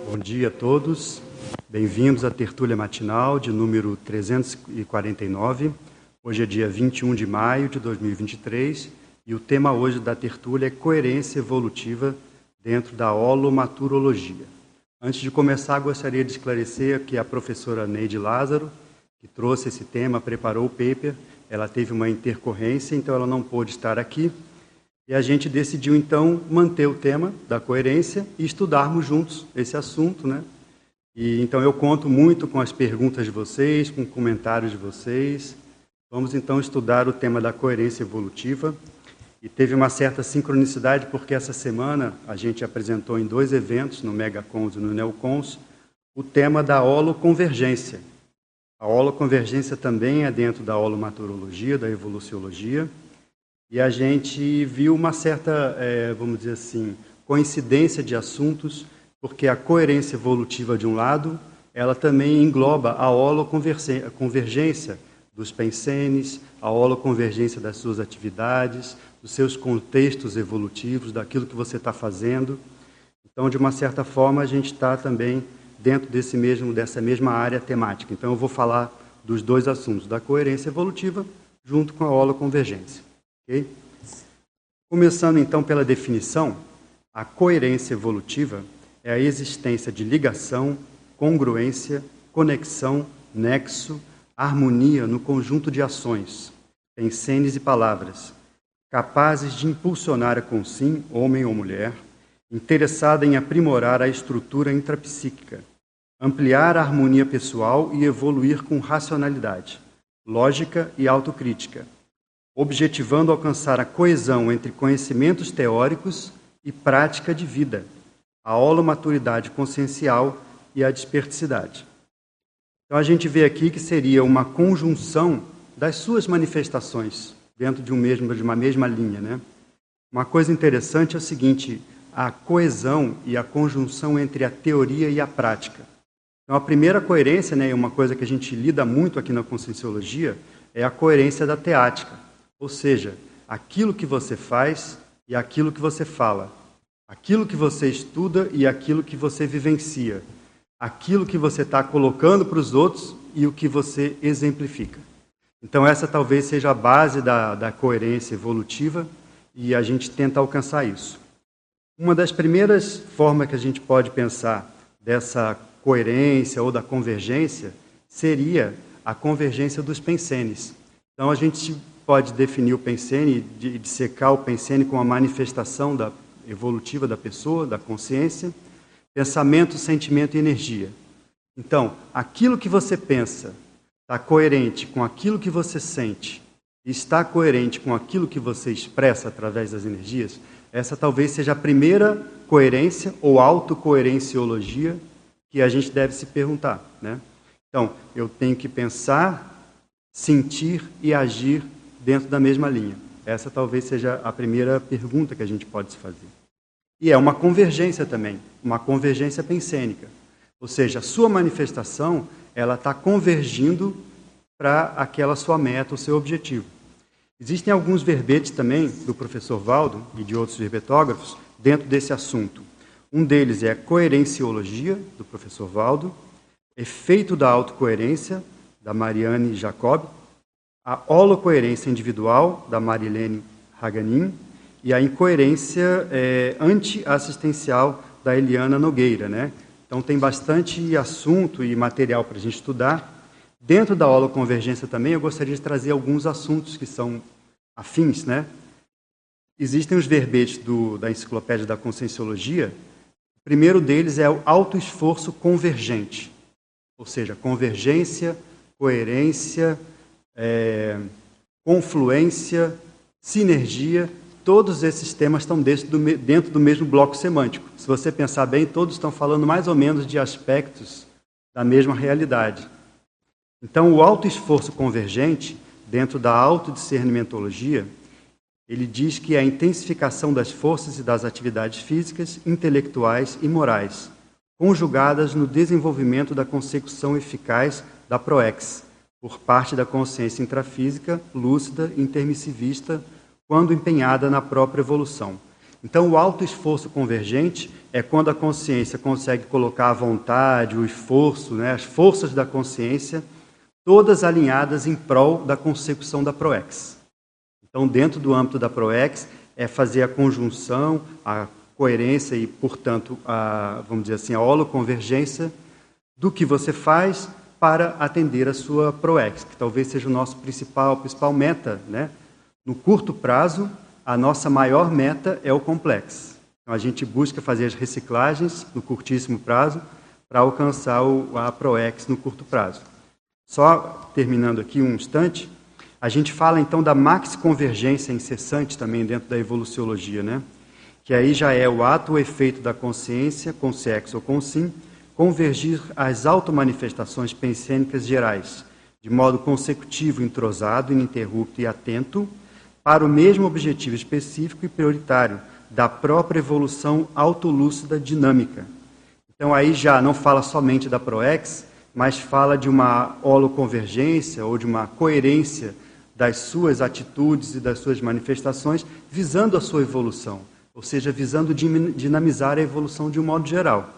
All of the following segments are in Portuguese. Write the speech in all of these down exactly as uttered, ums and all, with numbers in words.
Bom dia a todos, bem-vindos à tertúlia matinal de número trezentos e quarenta e nove. Hoje é dia vinte e um de maio de dois mil e vinte e três e o tema hoje da tertúlia é coerência evolutiva dentro da holomaturologia. Antes de começar, gostaria de esclarecer que a professora Neide Lázaro, que trouxe esse tema, preparou o paper, ela teve uma intercorrência, então ela não pôde estar aqui. E a gente decidiu, então, manter o tema da coerência e estudarmos juntos esse assunto, né? E, então, eu conto muito com as perguntas de vocês, com comentários de vocês. Vamos, então, estudar o tema da coerência evolutiva. E teve uma certa sincronicidade, porque essa semana a gente apresentou em dois eventos, no Megacons e no Neocons, o tema da holoconvergência. A holoconvergência também é dentro da holomaturologia, da evoluciologia. E a gente viu uma certa, é, vamos dizer assim, coincidência de assuntos, porque a coerência evolutiva de um lado, ela também engloba a holoconvergência dos pensenes, a holoconvergência das suas atividades, dos seus contextos evolutivos, daquilo que você está fazendo. Então, de uma certa forma, a gente está também dentro desse mesmo, dessa mesma área temática. Então, eu vou falar dos dois assuntos, da coerência evolutiva junto com a holoconvergência. Okay? Começando então pela definição, a coerência evolutiva é a existência de ligação, congruência, conexão, nexo, harmonia no conjunto de ações, pensenes e palavras, capazes de impulsionar a consim, homem ou mulher, interessada em aprimorar a estrutura intrapsíquica, ampliar a harmonia pessoal e evoluir com racionalidade, lógica e autocrítica, objetivando alcançar a coesão entre conhecimentos teóricos e prática de vida, a holomaturidade consciencial e a desperticidade. Então a gente vê aqui que seria uma conjunção das suas manifestações dentro de, um mesmo, de uma mesma linha, né? Uma coisa interessante é o seguinte, a coesão e a conjunção entre a teoria e a prática. Então a primeira coerência, né, uma coisa que a gente lida muito aqui na Conscienciologia, é a coerência da teática. Ou seja, aquilo que você faz e aquilo que você fala, aquilo que você estuda e aquilo que você vivencia, aquilo que você está colocando para os outros e o que você exemplifica. Então essa talvez seja a base da, da coerência evolutiva e a gente tenta alcançar isso. Uma das primeiras formas que a gente pode pensar dessa coerência ou da convergência seria a convergência dos pensenes. Então a gente pode definir o pensene, de dissecar o pensene como a manifestação da, evolutiva da pessoa, da consciência, pensamento, sentimento e energia. Então, aquilo que você pensa está coerente com aquilo que você sente e está coerente com aquilo que você expressa através das energias, essa talvez seja a primeira coerência ou autocoerenciologia que a gente deve se perguntar, né? Então, eu tenho que pensar, sentir e agir dentro da mesma linha. Essa talvez seja a primeira pergunta que a gente pode se fazer. E é uma convergência também, uma convergência pensênica. Ou seja, a sua manifestação, ela está convergindo para aquela sua meta, o seu objetivo. Existem alguns verbetes também do professor Valdo e de outros verbetógrafos dentro desse assunto. Um deles é a coerenciologia, do professor Valdo, efeito da autocoerência, da Mariane Jacob, a holocoerência individual, da Marilene Haganin, e a incoerência é, anti-assistencial, da Eliana Nogueira, né? Então tem bastante assunto e material para a gente estudar. Dentro da holoconvergência também, eu gostaria de trazer alguns assuntos que são afins, né? Existem os verbetes do, da Enciclopédia da Conscienciologia. O primeiro deles é o autoesforço convergente, ou seja, convergência, coerência, É, confluência, sinergia, todos esses temas estão dentro do, dentro do mesmo bloco semântico. Se você pensar bem, todos estão falando mais ou menos de aspectos da mesma realidade. Então, o autoesforço convergente, dentro da autodiscernimentologia, ele diz que é a intensificação das forças e das atividades físicas, intelectuais e morais, conjugadas no desenvolvimento da consecução eficaz da proex, por parte da consciência intrafísica, lúcida, intermissivista, quando empenhada na própria evolução. Então, o alto esforço convergente é quando a consciência consegue colocar a vontade, o esforço, né, as forças da consciência, todas alinhadas em prol da consecução da PROEX. Então, dentro do âmbito da PROEX, é fazer a conjunção, a coerência e, portanto, a, vamos dizer assim, a holoconvergência do que você faz para atender a sua PROEX, que talvez seja o nosso principal, principal meta, né? No curto prazo, a nossa maior meta é o complexo. Então, a gente busca fazer as reciclagens no curtíssimo prazo para alcançar o, a PROEX no curto prazo. Só terminando aqui um instante, a gente fala então da maxiconvergência incessante também dentro da evoluciologia, né? Que aí já é o ato ou efeito da consciência, com sexo ou com sim, convergir às automanifestações pensênicas gerais, de modo consecutivo, entrosado, ininterrupto e atento, para o mesmo objetivo específico e prioritário da própria evolução autolúcida dinâmica. Então aí já não fala somente da PROEX, mas fala de uma holoconvergência ou de uma coerência das suas atitudes e das suas manifestações, visando a sua evolução, ou seja, visando dinamizar a evolução de um modo geral.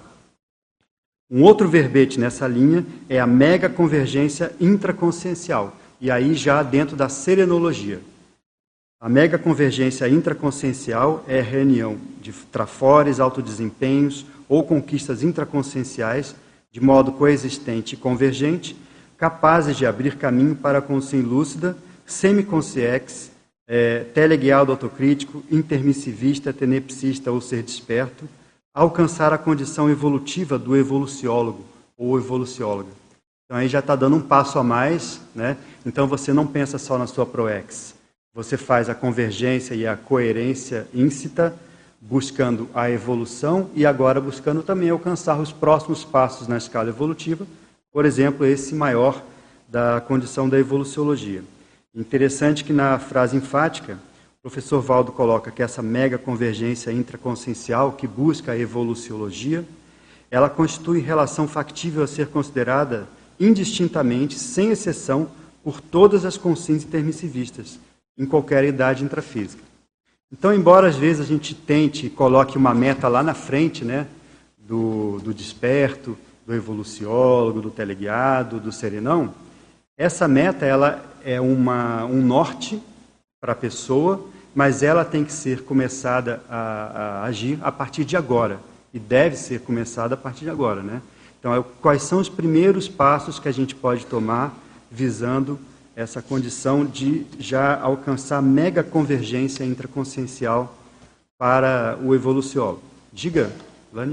Um outro verbete nessa linha é a megaconvergência intraconsciencial, e aí já dentro da serenologia. A megaconvergência intraconsciencial é a reunião de trafores, autodesempenhos ou conquistas intraconscienciais de modo coexistente e convergente, capazes de abrir caminho para a consciência lúcida, semiconsciex, é, teleguiado autocrítico, intermissivista, tenepsista ou ser desperto, alcançar a condição evolutiva do evoluciólogo ou evolucióloga. Então aí já está dando um passo a mais, né? Então você não pensa só na sua PROEX, você faz a convergência e a coerência íncita, buscando a evolução e agora buscando também alcançar os próximos passos na escala evolutiva, por exemplo, esse maior da condição da evoluciologia. Interessante que na frase enfática, o professor Valdo coloca que essa mega convergência intraconsciencial que busca a evoluciologia, ela constitui relação factível a ser considerada indistintamente, sem exceção, por todas as consciências intermissivistas, em qualquer idade intrafísica. Então, embora às vezes a gente tente e coloque uma meta lá na frente, né, do, do desperto, do evoluciólogo, do teleguiado, do serenão, essa meta ela é uma, um norte para a pessoa, mas ela tem que ser começada a, a agir a partir de agora, e deve ser começada a partir de agora, né? Então, é, quais são os primeiros passos que a gente pode tomar visando essa condição de já alcançar mega convergência intraconsciencial para o evoluciólogo? Diga, Lani.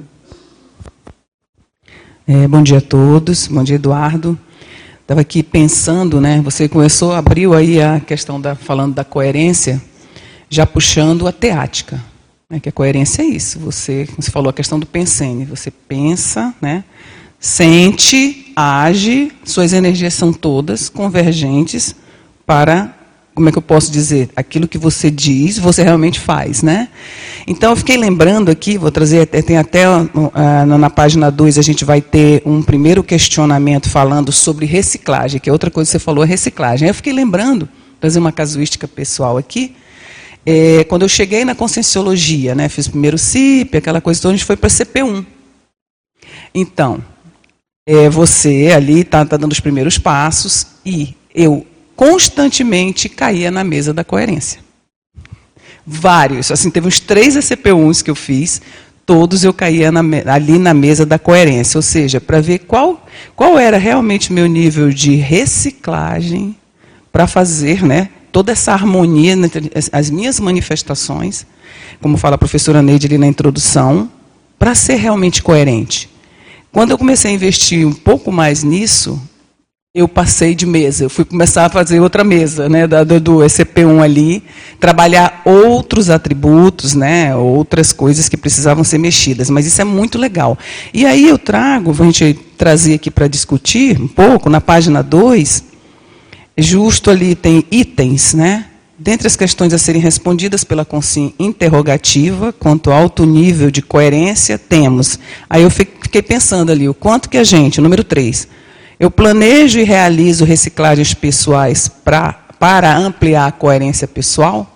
É, bom dia a todos, bom dia, Eduardo. Estava aqui pensando, né? Você começou, abriu aí a questão da falando da coerência, já puxando a teática, né? Que a coerência é isso. Você, você falou a questão do pensene. Você pensa, né? Sente, age, suas energias são todas convergentes para, como é que eu posso dizer, aquilo que você diz, você realmente faz, né? Então, eu fiquei lembrando aqui, vou trazer, tem até uh, na página dois, a gente vai ter um primeiro questionamento falando sobre reciclagem, que é outra coisa que você falou, é reciclagem. Aí eu fiquei lembrando, trazer uma casuística pessoal aqui, é, quando eu cheguei na Conscienciologia, né, fiz o primeiro C I P, aquela coisa toda, a gente foi para C P um. Então, é, você ali está tá dando os primeiros passos e eu constantemente caía na mesa da coerência. Vários, assim, teve uns três E C P uns que eu fiz, todos eu caía na, ali na mesa da coerência, ou seja, para ver qual, qual era realmente meu nível de reciclagem para fazer, né, toda essa harmonia entre as minhas manifestações, como fala a professora Neide ali na introdução, para ser realmente coerente. Quando eu comecei a investir um pouco mais nisso, eu passei de mesa, eu fui começar a fazer outra mesa, né, do, do E C P um ali, trabalhar outros atributos, né, outras coisas que precisavam ser mexidas, mas isso é muito legal. E aí eu trago, vou a gente trazer aqui para discutir um pouco, na página dois, justo ali tem itens, né, dentre as questões a serem respondidas pela consciência interrogativa, quanto ao alto nível de coerência, temos. Aí eu fiquei pensando ali, o quanto que a gente, número três, eu planejo e realizo reciclagens pessoais pra, para ampliar a coerência pessoal,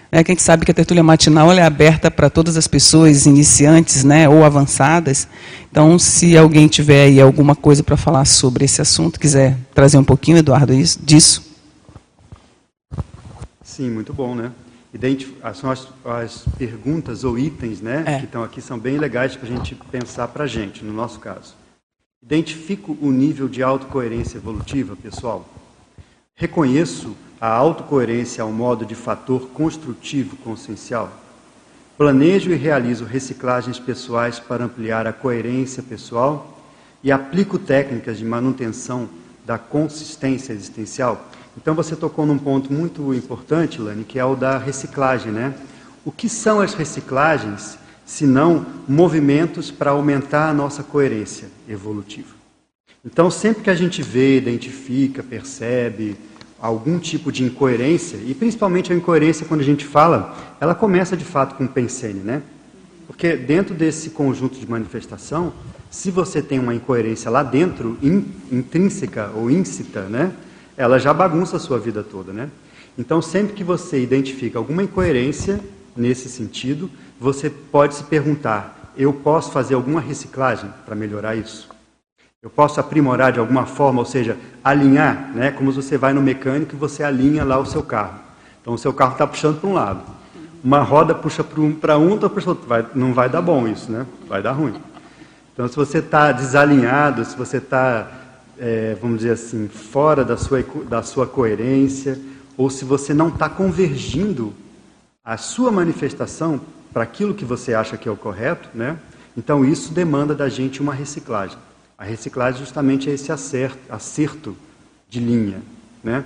É que a gente sabe que a tertúlia matinal ela é aberta para todas as pessoas iniciantes, né, ou avançadas. Então, se alguém tiver aí alguma coisa para falar sobre esse assunto, quiser trazer um pouquinho, Eduardo, disso. Sim, muito bom, né? Identif são as, as perguntas ou itens, né, é. que estão aqui, são bem legais para a gente pensar para a gente, no nosso caso. Identifico o nível de autocoerência evolutiva, pessoal. Reconheço a autocoerência ao modo de fator construtivo consciencial. Planejo e realizo reciclagens pessoais para ampliar a coerência pessoal e aplico técnicas de manutenção da consistência existencial. Então, você tocou num ponto muito importante, Lani, que é o da reciclagem, né? O que são as reciclagens, se não movimentos para aumentar a nossa coerência evolutiva? Então, sempre que a gente vê, identifica, percebe algum tipo de incoerência, e principalmente a incoerência, quando a gente fala, ela começa de fato com o pensene, né? Porque dentro desse conjunto de manifestação, se você tem uma incoerência lá dentro, in, intrínseca ou íncita, né? Ela já bagunça a sua vida toda, né? Então, sempre que você identifica alguma incoerência nesse sentido, você pode se perguntar, eu posso fazer alguma reciclagem para melhorar isso? Eu posso aprimorar de alguma forma, ou seja, alinhar, né? Como você vai no mecânico e você alinha lá o seu carro. Então, o seu carro está puxando para um lado. Uma roda puxa para um, para um, outra para outro. Vai, não vai dar bom isso, né? Vai dar ruim. Então, se você está desalinhado, se você está, é, vamos dizer assim, fora da sua, da sua coerência, ou se você não está convergindo a sua manifestação para aquilo que você acha que é o correto, né? Então, isso demanda da gente uma reciclagem. A reciclagem justamente é esse acerto, acerto de linha, né?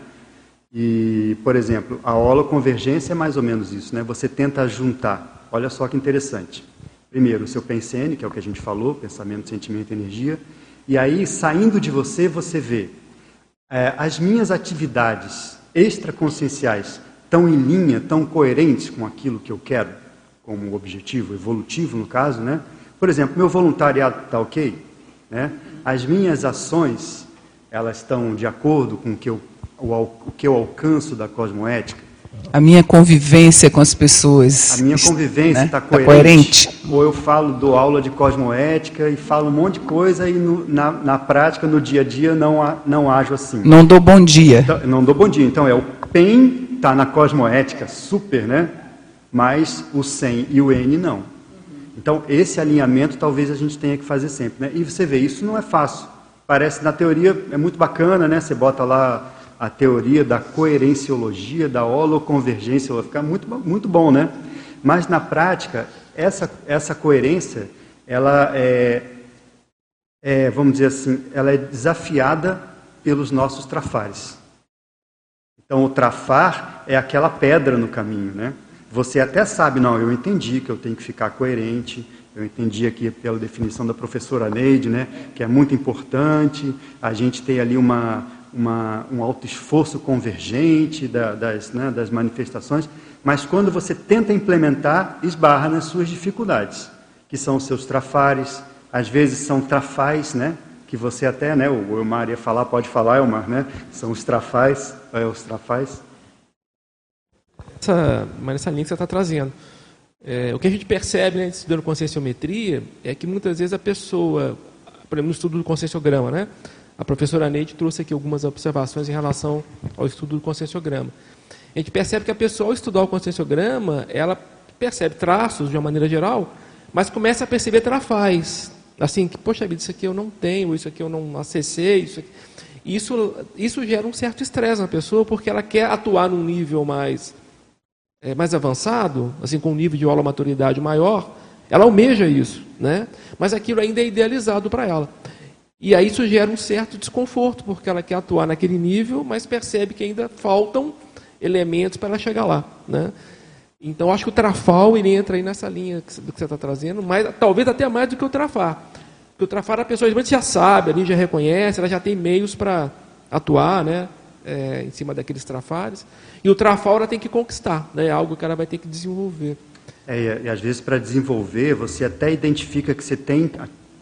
E, por exemplo, a holoconvergência é mais ou menos isso, né? Você tenta juntar, olha só que interessante. Primeiro, o seu pensene, que é o que a gente falou, pensamento, sentimento e energia, e aí, saindo de você, você vê é, as minhas atividades extraconscienciais tão em linha, tão coerentes com aquilo que eu quero, como objetivo evolutivo, no caso, né? Por exemplo, meu voluntariado está ok? Né? As minhas ações, elas estão de acordo com o que eu, o, o que eu alcanço da cosmoética? A minha convivência com as pessoas. A minha convivência está, né, coerente. Tá coerente? Ou eu falo, dou aula de cosmoética e falo um monte de coisa e no, na, na prática, no dia a dia, não, não ajo assim. Não dou bom dia. Então, não dou bom dia. Então, é o P E N está na cosmoética, super, né? Mas o S E M e o N não. Então, esse alinhamento talvez a gente tenha que fazer sempre, né? E você vê, isso não é fácil. Parece, na teoria, é muito bacana, né? Você bota lá a teoria da coerenciologia, da holoconvergência, vai ficar muito, muito bom, né? Mas, na prática, essa, essa coerência, ela é, é, vamos dizer assim, ela é desafiada pelos nossos trafares. Então, o trafar é aquela pedra no caminho, né? Você até sabe, não, eu entendi que eu tenho que ficar coerente, eu entendi aqui pela definição da professora Neide, né, que é muito importante a gente ter ali uma, uma, um autoesforço convergente da, das, né, das manifestações, mas quando você tenta implementar, esbarra nas suas dificuldades, que são os seus trafares, às vezes são trafais, né, que você até, né, o Elmar ia falar, pode falar, Elmar, né, são os trafais, é, os trafais. Essa, mas essa linha que você está trazendo. É, o que a gente percebe, né, estudando conscienciometria, é que muitas vezes a pessoa, por exemplo, no estudo do conscienciograma, né, a professora Neide trouxe aqui algumas observações em relação ao estudo do conscienciograma. A gente percebe que a pessoa, ao estudar o conscienciograma, ela percebe traços de uma maneira geral, mas começa a perceber trafais. Assim, que, poxa vida, isso aqui eu não tenho, isso aqui eu não acessei, isso aqui... Isso, isso gera um certo estresse na pessoa, porque ela quer atuar num nível mais... É, mais avançado, assim, com um nível de holomaturidade maior, ela almeja isso, né? Mas aquilo ainda é idealizado para ela. E aí isso gera um certo desconforto, porque ela quer atuar naquele nível, mas percebe que ainda faltam elementos para ela chegar lá, né? Então, acho que o trafal ele entra aí nessa linha que você está trazendo, mas talvez até mais do que o trafar. Porque o trafar a pessoa já sabe, ali já reconhece, ela já tem meios para atuar, né? É, em cima daqueles trafares, e o trafal ela tem que conquistar, né? É algo que ela vai ter que desenvolver. É, e, e às vezes para desenvolver, você até identifica que você tem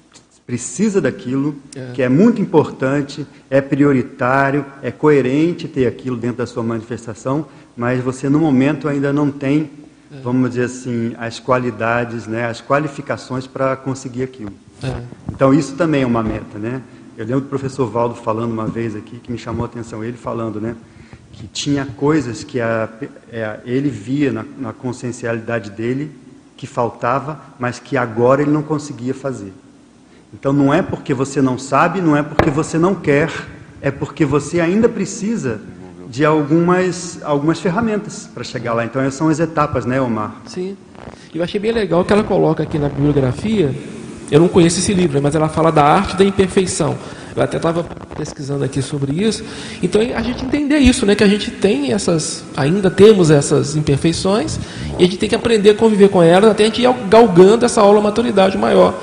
precisa daquilo, é. que é muito importante, é prioritário, é coerente ter aquilo dentro da sua manifestação, mas você no momento ainda não tem, é. vamos dizer assim, as qualidades, né, as qualificações para conseguir aquilo. É. Então isso também é uma meta, né? Eu lembro do professor Valdo falando uma vez aqui, que me chamou a atenção, ele falando, né, que tinha coisas que a, a, ele via na, na consciencialidade dele que faltava, mas que agora ele não conseguia fazer. Então não é porque você não sabe, não é porque você não quer, é porque você ainda precisa de algumas, algumas ferramentas para chegar lá. Então essas são as etapas, né, Omar? Sim. Eu achei bem legal que ela coloca aqui na bibliografia, eu não conheço esse livro, mas ela fala da arte da imperfeição. Eu até estava pesquisando aqui sobre isso. Então a gente entender isso, né, que a gente tem essas, ainda temos essas imperfeições, e a gente tem que aprender a conviver com elas até a gente ir galgando essa aula maturidade maior.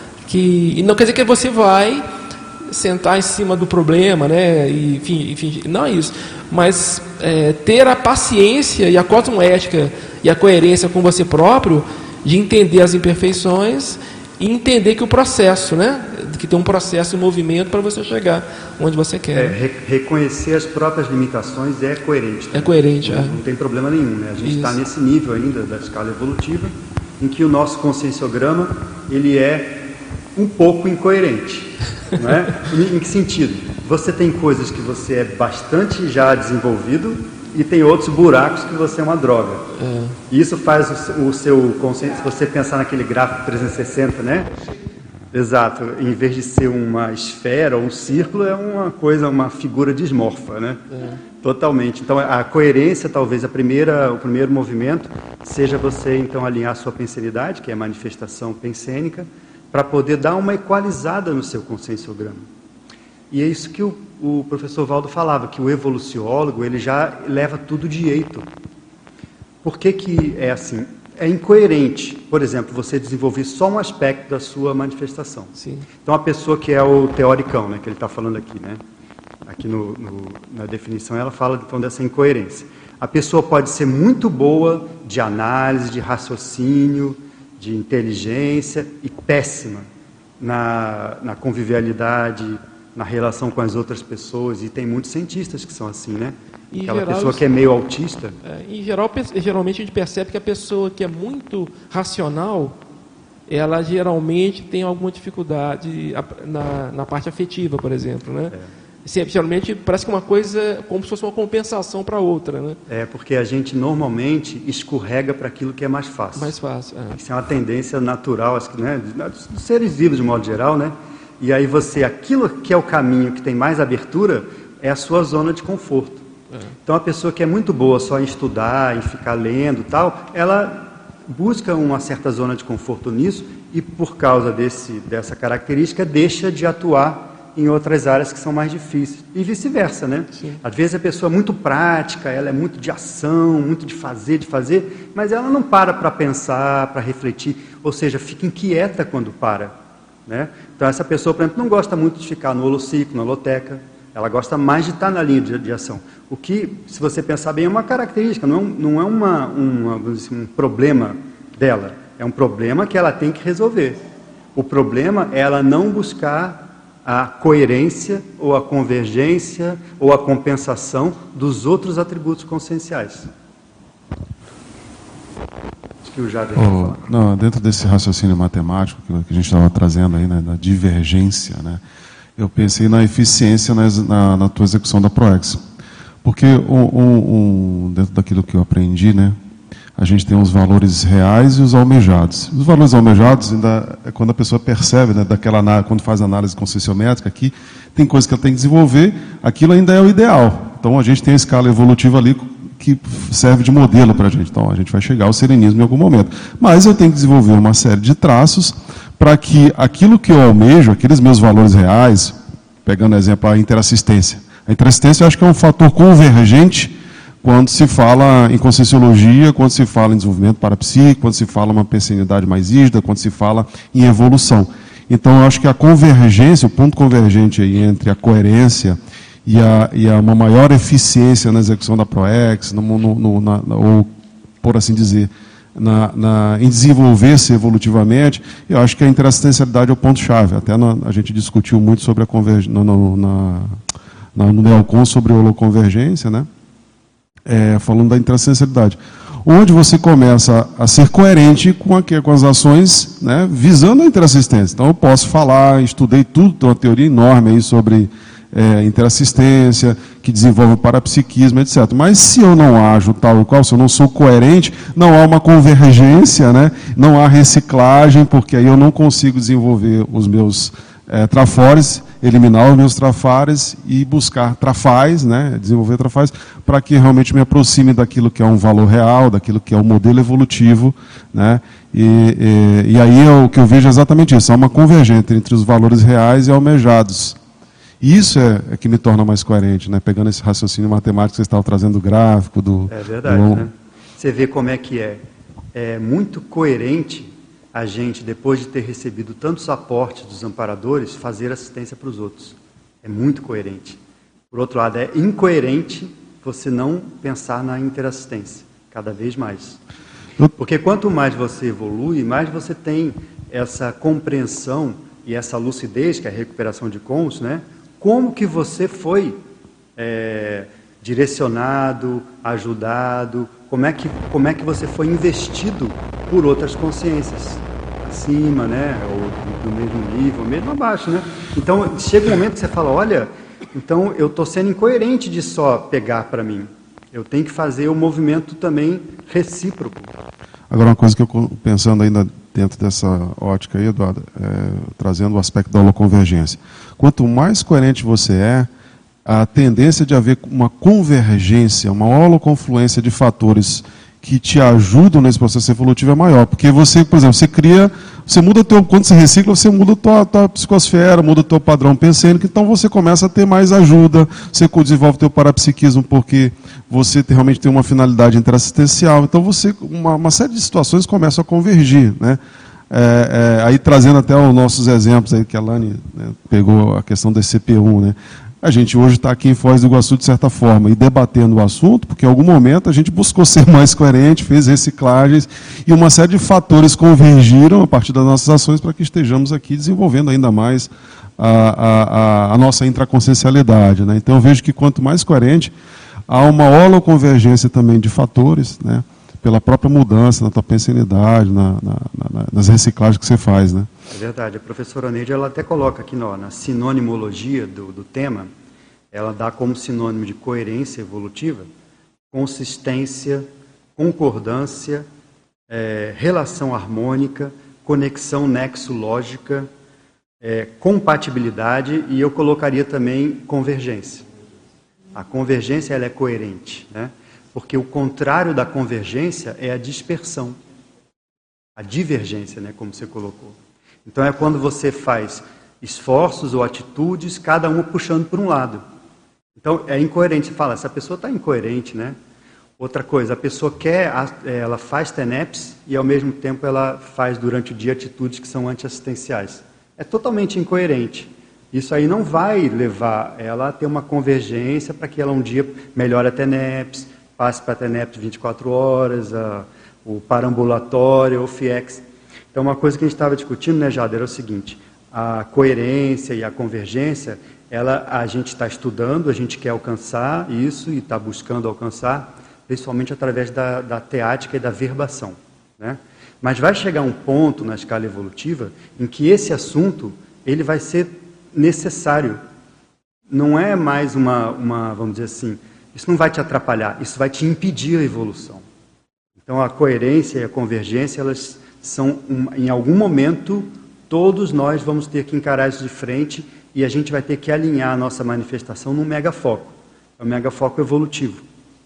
Que, e não quer dizer que você vai sentar em cima do problema, né? E, enfim, enfim, não é isso. Mas é, ter a paciência e a cosmoética e a coerência com você próprio de entender as imperfeições e entender que o processo, né? Que tem um processo em movimento para você chegar onde você quer. É, re reconhecer as próprias limitações é coerente. Né? É coerente, não, é. não tem problema nenhum, né? A gente está nesse nível ainda da escala evolutiva em que o nosso conscienciograma ele é um pouco incoerente, não é? Em que sentido? Você tem coisas que você é bastante já desenvolvido e tem outros buracos que você é uma droga. É. E isso faz o, o seu consciente, se você pensar naquele gráfico trezentos e sessenta, né? Exato. Em vez de ser uma esfera ou um círculo, é uma coisa, uma figura dismorfa, né? É. Totalmente. Então, a coerência, talvez, a primeira, o primeiro movimento seja você, então, alinhar a sua pensenidade, que é a manifestação pensênica, para poder dar uma equalizada no seu conscienciograma. E é isso que o, o professor Valdo falava, que o evoluciólogo ele já leva tudo direito. Por que que é assim? É incoerente, por exemplo, você desenvolver só um aspecto da sua manifestação. Sim. Então, a pessoa que é o teoricão, né, que ele está falando aqui, né, aqui no, no, na definição, ela fala então dessa incoerência. A pessoa pode ser muito boa de análise, de raciocínio, de inteligência e péssima na, na convivialidade, na relação com as outras pessoas, e tem muitos cientistas que são assim, né? Em Aquela geral, pessoa que é meio autista. É, em geral, geralmente a gente percebe que a pessoa que é muito racional, ela geralmente tem alguma dificuldade na, na parte afetiva, por exemplo, né? É. Geralmente parece que uma coisa como se fosse uma compensação para outra, né? É, porque a gente normalmente escorrega para aquilo que é mais fácil. Mais fácil, é. Isso é uma tendência natural, né, dos seres vivos de modo geral, né? E aí você, aquilo que é o caminho que tem mais abertura, é a sua zona de conforto. É. Então a pessoa que é muito boa só em estudar, em ficar lendo e tal, ela busca uma certa zona de conforto nisso e por causa desse, dessa característica deixa de atuar em outras áreas que são mais difíceis. E vice-versa, né? Sim. Às vezes a pessoa é muito prática, ela é muito de ação, muito de fazer, de fazer, mas ela não para para pensar, para refletir, ou seja, fica inquieta quando para, né? Então essa pessoa, por exemplo, não gosta muito de ficar no holociclo, na holoteca, ela gosta mais de estar na linha de, de ação. O que, se você pensar bem, é uma característica, não é, não é uma, uma, um problema dela, é um problema que ela tem que resolver. O problema é ela não buscar a coerência ou a convergência ou a compensação dos outros atributos conscienciais. Acho que o Jader vai falar. Não, dentro desse raciocínio matemático que a gente estava trazendo aí, né, da divergência, né, eu pensei na eficiência na, na, na tua execução da ProEx. Porque um, um, um, dentro daquilo que eu aprendi, né, a gente tem os valores reais e os almejados. Os valores almejados ainda é quando a pessoa percebe, né, daquela, quando faz análise conscienciométrica, que tem coisas que ela tem que desenvolver, aquilo ainda é o ideal. Então a gente tem a escala evolutiva ali que serve de modelo para a gente. Então a gente vai chegar ao serenismo em algum momento. Mas eu tenho que desenvolver uma série de traços para que aquilo que eu almejo, aqueles meus valores reais, pegando exemplo a interassistência. A interassistência eu acho que é um fator convergente quando se fala em conscienciologia, quando se fala em desenvolvimento parapsíquico, quando se fala uma pensenidade mais rígida, quando se fala em evolução. Então, eu acho que a convergência, o ponto convergente aí entre a coerência e, a, e a uma maior eficiência na execução da ProEx, no, no, no, na, ou, por assim dizer, na, na, em desenvolver-se evolutivamente. Eu acho que a interassistencialidade é o ponto-chave. Até na, a gente discutiu muito sobre a convergência, no, no, na, na, no NEOCON, sobre a holoconvergência, né? É, falando da interassistencialidade. Onde você começa a ser coerente com, a, com as ações, né, visando a interassistência. Então, eu posso falar, estudei tudo, tem uma teoria enorme aí sobre é, interassistência, que desenvolve o parapsiquismo, etcétera. Mas se eu não ajo tal e qual, se eu não sou coerente, não há uma convergência, né, não há reciclagem, porque aí eu não consigo desenvolver os meus é, trafores, eliminar os meus trafares e buscar trafais, né, desenvolver trafais, para que realmente me aproxime daquilo que é um valor real, daquilo que é um modelo evolutivo, né, e, e, e aí é o que eu vejo é exatamente isso, há uma convergência entre os valores reais e almejados. E isso é, é que me torna mais coerente, né, pegando esse raciocínio matemático que você estava trazendo do gráfico, do... É verdade, do... né? Você vê como é que é. É muito coerente a gente, depois de ter recebido tantos aportes dos amparadores, fazer assistência para os outros. É muito coerente. Por outro lado, é incoerente você não pensar na interassistência, cada vez mais. Porque quanto mais você evolui, mais você tem essa compreensão e essa lucidez, que é a recuperação de cons, né? Como que você foi é, direcionado, ajudado, como é, que, como é que você foi investido por outras consciências, acima, né, ou do mesmo nível, mesmo abaixo, né? Então, chega um momento que você fala, olha, então eu estou sendo incoerente de só pegar para mim. Eu tenho que fazer o movimento também recíproco. Agora, uma coisa que eu, pensando ainda dentro dessa ótica aí, Eduardo, é, trazendo o aspecto da holoconvergência. Quanto mais coerente você é, a tendência de haver uma convergência, uma holoconfluência de fatores que te ajudam nesse processo evolutivo é maior. Porque você, por exemplo, você cria, você muda teu, quando você recicla, você muda a tua, tua psicosfera, muda o teu padrão pensênico, então você começa a ter mais ajuda, você desenvolve o teu parapsiquismo porque você realmente tem uma finalidade interassistencial, então você, uma, uma série de situações começam a convergir, né? É, é, aí trazendo até os nossos exemplos aí que a Lani, né, pegou a questão da C P um, né? A gente hoje está aqui em Foz do Iguaçu, de certa forma, e debatendo o assunto, porque em algum momento a gente buscou ser mais coerente, fez reciclagens, e uma série de fatores convergiram a partir das nossas ações para que estejamos aqui desenvolvendo ainda mais a, a, a, a nossa intraconsciencialidade, né? Então eu vejo que quanto mais coerente, há uma holoconvergência também de fatores, né? Pela própria mudança na tua pensanidade, na, na, na, nas reciclagens que você faz, né? É verdade. A professora Neide, ela até coloca aqui no, na sinonimologia do, do tema, ela dá como sinônimo de coerência evolutiva, consistência, concordância, é, relação harmônica, conexão nexo-lógica, é, compatibilidade, e eu colocaria também convergência. A convergência, ela é coerente, né? Porque o contrário da convergência é a dispersão, a divergência, né, como você colocou. Então é quando você faz esforços ou atitudes, cada um puxando para um lado. Então é incoerente, você fala, essa pessoa está incoerente, né? Outra coisa, a pessoa quer, ela faz T E N E P S e ao mesmo tempo ela faz durante o dia atitudes que são antiassistenciais. É totalmente incoerente. Isso aí não vai levar ela a ter uma convergência para que ela um dia melhore a T E N E P S, passe para a T E N E P S de vinte e quatro horas, a, o parambulatório, o F I E X. Então, uma coisa que a gente estava discutindo, né, Jader, é o seguinte, a coerência e a convergência, ela, a gente está estudando, a gente quer alcançar isso e está buscando alcançar, principalmente através da, da teática e da verbação, né? Mas vai chegar um ponto na escala evolutiva em que esse assunto ele vai ser necessário. Não é mais uma, uma, vamos dizer assim, isso não vai te atrapalhar, isso vai te impedir a evolução. Então, a coerência e a convergência, elas são, um, em algum momento, todos nós vamos ter que encarar isso de frente e a gente vai ter que alinhar a nossa manifestação num megafoco. É um megafoco evolutivo.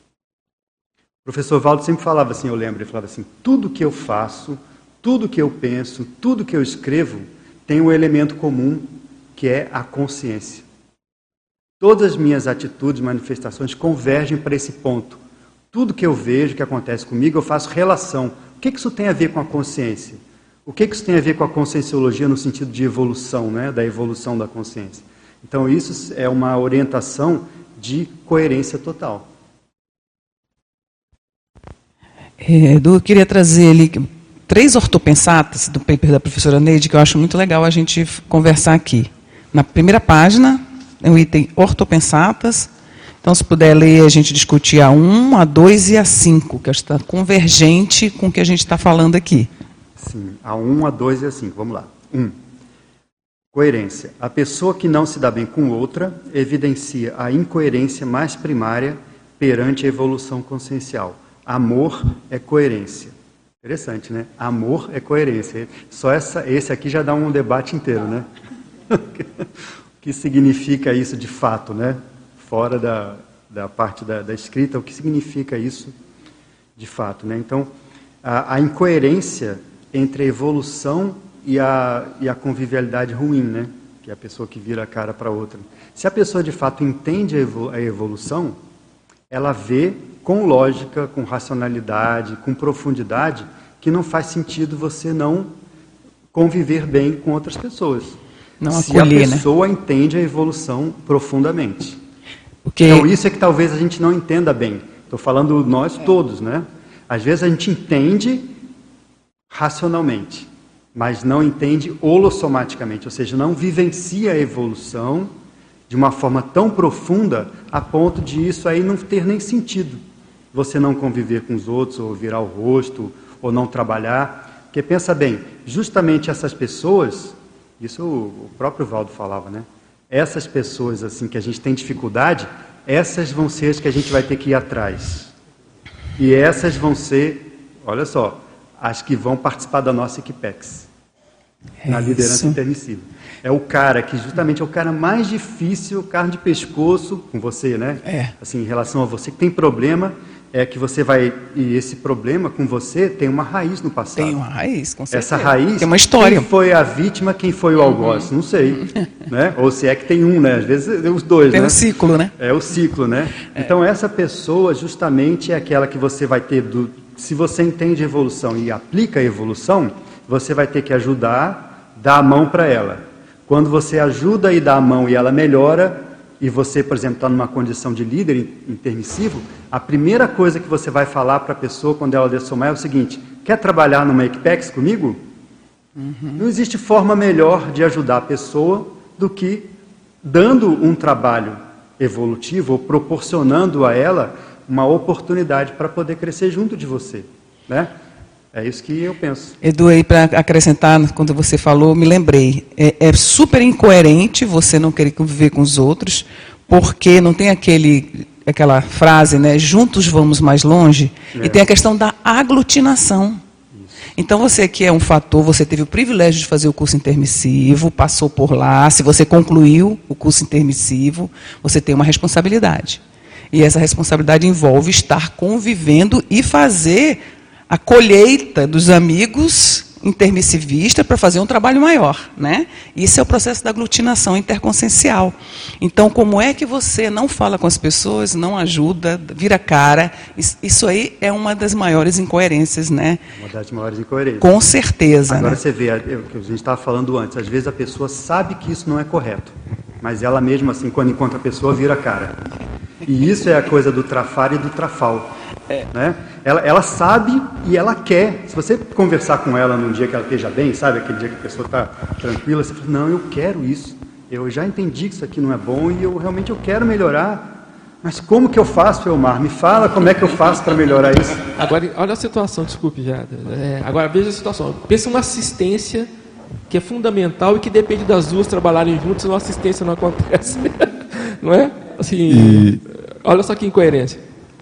O professor Valdo sempre falava assim, eu lembro, ele falava assim, tudo que eu faço, tudo que eu penso, tudo que eu escrevo, tem um elemento comum, que é a consciência. Todas as minhas atitudes, manifestações convergem para esse ponto. Tudo que eu vejo, que acontece comigo, eu faço relação. O que isso tem a ver com a consciência? O que isso tem a ver com a conscienciologia no sentido de evolução, né? Da evolução da consciência? Então, isso é uma orientação de coerência total. Edu, eu queria trazer ali três ortopensatas do paper da professora Neide, que eu acho muito legal a gente conversar aqui. Na primeira página, é o item ortopensatas. Então, se puder ler, a gente discutir a um, a dois e a cinco, que está convergente com o que a gente está falando aqui. Sim, a um, a dois e a cinco. Vamos lá. um. Coerência. A pessoa que não se dá bem com outra evidencia a incoerência mais primária perante a evolução consciencial. Amor é coerência. Interessante, né? Amor é coerência. Só essa, esse aqui já dá um debate inteiro, né? O que significa isso de fato, né? Fora da, da parte da, da escrita, o que significa isso de fato, né? Então, a, a incoerência entre a evolução e a, e a convivialidade ruim, né? Que é a pessoa que vira a cara para outra. Se a pessoa de fato entende a, evolu a evolução, ela vê com lógica, com racionalidade, com profundidade, que não faz sentido você não conviver bem com outras pessoas. Não se acolher, a pessoa né? entende a evolução profundamente. Porque... Então, isso é que talvez a gente não entenda bem. Estou falando nós todos, né? Às vezes a gente entende racionalmente, mas não entende holossomaticamente, ou seja, não vivencia a evolução de uma forma tão profunda a ponto de isso aí não ter nem sentido. Você não conviver com os outros, ou virar o rosto, ou não trabalhar. Porque pensa bem, justamente essas pessoas, isso o próprio Valdo falava, né? Essas pessoas assim que a gente tem dificuldade, essas vão ser as que a gente vai ter que ir atrás. E essas vão ser, olha só, as que vão participar da nossa Equipex, é na liderança isso. intermissiva. É o cara que justamente é o cara mais difícil, carne de pescoço, com você, né? É. Assim, em relação a você que tem problema, é que você vai, e esse problema com você tem uma raiz no passado. Tem uma raiz, com certeza. Essa raiz, tem uma história. Quem foi a vítima, quem foi o algoz? Não sei, né? Ou se é que tem um, né? Às vezes os dois, tem né? um ciclo, né? É o ciclo, né? É. Então essa pessoa justamente é aquela que você vai ter, do, se você entende evolução e aplica a evolução, você vai ter que ajudar, dar a mão para ela. Quando você ajuda e dá a mão e ela melhora, e você, por exemplo, está numa condição de líder intermissivo, a primeira coisa que você vai falar para a pessoa quando ela dessomar é o seguinte: quer trabalhar numa Equipex comigo? Uhum. Não existe forma melhor de ajudar a pessoa do que dando um trabalho evolutivo ou proporcionando a ela uma oportunidade para poder crescer junto de você, né? É isso que eu penso. Edu, aí para acrescentar, quando você falou, me lembrei. É, é super incoerente você não querer conviver com os outros, porque não tem aquele, aquela frase, né? Juntos vamos mais longe. É. E tem a questão da aglutinação. Isso. Então, você que é um fator, você teve o privilégio de fazer o curso intermissivo, passou por lá, se você concluiu o curso intermissivo, você tem uma responsabilidade. E essa responsabilidade envolve estar convivendo e fazer a colheita dos amigos intermissivistas para fazer um trabalho maior, né? Isso é o processo da aglutinação interconsciencial. Então, como é que você não fala com as pessoas, não ajuda, vira cara? Isso aí é uma das maiores incoerências, né? Uma das maiores incoerências. Com certeza. Agora, né? Você vê, o que a gente estava falando antes, às vezes a pessoa sabe que isso não é correto, mas ela mesma, assim, quando encontra a pessoa, vira cara. E isso é a coisa do trafar e do trafal. É. Né? Ela, ela sabe e ela quer. Se você conversar com ela num dia que ela esteja bem, sabe, aquele dia que a pessoa está tranquila, você fala, não, eu quero isso, eu já entendi que isso aqui não é bom e eu realmente eu quero melhorar, mas como que eu faço, Elmar? Me fala como é que eu faço para melhorar isso. Agora, olha a situação, desculpe já, é, agora veja a situação, pensa uma assistência que é fundamental e que depende das duas trabalharem juntas, senão a assistência não acontece, não é? Assim, e... olha só que incoerência.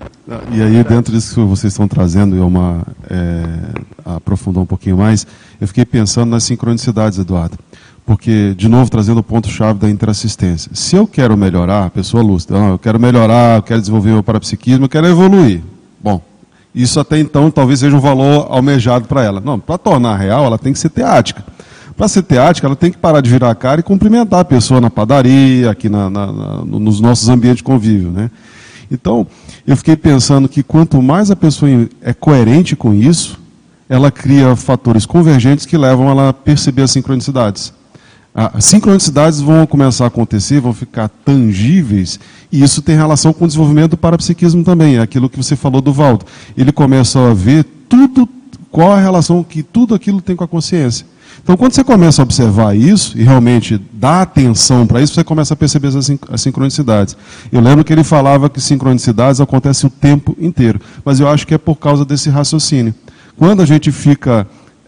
E aí, dentro disso que vocês estão trazendo, Elmar, é, aprofundar um pouquinho mais, eu fiquei pensando nas sincronicidades, Eduardo. Porque, de novo, trazendo o ponto-chave da interassistência. Se eu quero melhorar, a pessoa lúcida, não, eu quero melhorar, eu quero desenvolver o meu parapsiquismo, eu quero evoluir. Bom, isso até então talvez seja um valor almejado para ela. Não, para tornar real, ela tem que ser teática. Para ser teática, ela tem que parar de virar a cara e cumprimentar a pessoa na padaria, aqui na, na, na, nos nossos ambientes de convívio, né? Então, eu fiquei pensando que quanto mais a pessoa é coerente com isso, ela cria fatores convergentes que levam ela a perceber as sincronicidades. As sincronicidades vão começar a acontecer, vão ficar tangíveis, e isso tem relação com o desenvolvimento do parapsiquismo também, é aquilo que você falou do Valdo. Ele começa a ver tudo, qual a relação que tudo aquilo tem com a consciência. Então, quando você começa a observar isso, e realmente dá atenção para isso, você começa a perceber as sincronicidades. Eu lembro que ele falava que sincronicidades acontecem o tempo inteiro, mas eu acho que é por causa desse raciocínio. Quando a gente fica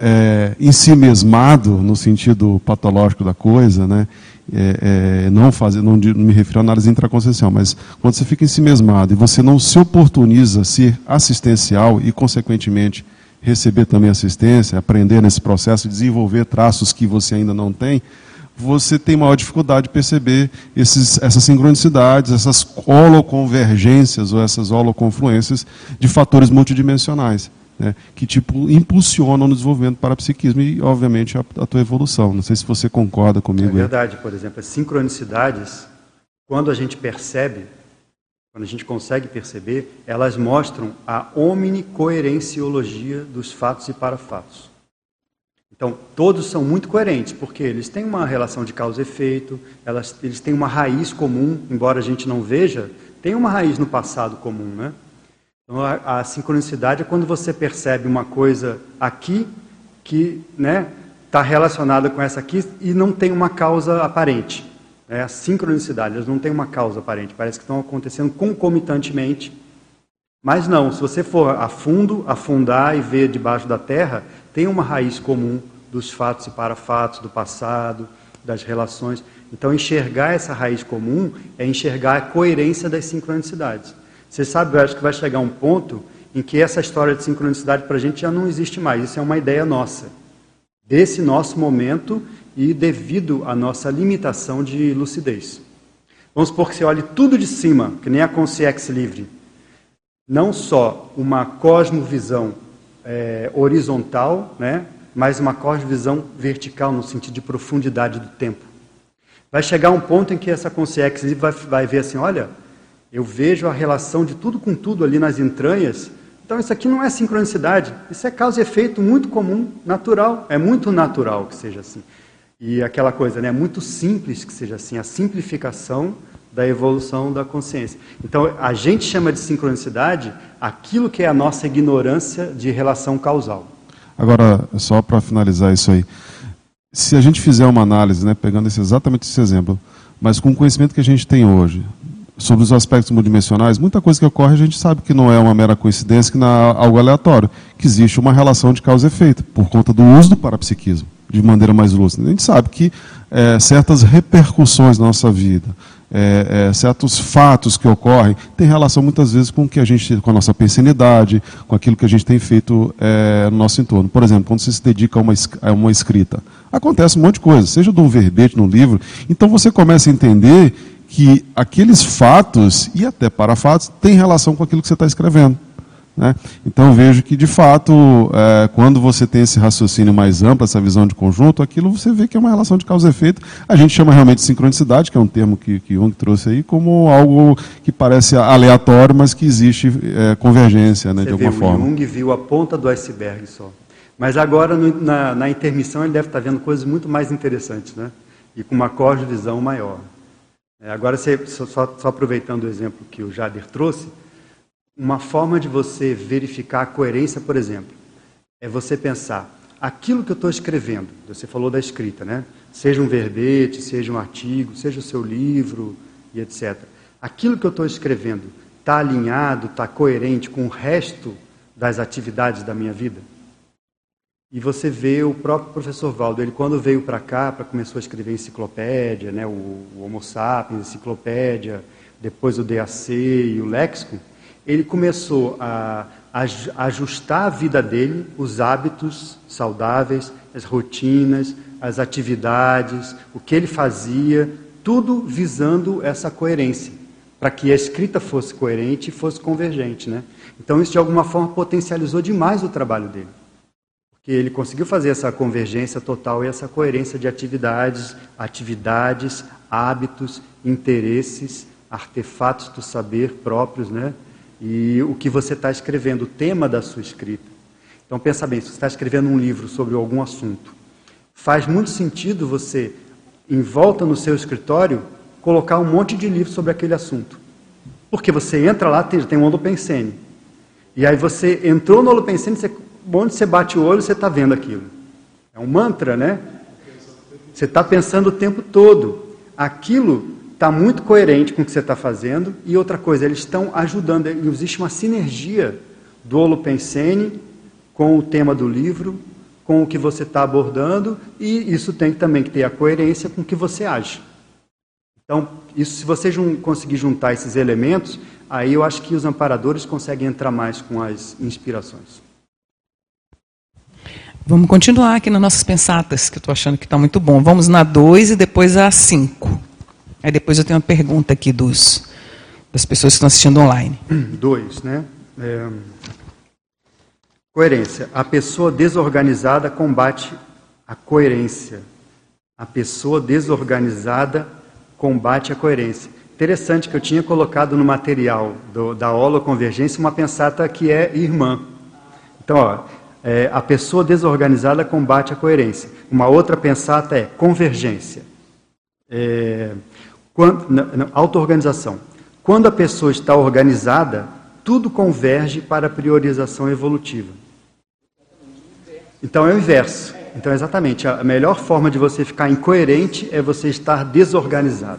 é, ensimesmado, no sentido patológico da coisa, né, é, é, não, fazer, não, não me refiro à análise intraconsciencial, mas quando você fica ensimesmado e você não se oportuniza a ser assistencial e, consequentemente, receber também assistência, aprender nesse processo, desenvolver traços que você ainda não tem, você tem maior dificuldade de perceber esses, essas sincronicidades, essas holoconvergências ou essas holoconfluências de fatores multidimensionais, né, que tipo impulsionam no desenvolvimento do parapsiquismo e, obviamente, a, a tua evolução. Não sei se você concorda comigo. É verdade, por exemplo, as sincronicidades, quando a gente percebe, quando a gente consegue perceber, elas mostram a omnicoerenciologia dos fatos e parafatos. Então, todos são muito coerentes, porque eles têm uma relação de causa e efeito, elas, eles têm uma raiz comum, embora a gente não veja, tem uma raiz no passado comum, né? Então, a, a sincronicidade é quando você percebe uma coisa aqui que, né, está relacionada com essa aqui e não tem uma causa aparente. É a sincronicidade, elas não têm uma causa aparente, parece que estão acontecendo concomitantemente. Mas não, se você for a fundo, afundar e ver debaixo da terra, tem uma raiz comum dos fatos e parafatos, do passado, das relações. Então, enxergar essa raiz comum é enxergar a coerência das sincronicidades. Você sabe, eu acho que vai chegar um ponto em que essa história de sincronicidade para a gente já não existe mais. Isso é uma ideia nossa, desse nosso momento e devido à nossa limitação de lucidez. Vamos supor que você olhe tudo de cima, que nem a consciência livre. Não só uma cosmovisão é, horizontal, né, mas uma cosmovisão vertical, no sentido de profundidade do tempo. Vai chegar um ponto em que essa consciência livre vai, vai ver assim, olha, eu vejo a relação de tudo com tudo ali nas entranhas, então isso aqui não é sincronicidade, isso é causa e efeito muito comum, natural, é muito natural que seja assim. E aquela coisa, né, é muito simples que seja assim, a simplificação da evolução da consciência. Então, a gente chama de sincronicidade aquilo que é a nossa ignorância de relação causal. Agora, só para finalizar isso aí, se a gente fizer uma análise, né, pegando esse, exatamente esse exemplo, mas com o conhecimento que a gente tem hoje, sobre os aspectos multidimensionais, muita coisa que ocorre a gente sabe que não é uma mera coincidência, que não é algo aleatório, que existe uma relação de causa e efeito, por conta do uso do parapsiquismo, de maneira mais lúcida. A gente sabe que é, certas repercussões na nossa vida, é, é, certos fatos que ocorrem, têm relação muitas vezes com o que a gente, com a nossa pensanidade, com aquilo que a gente tem feito é, no nosso entorno. Por exemplo, quando você se dedica a uma, a uma escrita, acontece um monte de coisa, seja de um verbete, num livro, então você começa a entender que aqueles fatos, e até parafatos, têm relação com aquilo que você está escrevendo, né? Então eu vejo que, de fato, é, quando você tem esse raciocínio mais amplo, essa visão de conjunto, aquilo você vê que é uma relação de causa e efeito. A gente chama realmente de sincronicidade, que é um termo que, que Jung trouxe aí, como algo que parece aleatório, mas que existe é, convergência, né, de alguma vê, forma. O Jung viu a ponta do iceberg só. Mas agora, no, na, na intermissão, ele deve estar vendo coisas muito mais interessantes, né? E com uma cosmovisão maior. É, agora, você, só, só aproveitando o exemplo que o Jader trouxe, uma forma de você verificar a coerência, por exemplo, é você pensar, aquilo que eu estou escrevendo, você falou da escrita, né? Seja um verbete, seja um artigo, seja o seu livro e etcétera. Aquilo que eu estou escrevendo está alinhado, está coerente com o resto das atividades da minha vida? E você vê o próprio professor Valdo, ele quando veio para cá, para começou a escrever enciclopédia, né, o, o Homo Sapiens, enciclopédia, depois o D A C e o Léxico, ele começou a, a ajustar a vida dele, os hábitos saudáveis, as rotinas, as atividades, o que ele fazia, tudo visando essa coerência, para que a escrita fosse coerente e fosse convergente, né? Então isso de alguma forma potencializou demais o trabalho dele. Que ele conseguiu fazer essa convergência total e essa coerência de atividades, atividades, hábitos, interesses, artefatos do saber próprios, né? E o que você está escrevendo, o tema da sua escrita. Então pensa bem, se você está escrevendo um livro sobre algum assunto, faz muito sentido você, em volta no seu escritório, colocar um monte de livros sobre aquele assunto. Porque você entra lá, tem, tem um Holopensene. E aí você entrou no Holopensene, você onde você bate o olho, você está vendo aquilo. É um mantra, né? Você está pensando o tempo todo. Aquilo está muito coerente com o que você está fazendo. E outra coisa, eles estão ajudando. Existe uma sinergia do Holopensene com o tema do livro, com o que você está abordando, e isso tem também que ter a coerência com o que você age. Então, isso, se você jun- conseguir juntar esses elementos, aí eu acho que os amparadores conseguem entrar mais com as inspirações. Vamos continuar aqui nas nossas pensatas, que eu estou achando que está muito bom. Vamos na dois e depois a cinco. Aí depois eu tenho uma pergunta aqui dos, das pessoas que estão assistindo online. dois, né? É... Coerência. A pessoa desorganizada combate a coerência. A pessoa desorganizada combate a coerência. Interessante que eu tinha colocado no material do, da holoconvergência uma pensata que é irmã. Então, ó, é, a pessoa desorganizada combate a coerência. Uma outra pensata é convergência. É, quando, não, não, auto-organização. Quando a pessoa está organizada, tudo converge para a priorização evolutiva. Então é o inverso. Então, exatamente, a melhor forma de você ficar incoerente é você estar desorganizado.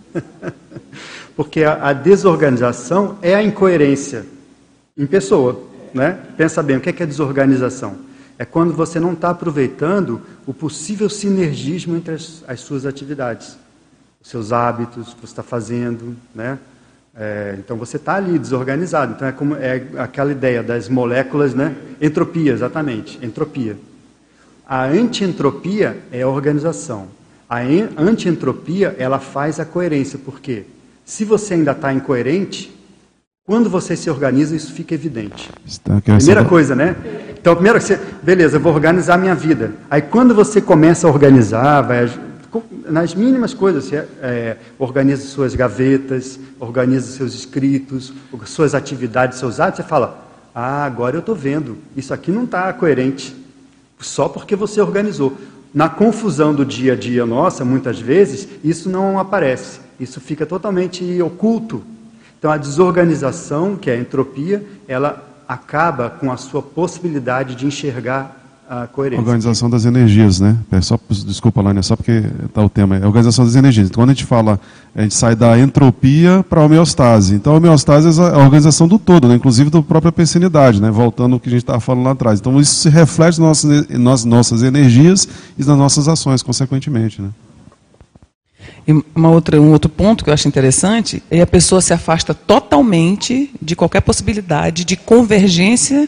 Porque a, a desorganização é a incoerência em pessoa, né? Pensa bem, o que é, que é desorganização? É quando você não está aproveitando o possível sinergismo entre as, as suas atividades, os seus hábitos, o que você está fazendo, né? É, então você está ali desorganizado. Então é, como, é aquela ideia das moléculas, né? Entropia, exatamente, entropia. A antientropia é a organização. A antientropia, ela faz a coerência. Por quê? Se você ainda está incoerente, quando você se organiza, isso fica evidente. Primeira coisa, né? Então, primeiro, você, beleza, eu vou organizar a minha vida. Aí, quando você começa a organizar, vai, nas mínimas coisas, você é, organiza suas gavetas, organiza seus escritos, suas atividades, seus atos, você fala, ah, agora eu estou vendo, isso aqui não está coerente, só porque você organizou. Na confusão do dia a dia nossa, muitas vezes, isso não aparece, isso fica totalmente oculto. Então, a desorganização, que é a entropia, ela acaba com a sua possibilidade de enxergar a coerência. Organização das energias, né? É só, desculpa, Lânia, só porque está o tema. É a organização das energias. Então, quando a gente fala, a gente sai da entropia para a homeostase. Então, a homeostase é a organização do todo, né? Inclusive da própria pensinidade, né? Voltando ao que a gente estava falando lá atrás. Então, isso se reflete nas nossas, nas nossas energias e nas nossas ações, consequentemente, né? E uma outra, um outro ponto que eu acho interessante é a pessoa se afasta totalmente de qualquer possibilidade de convergência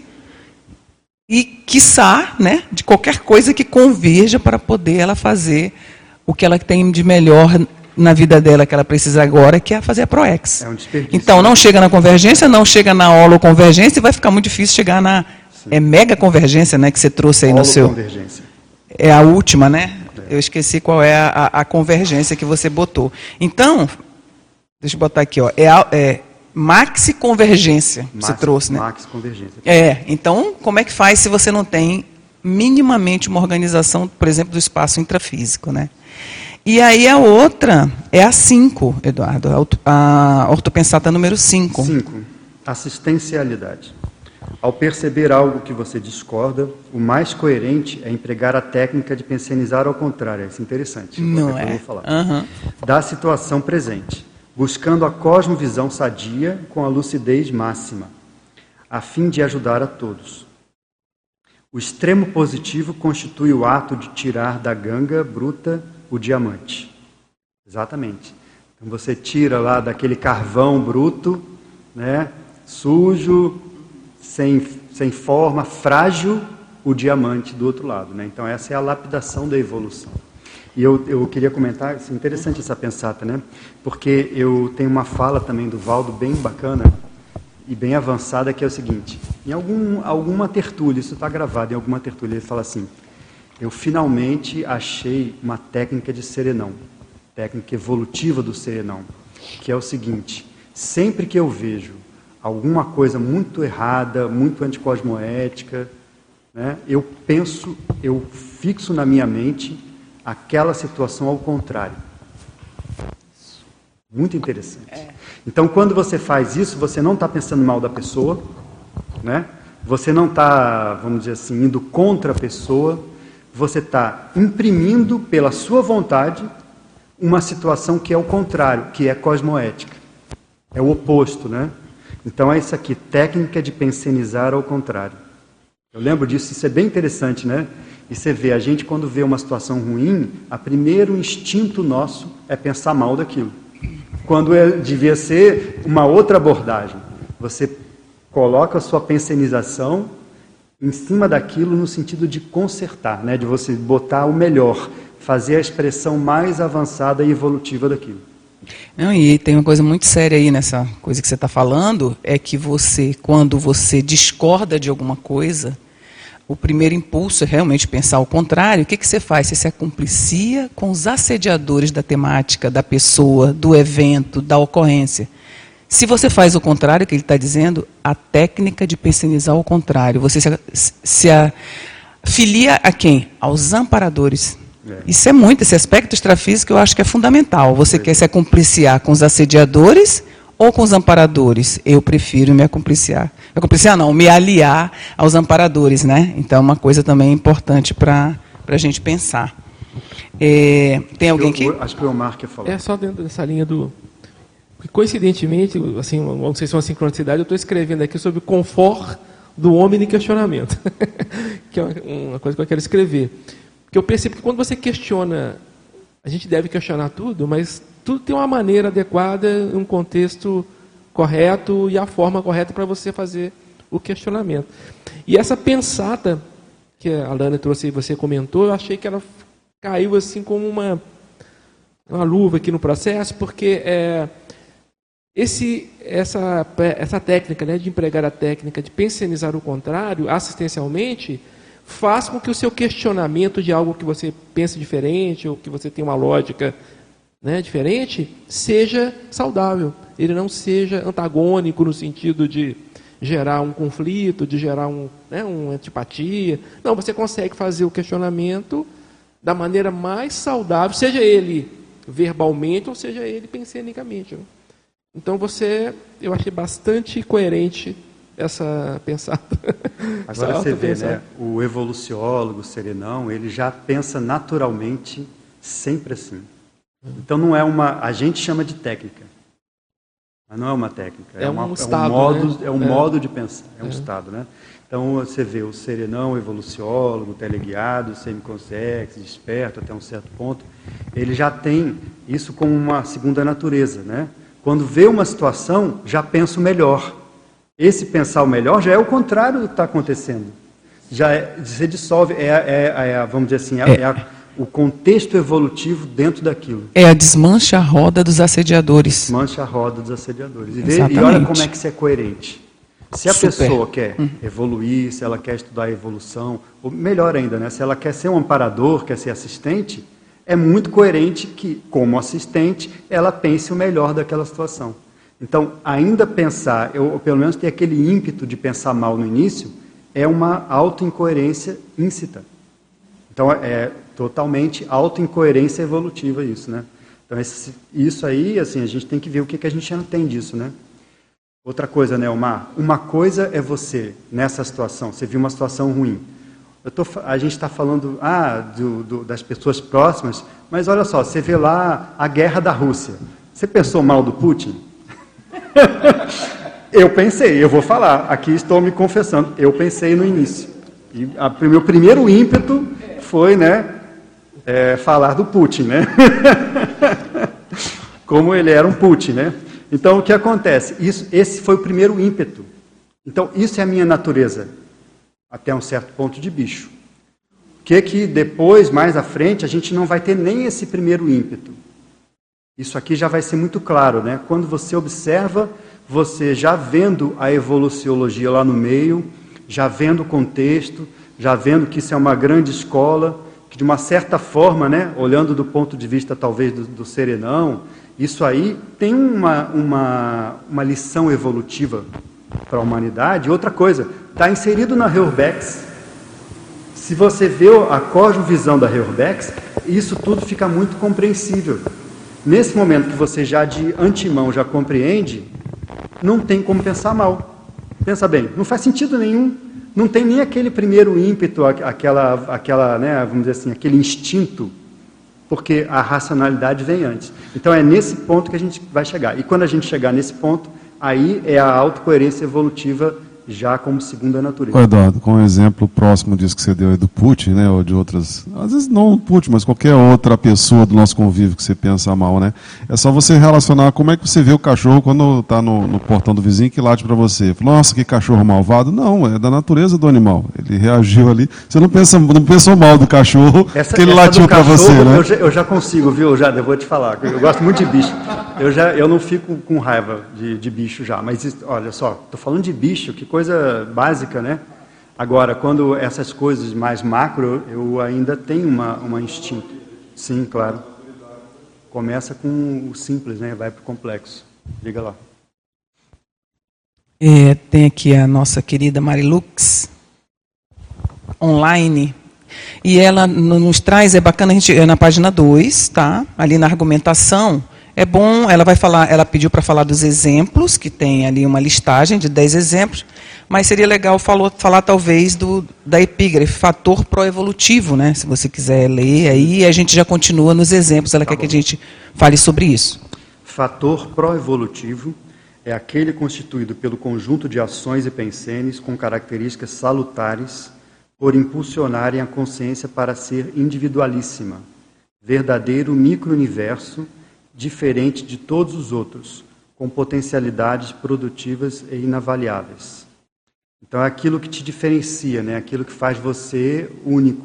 e, quiçá, né, de qualquer coisa que converja para poder ela fazer o que ela tem de melhor na vida dela, que ela precisa agora, que é fazer a ProEx. É um desperdício. Então, não chega na convergência, não chega na holoconvergência e vai ficar muito difícil chegar na é, mega convergência, né, que você trouxe aí no seu... É a última, né? Eu esqueci qual é a, a convergência que você botou. Então, deixa eu botar aqui, ó, é, é maxi convergência que você trouxe, né? Maxi convergência. É, então, como é que faz se você não tem minimamente uma organização, por exemplo, do espaço intrafísico, né? E aí a outra é a cinco, Eduardo, a ortopensata número cinco. cinco. Assistencialidade. Ao perceber algo que você discorda, o mais coerente é empregar a técnica de pensionizar ao contrário. Isso é interessante. Não é? Eu vou falar. Uhum. Da situação presente, buscando a cosmovisão sadia com a lucidez máxima, a fim de ajudar a todos. O extremo positivo constitui o ato de tirar da ganga bruta o diamante. Exatamente. Então você tira lá daquele carvão bruto, né, sujo, Sem, sem forma, frágil, o diamante do outro lado, né? Então, essa é a lapidação da evolução. E eu, eu queria comentar, assim, interessante essa pensata, né? Porque eu tenho uma fala também do Valdo bem bacana e bem avançada, que é o seguinte, em algum, alguma tertúlia, isso está gravado em alguma tertúlia, ele fala assim, eu finalmente achei uma técnica de serenão, técnica evolutiva do serenão, que é o seguinte, sempre que eu vejo alguma coisa muito errada, muito anticosmoética, né? Eu penso, eu fixo na minha mente aquela situação ao contrário. Muito interessante. É. Então, quando você faz isso, você não está pensando mal da pessoa, né? Você não está, vamos dizer assim, indo contra a pessoa, você está imprimindo pela sua vontade uma situação que é o contrário, que é cosmoética. É o oposto, né? Então é isso aqui, técnica de pensenizar ao contrário. Eu lembro disso, isso é bem interessante, né? E você vê, a gente quando vê uma situação ruim, o primeiro instinto nosso é pensar mal daquilo. Quando é, devia ser uma outra abordagem. Você coloca a sua pensenização em cima daquilo no sentido de consertar, né? De você botar o melhor, fazer a expressão mais avançada e evolutiva daquilo. Não, e tem uma coisa muito séria aí nessa coisa que você está falando, é que você, quando você discorda de alguma coisa, o primeiro impulso é realmente pensar ao contrário. O que, que você faz? Você se acumplicia com os assediadores da temática, da pessoa, do evento, da ocorrência. Se você faz o contrário, que ele está dizendo, a técnica de pensenizar ao contrário, você se, se afilia a quem? Aos amparadores. É. Isso é muito, esse aspecto extrafísico eu acho que é fundamental. Você é. quer se acumpliciar com os assediadores ou com os amparadores? Eu prefiro me acumpliciar. Me acumpliciar não, me aliar aos amparadores, né? Então é uma coisa também importante para a gente pensar. É, tem alguém aqui? Eu, acho que foi o Omar que falou. É só dentro dessa linha do... Coincidentemente, assim, não sei se é uma sincronicidade, eu estou escrevendo aqui sobre o confort do homem em questionamento. Que é uma coisa que eu quero escrever. Porque eu percebo que quando você questiona, a gente deve questionar tudo, mas tudo tem uma maneira adequada, um contexto correto e a forma correta para você fazer o questionamento. E essa pensata que a Lana trouxe e você comentou, eu achei que ela caiu assim como uma, uma luva aqui no processo, porque é, esse, essa, essa técnica, né, de empregar a técnica de pensenizar o contrário assistencialmente, faz com que o seu questionamento de algo que você pensa diferente ou que você tem uma lógica, né, diferente, seja saudável. Ele não seja antagônico no sentido de gerar um conflito, de gerar um, né, uma antipatia. Não, você consegue fazer o questionamento da maneira mais saudável, seja ele verbalmente ou seja ele pensenicamente. Né? Então você, eu achei bastante coerente essa pensada. Agora você vê, né, o evoluciólogo, o serenão, ele já pensa naturalmente sempre assim. Então não é uma, a gente chama de técnica, mas não é uma técnica, é, é, uma, um, estado, é um modo, né? é um é. modo de pensar, é um é. estado, né? Então você vê o serenão, o evoluciólogo, o teleguiado, o semiconsex, desperto até um certo ponto, ele já tem isso como uma segunda natureza, né? Quando vê uma situação, já pensa o melhor. Esse pensar o melhor já é o contrário do que está acontecendo. Já é, você dissolve, é, é, é, vamos dizer assim, é, é a, o contexto evolutivo dentro daquilo. É a desmancha a roda dos assediadores. Desmancha a roda dos assediadores. E, vê, e olha como é que isso é coerente. Se a Super. pessoa quer uhum. evoluir, se ela quer estudar a evolução, ou melhor ainda, né, se ela quer ser um amparador, quer ser assistente, é muito coerente que, como assistente, ela pense o melhor daquela situação. Então, ainda pensar, eu, ou pelo menos ter aquele ímpeto de pensar mal no início, é uma auto-incoerência íncita. Então, é totalmente auto-incoerência evolutiva isso, né? Então, esse, isso aí, assim, a gente tem que ver o que, que a gente não tem disso, né? Outra coisa, né, Omar? Uma coisa é você, nessa situação, você viu uma situação ruim. Eu tô, a gente está falando ah, do, do, das pessoas próximas, mas olha só, você vê lá a guerra da Rússia. Você pensou mal do Putin? Eu pensei, eu vou falar, aqui estou me confessando, eu pensei no início. E o meu primeiro ímpeto foi, né, é, falar do Putin, né? Como ele era um Putin, né? Então, o que acontece? Isso, esse foi o primeiro ímpeto. Então, isso é a minha natureza, até um certo ponto de bicho. O que que depois, mais à frente, a gente não vai ter nem esse primeiro ímpeto. Isso aqui já vai ser muito claro, né? Quando você observa, você já vendo a evoluciologia lá no meio, já vendo o contexto, já vendo que isso é uma grande escola, que de uma certa forma, né, olhando do ponto de vista talvez do, do serenão, isso aí tem uma, uma, uma lição evolutiva para a humanidade. Outra coisa, está inserido na Reurbex. Se você vê a cosmovisão da Reurbex, isso tudo fica muito compreensível. Nesse momento que você já de antemão já compreende, não tem como pensar mal. Pensa bem, não faz sentido nenhum. não tem nem aquele primeiro ímpeto, aquela, aquela né, vamos dizer assim, aquele instinto, porque a racionalidade vem antes. Então é nesse ponto que a gente vai chegar. E quando a gente chegar nesse ponto, aí é a autocoerência evolutiva já como segunda natureza. Ô, Eduardo, com um exemplo próximo disso que você deu aí do Putin, né, ou de outras, às vezes não o Putin, mas qualquer outra pessoa do nosso convívio que você pensa mal, né? É só você relacionar como é que você vê o cachorro quando está no, no portão do vizinho que late para você. Fala, nossa, que cachorro malvado. Não, é da natureza do animal. Ele reagiu ali. Você não pensa, não pensou mal do cachorro, essa, que ele essa latiu para você, né? Eu já, eu já consigo, viu, Jada? Eu vou te falar. Eu gosto muito de bicho. Eu, já, eu não fico com raiva de, de bicho já, mas olha só, estou falando de bicho, que coisa básica, né? Agora, quando essas coisas mais macro, eu ainda tenho uma, uma instinto. Sim, claro. Começa com o simples, né? Vai para o complexo. Diga lá. É, tem aqui a nossa querida Marilux, online, e ela nos traz, é bacana, a gente, é na página dois, tá? Ali na argumentação, é bom, ela vai falar, ela pediu para falar dos exemplos, que tem ali uma listagem de dez exemplos, mas seria legal falou, falar talvez do, da epígrafe, fator pró-evolutivo, né? Se você quiser ler aí, a gente já continua nos exemplos, ela tá quer bom. Que a gente fale sobre isso. Fator pró-evolutivo é aquele constituído pelo conjunto de ações e pensenes com características salutares por impulsionarem a consciência para ser individualíssima, verdadeiro micro-universo, diferente de todos os outros, com potencialidades produtivas e inavaliáveis. Então é aquilo que te diferencia, né? Aquilo que faz você único.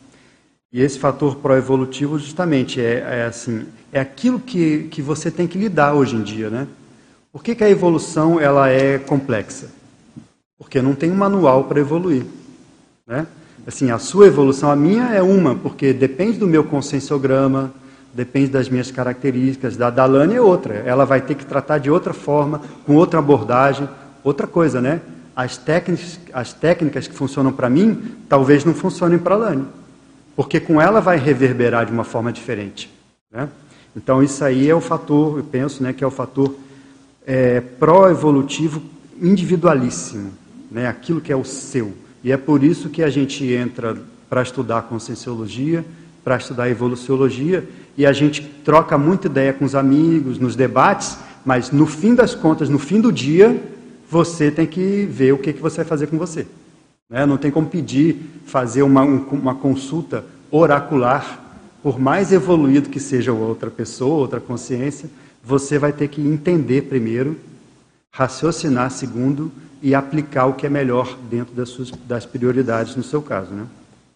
E esse fator pró-evolutivo justamente é, é, assim, é aquilo que, que você tem que lidar hoje em dia, né? Por que, que a evolução ela é complexa? Porque não tem um manual para evoluir, né? Assim, a sua evolução, a minha é uma, porque depende do meu conscienciograma, depende das minhas características, da Dalane é outra. Ela vai ter que tratar de outra forma, com outra abordagem, outra coisa, né? As técnicas, as técnicas que funcionam para mim, talvez não funcionem para a Lane, porque com ela vai reverberar de uma forma diferente, né? Então isso aí é o fator, eu penso, né, que é o fator é, pró-evolutivo individualíssimo, né? Aquilo que é o seu. E é por isso que a gente entra para estudar conscienciologia, para estudar evoluciologia, e a gente troca muita ideia com os amigos, nos debates, mas no fim das contas, no fim do dia, você tem que ver o que, que você vai fazer com você, né? Não tem como pedir, fazer uma, um, uma consulta oracular, por mais evoluído que seja outra pessoa, outra consciência, você vai ter que entender primeiro, raciocinar segundo e aplicar o que é melhor dentro das, suas, das prioridades no seu caso, né?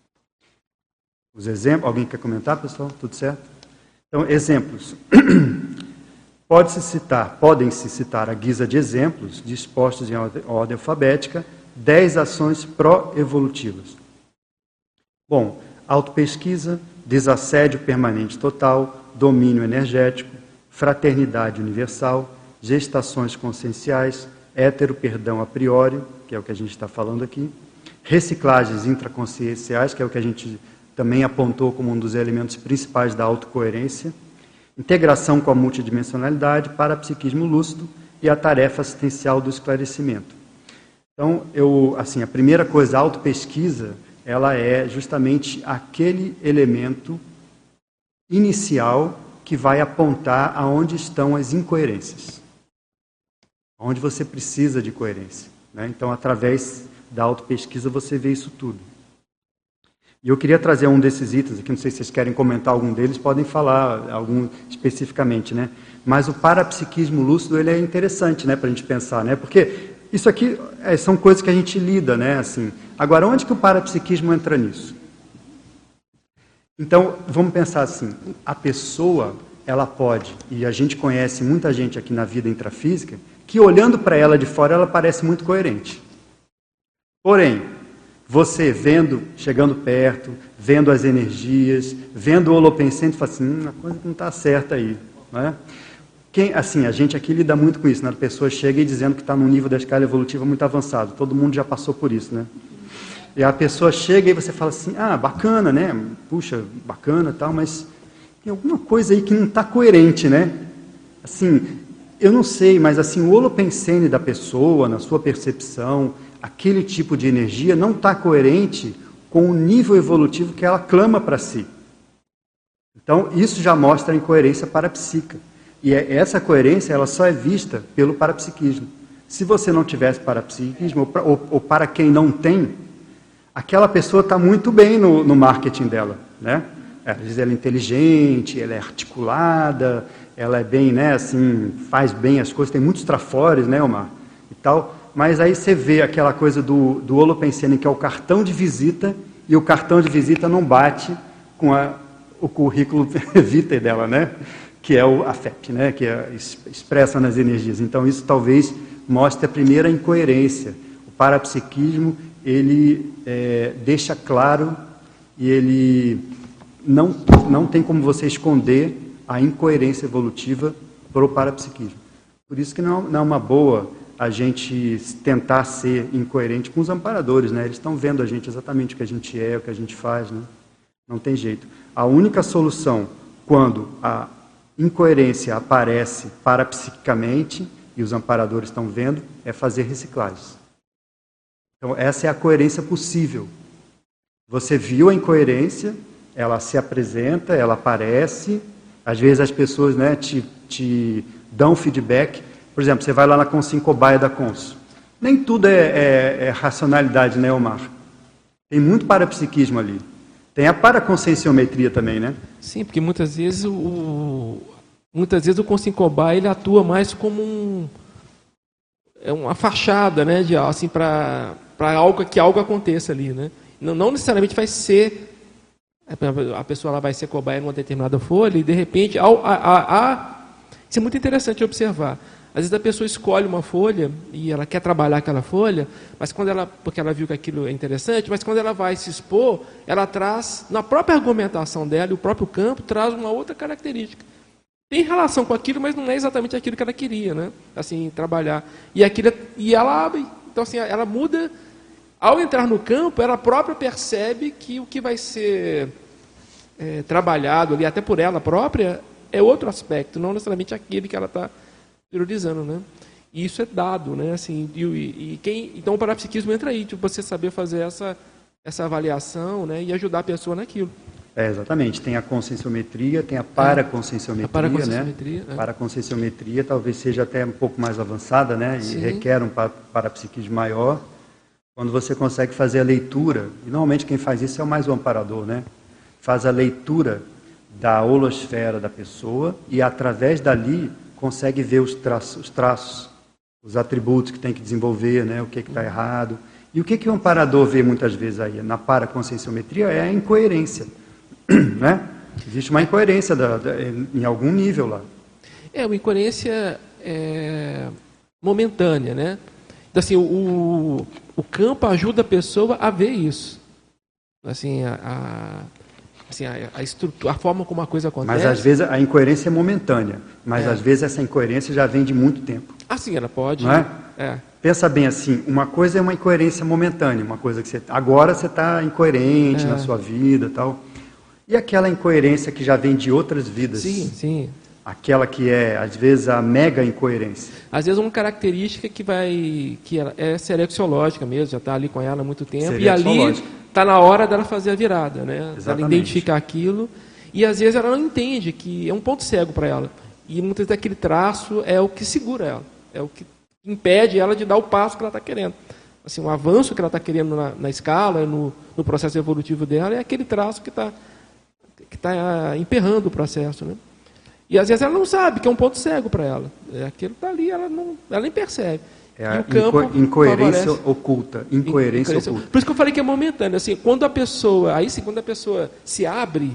Os exemplos, alguém quer comentar, pessoal? Tudo certo? Então, exemplos. Pode-se citar, podem-se citar à guisa de exemplos, dispostos em ordem alfabética, dez ações pró-evolutivas. Bom, autopesquisa, desassédio permanente total, domínio energético, fraternidade universal, gestações conscienciais, hétero-perdão a priori, que é o que a gente está falando aqui, reciclagens intraconscienciais, que é o que a gente também apontou como um dos elementos principais da autocoerência, integração com a multidimensionalidade, parapsiquismo lúcido e a tarefa assistencial do esclarecimento. Então, eu, assim, a primeira coisa, a autopesquisa, ela é justamente aquele elemento inicial que vai apontar aonde estão as incoerências, onde você precisa de coerência, né? Então, através da autopesquisa, você vê isso tudo. E eu queria trazer um desses itens aqui, não sei se vocês querem comentar algum deles, podem falar algum especificamente, né? Mas o parapsiquismo lúcido, ele é interessante, né, para a gente pensar, né? Porque isso aqui é, são coisas que a gente lida, né? Assim, agora, onde que o parapsiquismo entra nisso? Então, vamos pensar assim, a pessoa, ela pode, e a gente conhece muita gente aqui na vida intrafísica, que olhando para ela de fora, ela parece muito coerente. Porém, você vendo, chegando perto, vendo as energias, vendo o holopensene, fala assim, hum, a coisa não está certa aí, né? Quem, assim, a gente aqui lida muito com isso, né? A pessoa chega e dizendo que está num nível da escala evolutiva muito avançado, todo mundo já passou por isso, né? E a pessoa chega e você fala assim, ah, bacana, né? Puxa, bacana e tal, mas tem alguma coisa aí que não está coerente, né? Assim, eu não sei, mas assim, o holopensene da pessoa, na sua percepção, aquele tipo de energia não está coerente com o nível evolutivo que ela clama para si. Então, isso já mostra a incoerência parapsíquica. E é, essa coerência ela só é vista pelo parapsiquismo. Se você não tivesse parapsiquismo, ou, ou, ou para quem não tem, aquela pessoa está muito bem no, no marketing dela, né? Às vezes ela é inteligente, ela é articulada, ela é bem, né, assim, faz bem as coisas, tem muitos trafores, né, Omar? E tal. Mas aí você vê aquela coisa do, do Holopensene, que é o cartão de visita, e o cartão de visita não bate com a, o currículo vitae dela, né? Que é o, a F E P, né? Que é, expressa nas energias. Então, isso talvez mostre a primeira incoerência. O parapsiquismo, ele é, deixa claro e ele não, não tem como você esconder a incoerência evolutiva para o parapsiquismo. Por isso que não, não é uma boa a gente tentar ser incoerente com os amparadores, né? Eles estão vendo a gente exatamente o que a gente é, o que a gente faz, né? Não tem jeito. A única solução, quando a incoerência aparece parapsiquicamente, e os amparadores estão vendo, é fazer reciclagens. Então, essa é a coerência possível. Você viu a incoerência, ela se apresenta, ela aparece, às vezes as pessoas, né, te, te dão feedback. Por exemplo, você vai lá na Consincobaia da Cons. Nem tudo é, é, é racionalidade, né, Omar? Tem muito parapsiquismo ali. Tem a paraconscienciometria também, né? Sim, porque muitas vezes o, muitas vezes o Consincobaia ele atua mais como um, é uma fachada, né, de, assim, para para algo, que algo aconteça ali, né? Não, não necessariamente vai ser, a pessoa ela vai ser cobaia numa determinada folha e, de repente, ao, a, a, a, isso é muito interessante observar. Às vezes a pessoa escolhe uma folha e ela quer trabalhar aquela folha, mas quando ela, porque ela viu que aquilo é interessante, mas quando ela vai se expor, ela traz, na própria argumentação dela, e o próprio campo traz uma outra característica. Tem relação com aquilo, mas não é exatamente aquilo que ela queria, né? Assim, trabalhar. E, aquilo, e ela abre, então assim, ela muda. Ao entrar no campo, ela própria percebe que o que vai ser é, trabalhado ali, até por ela própria, é outro aspecto, não necessariamente aquele que ela está priorizando, né? E isso é dado, né? Assim, e, e quem, então o parapsiquismo entra aí, tipo, você saber fazer essa, essa avaliação, né? E ajudar a pessoa naquilo. É, exatamente. Tem a conscienciometria, tem a paraconscienciometria, a paraconscienciometria, né? É. A paraconscienciometria talvez seja até um pouco mais avançada, né? E Sim. requer um parapsiquismo maior. Quando você consegue fazer a leitura, e normalmente quem faz isso é o mais o amparador, né? Faz a leitura da holosfera da pessoa e, através dali, consegue ver os traços, os, traços, os atributos que tem que desenvolver, né? O que está errado. E o que, que o amparador vê muitas vezes aí na paraconscienciometria é a incoerência, né? Existe uma incoerência da, da, em algum nível lá. É, uma incoerência é, momentânea, né? Então, assim, o, o campo ajuda a pessoa a ver isso. Assim, a, a, assim, a, a, estrutura, a forma como a coisa acontece. Mas, às vezes, a incoerência é momentânea. Mas, é. às vezes, essa incoerência já vem de muito tempo. Ah, sim, ela pode. Não é? É. Pensa bem assim, uma coisa é uma incoerência momentânea, uma coisa que você... Agora você está incoerente é. na sua vida e tal. E aquela incoerência que já vem de outras vidas? Sim, sim. Aquela que é, às vezes, a mega incoerência. Às vezes uma característica que vai, que ela é serexiológica mesmo, já está ali com ela há muito tempo, e ali está na hora dela fazer a virada, né? Ela identificar aquilo, e às vezes ela não entende que é um ponto cego para ela. E muitas vezes aquele traço é o que segura ela, é o que impede ela de dar o passo que ela está querendo. Assim, o avanço que ela está querendo na, na escala, no, no processo evolutivo dela, é aquele traço que está que tá emperrando o processo, né? E às vezes ela não sabe que é um ponto cego para ela. É aquilo que está ali, ela, não, ela nem percebe. É a inco incoerência favorece. oculta. Incoerência, incoerência oculta. Por isso que eu falei que é momentâneo. Assim, quando a pessoa, aí sim, quando a pessoa se abre,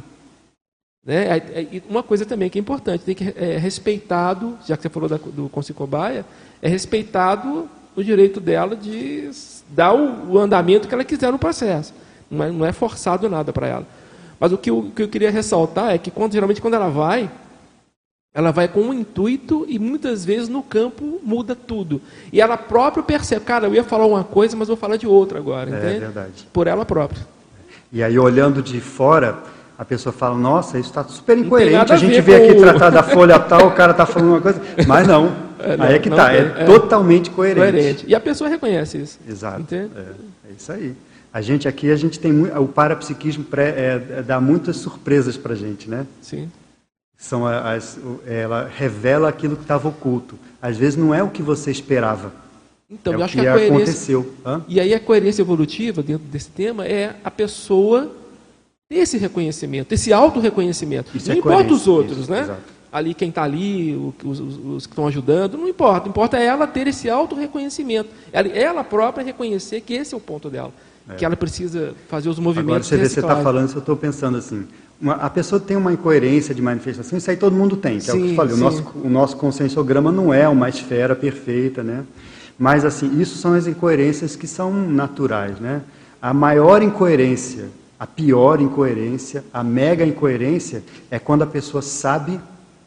né, é, é, uma coisa também que é importante, tem que é respeitado, já que você falou da, do Consincobaia, é respeitado o direito dela de dar o, o andamento que ela quiser no processo. Não é, não é forçado nada para ela. Mas o que, eu, o que eu queria ressaltar é que quando, geralmente quando ela vai, ela vai com um intuito e muitas vezes no campo muda tudo. E ela própria percebe, cara, eu ia falar uma coisa, mas vou falar de outra agora. É entende? verdade. Por ela própria. E aí, olhando de fora, a pessoa fala, nossa, isso está super incoerente. A gente a vê com... aqui tratar da folha tal, o cara está falando uma coisa. Mas não, É, não, aí é que não tá, tem, é, é totalmente coerente. coerente. E a pessoa reconhece isso. Exato. Entende? É, é isso aí. A gente aqui, a gente tem muito, o parapsiquismo pré, é, dá muitas surpresas para a gente, né? Sim. São as, ela revela aquilo que estava oculto. Às vezes não é o que você esperava. Então, é eu o acho que, que a coerência aconteceu. Hã? E aí a coerência evolutiva dentro desse tema é a pessoa ter esse reconhecimento, esse auto-reconhecimento. Não é importa os coerência, outros, isso, né? exato. Ali quem está ali, os, os, os que estão ajudando, não importa. Importa é ela ter esse auto-reconhecimento. Ela, ela própria reconhecer que esse é o ponto dela. É. Que ela precisa fazer os movimentos. Agora, você vê, você está falando, eu estou pensando assim, uma, a pessoa tem uma incoerência de manifestação, isso aí todo mundo tem, que sim, é o que eu falei, o nosso, o nosso conscienciograma não é uma esfera perfeita, né? Mas, assim, isso são as incoerências que são naturais, né? A maior incoerência, a pior incoerência, a mega incoerência é quando a pessoa sabe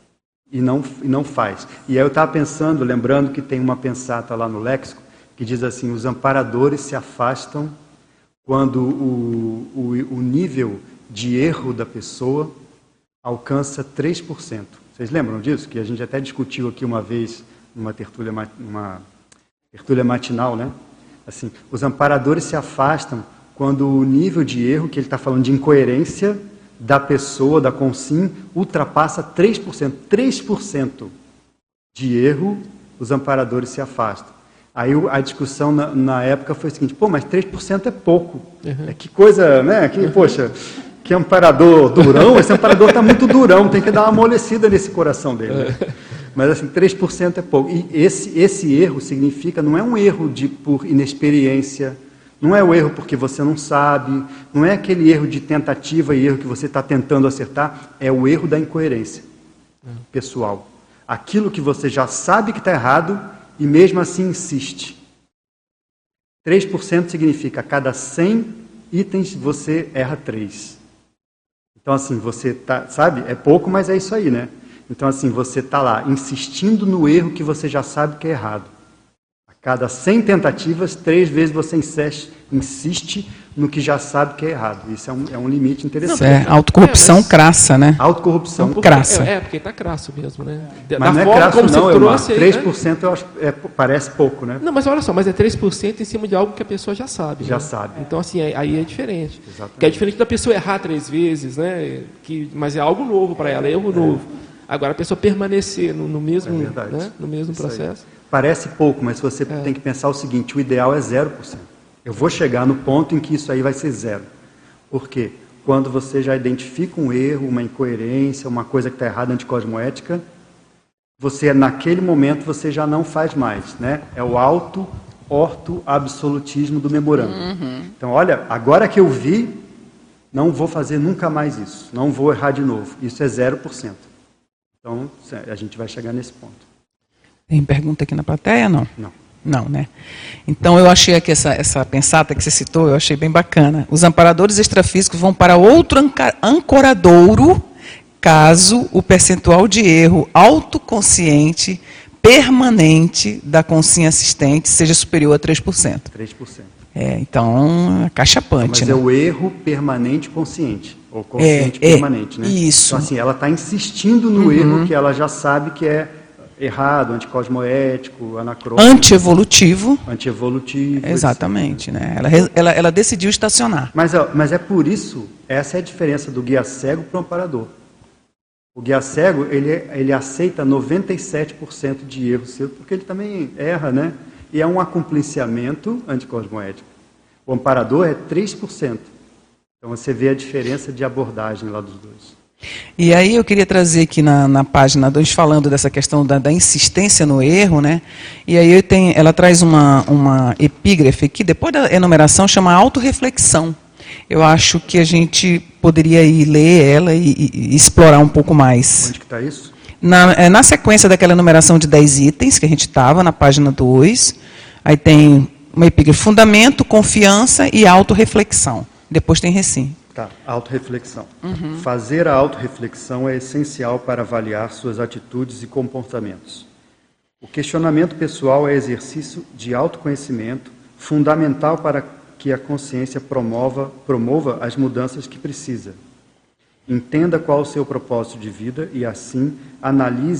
e não, e não faz. E aí eu estava pensando, lembrando que tem uma pensata lá no léxico, que diz assim, os amparadores se afastam quando o, o, o nível de erro da pessoa alcança três por cento. Vocês lembram disso? Que a gente até discutiu aqui uma vez, numa tertúlia, uma tertúlia matinal, né? Assim, os amparadores se afastam quando o nível de erro, que ele está falando de incoerência da pessoa, da consim, ultrapassa três por cento. três por cento de erro, os amparadores se afastam. Aí a discussão na, na época foi o seguinte, pô, mas três por cento é pouco. Uhum. É, que coisa, né? Que, uhum. Poxa, que amparador durão, esse amparador está muito durão, tem que dar uma amolecida nesse coração dele. Né? Mas assim, três por cento é pouco. E esse, esse erro significa, não é um erro de, por inexperiência, não é o erro porque você não sabe, não é aquele erro de tentativa e erro que você está tentando acertar, é o erro da incoerência pessoal. Aquilo que você já sabe que está errado e mesmo assim insiste. três por cento significa a cada cem itens você erra três. Então assim, você tá, sabe, é pouco, mas é isso aí, né? Então assim, você está lá insistindo no erro que você já sabe que é errado. A cada cem tentativas, três vezes você insiste, insiste no que já sabe que é errado. Isso é um, é um limite interessante. Isso é autocorrupção é, mas... crassa, né? Autocorrupção porque, crassa. É, é, porque está crasso mesmo, né? Da mas não é forma crasso como não, você trouxe três por cento aí, né? eu acho, é, parece pouco, né? Não, mas olha só, mas é três por cento em cima de algo que a pessoa já sabe. Já né? sabe. Então, assim, aí é diferente. Exatamente. Que é diferente da pessoa errar três vezes, né? Que, mas é algo novo para ela, é erro é. novo. Agora, a pessoa permanecer no, no mesmo, é né? no mesmo processo... Aí. Parece pouco, mas você é. tem que pensar o seguinte, o ideal é zero por cento. Eu vou chegar no ponto em que isso aí vai ser zero. Por quê? Quando você já identifica um erro, uma incoerência, uma coisa que está errada anticosmoética, você, naquele momento, você já não faz mais, né? É o auto-orto-absolutismo do memorando. Uhum. Então, olha, agora que eu vi, não vou fazer nunca mais isso. Não vou errar de novo. Isso é zero por cento. Então, a gente vai chegar nesse ponto. Tem pergunta aqui na plateia, não? Não. Não, né? Então, eu achei que essa, essa pensata que você citou, eu achei bem bacana. Os amparadores extrafísicos vão para outro ancoradouro caso o percentual de erro autoconsciente permanente da consciência assistente seja superior a três por cento. três por cento. É, então, acachapante. Mas né? é o erro permanente consciente, ou consciente é, permanente, é, né? Isso. Então, assim, ela está insistindo no uhum. erro que ela já sabe que é errado, anticosmoético, anacrônico. Antievolutivo. Antievolutivo. Exatamente, né? Ela, ela, ela decidiu estacionar. Mas, mas é por isso, essa é a diferença do guia cego para o amparador. O guia cego, ele, ele aceita noventa e sete por cento de erro seu, porque ele também erra, né? E é um acompliciamento anticosmoético. O amparador é três por cento. Então você vê a diferença de abordagem lá dos dois. E aí eu queria trazer aqui na, na página dois, falando dessa questão da, da insistência no erro, né? E aí eu tenho, ela traz uma, uma epígrafe que depois da enumeração chama autorreflexão. Eu acho que a gente poderia ir ler ela e, e, e explorar um pouco mais. Onde que está isso? Na, na sequência daquela enumeração de dez itens que a gente estava, na página dois, aí tem uma epígrafe, fundamento, confiança e autorreflexão. Depois tem recim. Tá, autorreflexão. Uhum. Fazer a autorreflexão é essencial para avaliar suas atitudes e comportamentos. O questionamento pessoal é exercício de autoconhecimento, fundamental para que a consciência promova, promova as mudanças que precisa. Entenda qual o seu propósito de vida e, assim, analise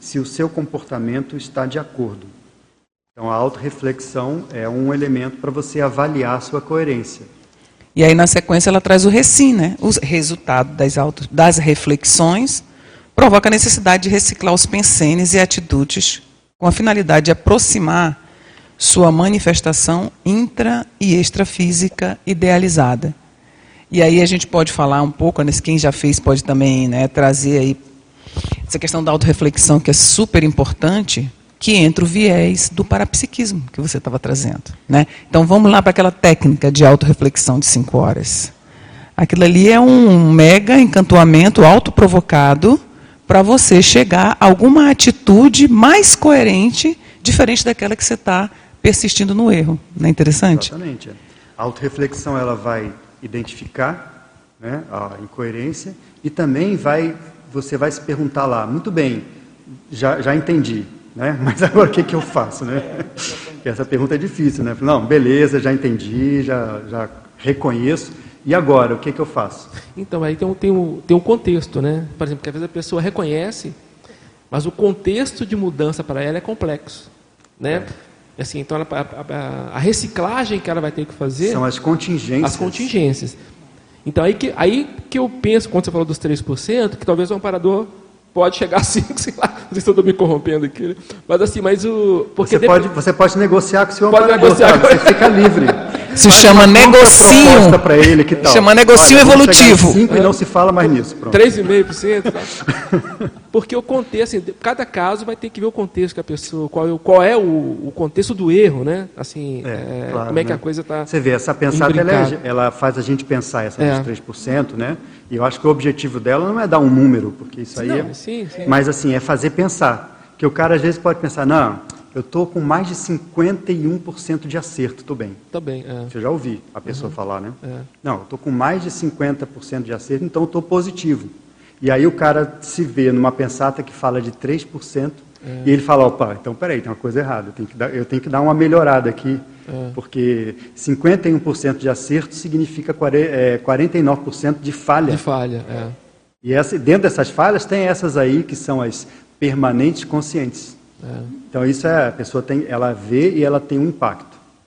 se o seu comportamento está de acordo. Então, a autorreflexão é um elemento para você avaliar a sua coerência. E aí, na sequência, ela traz o recim, né? O resultado das, auto, das reflexões provoca a necessidade de reciclar os pensenes e atitudes com a finalidade de aproximar sua manifestação intra- e extrafísica idealizada. E aí a gente pode falar um pouco, quem já fez pode também, né, trazer aí essa questão da autorreflexão, que é super importante, que entra o viés do parapsiquismo que você estava trazendo, né? Então vamos lá para aquela técnica de autorreflexão de cinco horas. Aquilo ali é um mega encantoamento autoprovocado para você chegar a alguma atitude mais coerente, diferente daquela que você está persistindo no erro. Não é interessante? Exatamente. A autorreflexão, ela vai identificar, né, a incoerência, e também vai, você vai se perguntar lá, muito bem, já, já entendi, né? Mas agora o que, que eu faço? Né? Porque essa pergunta é difícil, né? Não, beleza, já entendi, já, já reconheço, e agora, o que, que eu faço? Então, aí tem um, tem, um, tem um contexto, né? Por exemplo, que às vezes a pessoa reconhece, mas o contexto de mudança para ela é complexo, né? É. Assim, então, ela, a, a, a reciclagem que ela vai ter que fazer... São as contingências. As contingências. Então, aí que, aí que eu penso, quando você falou dos três por cento, que talvez o amparador pode chegar a cinco, sei lá, não sei se eu estou me corrompendo aqui, mas assim, mas o... Porque você, depois, pode, você pode negociar com o seu pode amparador, negociar sabe? Você fica livre. Se chama negocinho. Para ele, que tal? Chama negocinho evolutivo. cinco e não se fala mais nisso. três vírgula cinco por cento. Porque o contexto, assim, cada caso vai ter que ver o contexto que a pessoa, qual é, qual é o, o contexto do erro, né? Assim, é, é, claro, como é que né? a coisa está. Você vê, essa pensada ela, é, ela faz a gente pensar essa é. dos três por cento, né? E eu acho que o objetivo dela não é dar um número, porque isso aí não, é. Sim, sim. Mas assim, é fazer pensar. Que o cara às vezes pode pensar, não, eu estou com mais de cinquenta e um por cento de acerto, estou bem. Estou bem, é. Você já ouviu a pessoa uhum. falar, né? É. Não, eu estou com mais de cinquenta por cento de acerto, então estou positivo. E aí o cara se vê numa pensata que fala de três por cento, é. e ele fala, opa, então peraí, tem uma coisa errada, eu tenho que dar, eu tenho que dar uma melhorada aqui, é. porque cinquenta e um por cento de acerto significa quarenta e nove por cento de falha. De falha, é. E essa, dentro dessas falhas tem essas aí que são as permanentes conscientes. É. Então isso é, a pessoa tem, ela vê e ela tem um impacto.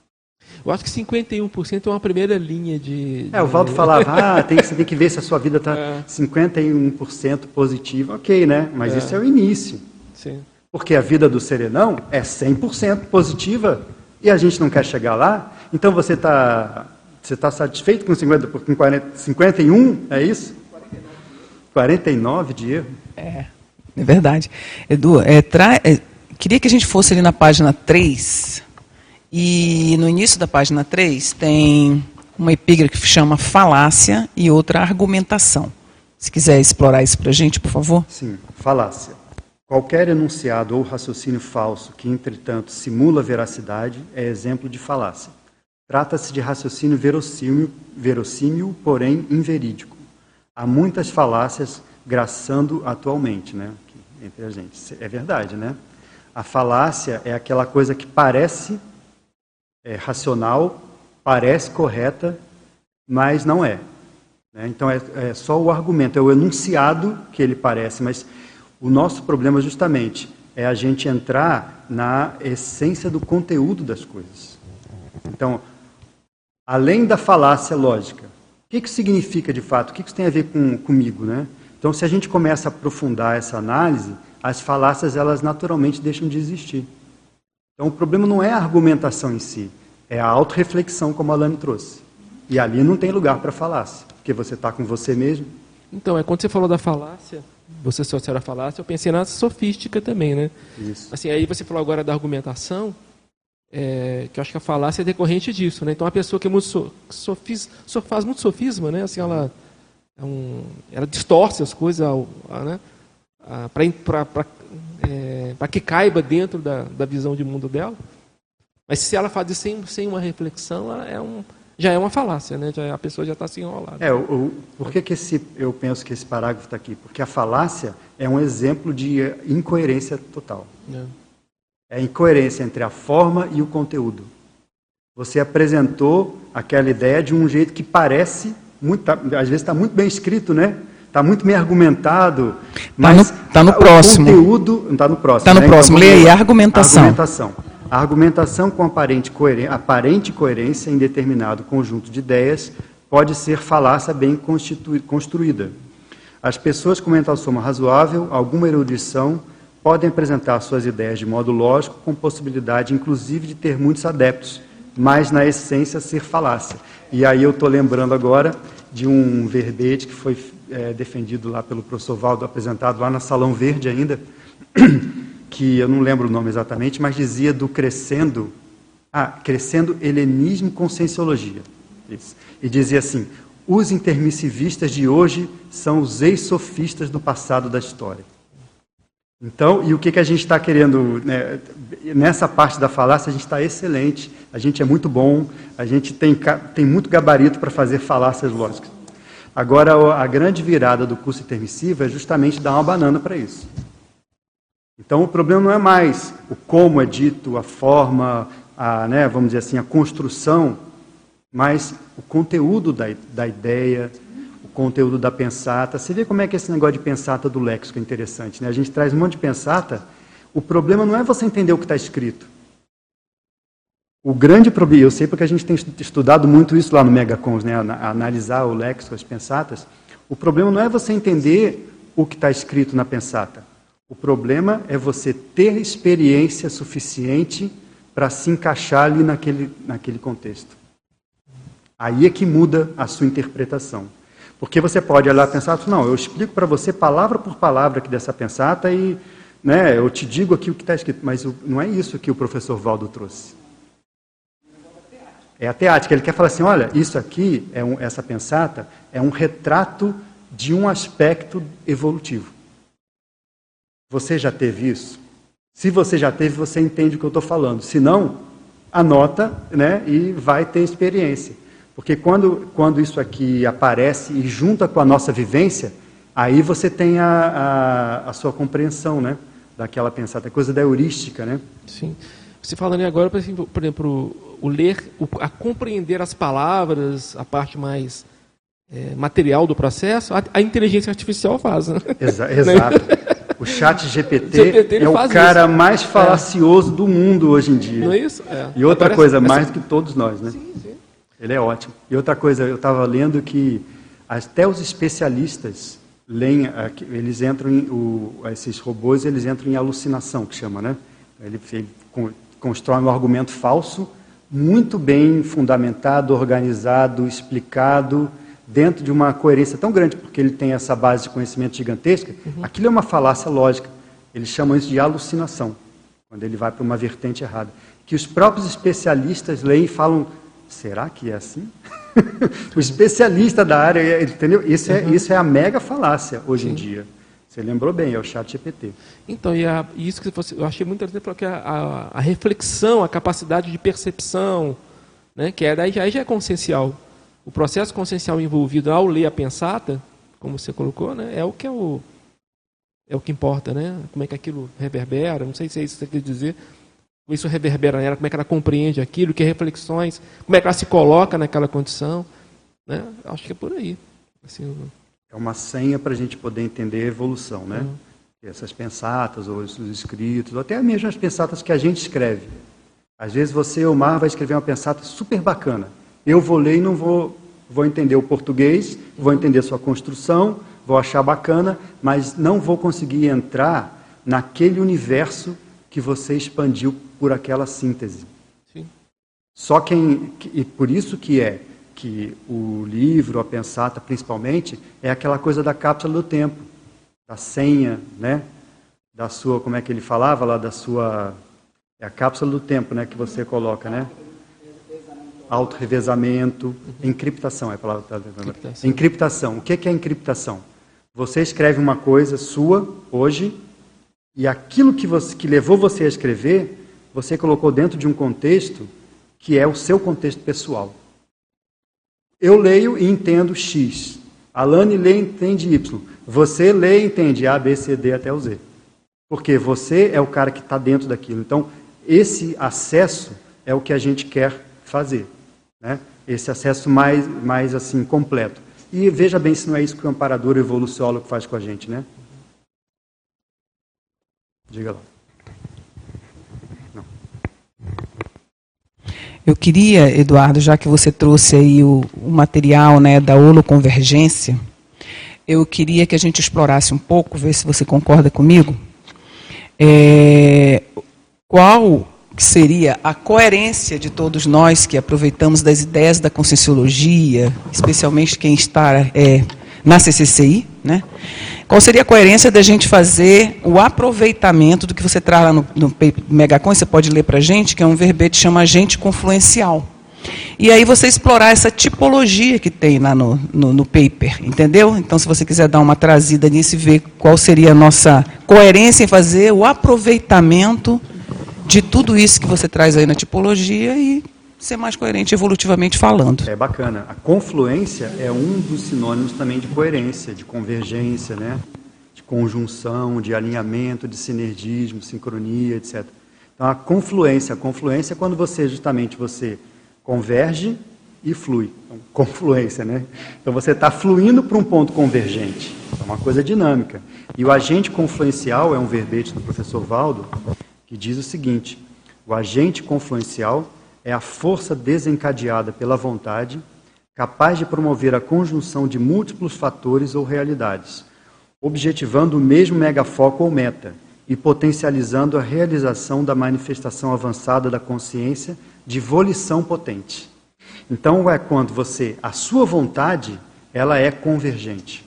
Eu acho que cinquenta e um por cento é uma primeira linha de... de... É, o Valdo falava, ah, tem, você tem que ver se a sua vida está é. cinquenta e um por cento positiva. Ok, né? Mas é. isso é o início. Sim. Porque a vida do serenão é cem por cento positiva e a gente não quer chegar lá. Então você está você tá satisfeito com, cinquenta, com quarenta, cinquenta e um, é isso? quarenta e nove de erro. É, é verdade. Edu, é, tra... é, queria que a gente fosse ali na página três... E no início da página três tem uma epígrafe que chama falácia e outra argumentação. Se quiser explorar isso para a gente, por favor. Sim, falácia. Qualquer enunciado ou raciocínio falso que, entretanto, simula veracidade é exemplo de falácia. Trata-se de raciocínio verossímil, verossímil, porém inverídico. Há muitas falácias graçando atualmente, né, entre a gente. É verdade, né? A falácia é aquela coisa que parece... É racional, parece correta, mas não é. Né? Então, é, é só o argumento, é o enunciado que ele parece, mas o nosso problema, justamente, é a gente entrar na essência do conteúdo das coisas. Então, além da falácia lógica, o que, que significa, de fato? O que, que isso tem a ver com, comigo? Né? Então, se a gente começa a aprofundar essa análise, as falácias, elas naturalmente deixam de existir. Então, o problema não é a argumentação em si, é a autorreflexão, como a Alane trouxe. E ali não tem lugar para falácia, porque você está com você mesmo. Então, é quando você falou da falácia, você associou a falácia, eu pensei na sofística também, né? Isso. Assim, aí você falou agora da argumentação, é, que eu acho que a falácia é decorrente disso, né? Então, a pessoa que é muito so, sofis, so, faz muito sofisma, né? Assim, ela, é um, ela distorce as coisas, né? Para é, para que caiba dentro da, da visão de mundo dela. Mas se ela faz isso sem, sem uma reflexão, ela é um, já é uma falácia, né? Já, a pessoa já está se enrolada. É, o, o, por que, que esse, eu penso que esse parágrafo está aqui? Porque a falácia é um exemplo de incoerência total. É, é incoerência entre a forma e o conteúdo. Você apresentou aquela ideia de um jeito que parece, muito, às vezes está muito bem escrito, né? está muito bem argumentado, mas está no, tá no próximo. O conteúdo não está no próximo. Está no né? próximo. Então, Leia aí a argumentação. argumentação. A argumentação com aparente coerência, aparente coerência em determinado conjunto de ideias pode ser falácia bem construída. As pessoas com mental soma razoável, alguma erudição, podem apresentar suas ideias de modo lógico, com possibilidade, inclusive, de ter muitos adeptos, mas, na essência, ser falácia. E aí eu estou lembrando agora de um verbete que foi é, defendido lá pelo professor Valdo, apresentado lá na Salão Verde ainda, que eu não lembro o nome exatamente, mas dizia do crescendo, ah, crescendo helenismo com cienciologia. Isso. E dizia assim, os intermissivistas de hoje são os ex-sofistas do passado da história. Então, e o que, que a gente está querendo, né, nessa parte da falácia, a gente está excelente, a gente é muito bom, a gente tem, tem muito gabarito para fazer falácias lógicas. Agora, a grande virada do curso intermissivo é justamente dar uma banana para isso. Então, o problema não é mais o como é dito, a forma, a, né, vamos dizer assim, a construção, mas o conteúdo da, da ideia, o conteúdo da pensata. Você vê como é que esse negócio de pensata do léxico é interessante, né? A gente traz um monte de pensata, o problema não é você entender o que está escrito. O grande problema, eu sei porque a gente tem estudado muito isso lá no Megacons, né, a, a analisar o léxico, as pensatas, o problema não é você entender o que está escrito na pensata. O problema é você ter experiência suficiente para se encaixar ali naquele, naquele contexto. Aí é que muda a sua interpretação. Porque você pode olhar e pensar, não, eu explico para você palavra por palavra aqui dessa pensata e, né, eu te digo aqui o que está escrito, mas não é isso que o professor Valdo trouxe. É a teática. Ele quer falar assim, olha, isso aqui, é um, essa pensata, é um retrato de um aspecto evolutivo. Você já teve isso? Se você já teve, você entende o que eu estou falando. Se não, anota, né, e vai ter experiência. Porque quando, quando isso aqui aparece e junta com a nossa vivência, aí você tem a, a, a sua compreensão, né, daquela pensata, coisa da heurística, né? Sim. Você falando agora, por exemplo, por exemplo o ler, o, a compreender as palavras, a parte mais é, material do processo, a, a inteligência artificial faz, né? Exa exato. O chat G P T, G P T é o cara isso. mais falacioso é. do mundo hoje em dia. Não é isso? É. E outra Parece, coisa, parece... mais do que todos nós, né? Sim, sim. Ele é ótimo. E outra coisa, eu estava lendo que até os especialistas leem, eles entram em, o, esses robôs, eles entram em alucinação, que chama, né? Ele, ele constrói um argumento falso, muito bem fundamentado, organizado, explicado, dentro de uma coerência tão grande, porque ele tem essa base de conhecimento gigantesca. Uhum. Aquilo é uma falácia lógica. Eles chamam isso de alucinação, quando ele vai para uma vertente errada. Que os próprios especialistas leem e falam, será que é assim? O especialista da área, entendeu? Isso é, uhum. isso é a mega falácia hoje Sim. em dia. Você lembrou bem, é o chat G P T. Então, e, a, e isso que você, eu achei muito interessante, porque a, a, a reflexão, a capacidade de percepção, né, que é, daí já, já é consciencial. O processo consciencial envolvido ao ler a pensata, como você colocou, né, é o que é o, é o que importa, né? Como é que aquilo reverbera, não sei se é isso que você quer dizer, isso reverbera nela, como é que ela compreende aquilo, que reflexões, como é que ela se coloca naquela condição, né? Acho que é por aí. Assim, é uma senha para a gente poder entender a evolução, né? Uhum. Essas pensatas, ou os escritos, ou até mesmo as pensatas que a gente escreve. Às vezes você, Omar, vai escrever uma pensata super bacana. Eu vou ler e não vou, vou entender o português, vou entender sua construção, vou achar bacana, mas não vou conseguir entrar naquele universo que você expandiu por aquela síntese. Sim. Só quem, e por isso que é que o livro, a pensata principalmente, é aquela coisa da cápsula do tempo, da senha, né? Da sua, como é que ele falava lá, da sua, é a cápsula do tempo, né, que você coloca, né? Auto-revezamento, uhum. encriptação, é a palavra. Encriptação. encriptação. O que é encriptação? Você escreve uma coisa sua, hoje, e aquilo que, você, que levou você a escrever, você colocou dentro de um contexto que é o seu contexto pessoal. Eu leio e entendo X. Alane lê e entende Y. Você lê e entende A, B, C, D até o Z. Porque você é o cara que está dentro daquilo. Então, esse acesso é o que a gente quer fazer, né? Esse acesso mais, mais assim, completo. E veja bem se não é isso que o amparador evoluciólogo faz com a gente, né? Diga lá. Não. Eu queria, Eduardo, já que você trouxe aí o, o material, né, da holoconvergência, eu queria que a gente explorasse um pouco, ver se você concorda comigo, é, qual seria a coerência de todos nós que aproveitamos das ideias da Conscienciologia, especialmente quem está é, na C C C I, né? Qual seria a coerência da gente fazer o aproveitamento do que você traz lá no, no Megacon, você pode ler para a gente, que é um verbete que chama agente confluencial. E aí você explorar essa tipologia que tem lá no, no, no paper, entendeu? Então, se você quiser dar uma trazida nisso e ver qual seria a nossa coerência em fazer o aproveitamento de tudo isso que você traz aí na tipologia e ser mais coerente evolutivamente falando. É bacana. A confluência é um dos sinônimos também de coerência, de convergência, né? De conjunção, de alinhamento, de sinergismo, sincronia, etcétera. Então, a confluência, a confluência é quando você, justamente, você converge e flui. Então, confluência, né? Então, você está fluindo para um ponto convergente. É uma coisa dinâmica. E o agente confluencial é um verbete do professor Valdo, que diz o seguinte: o agente confluencial é a força desencadeada pela vontade, capaz de promover a conjunção de múltiplos fatores ou realidades, objetivando o mesmo megafoco ou meta e potencializando a realização da manifestação avançada da consciência de volição potente. Então, é quando você, a sua vontade, ela é convergente.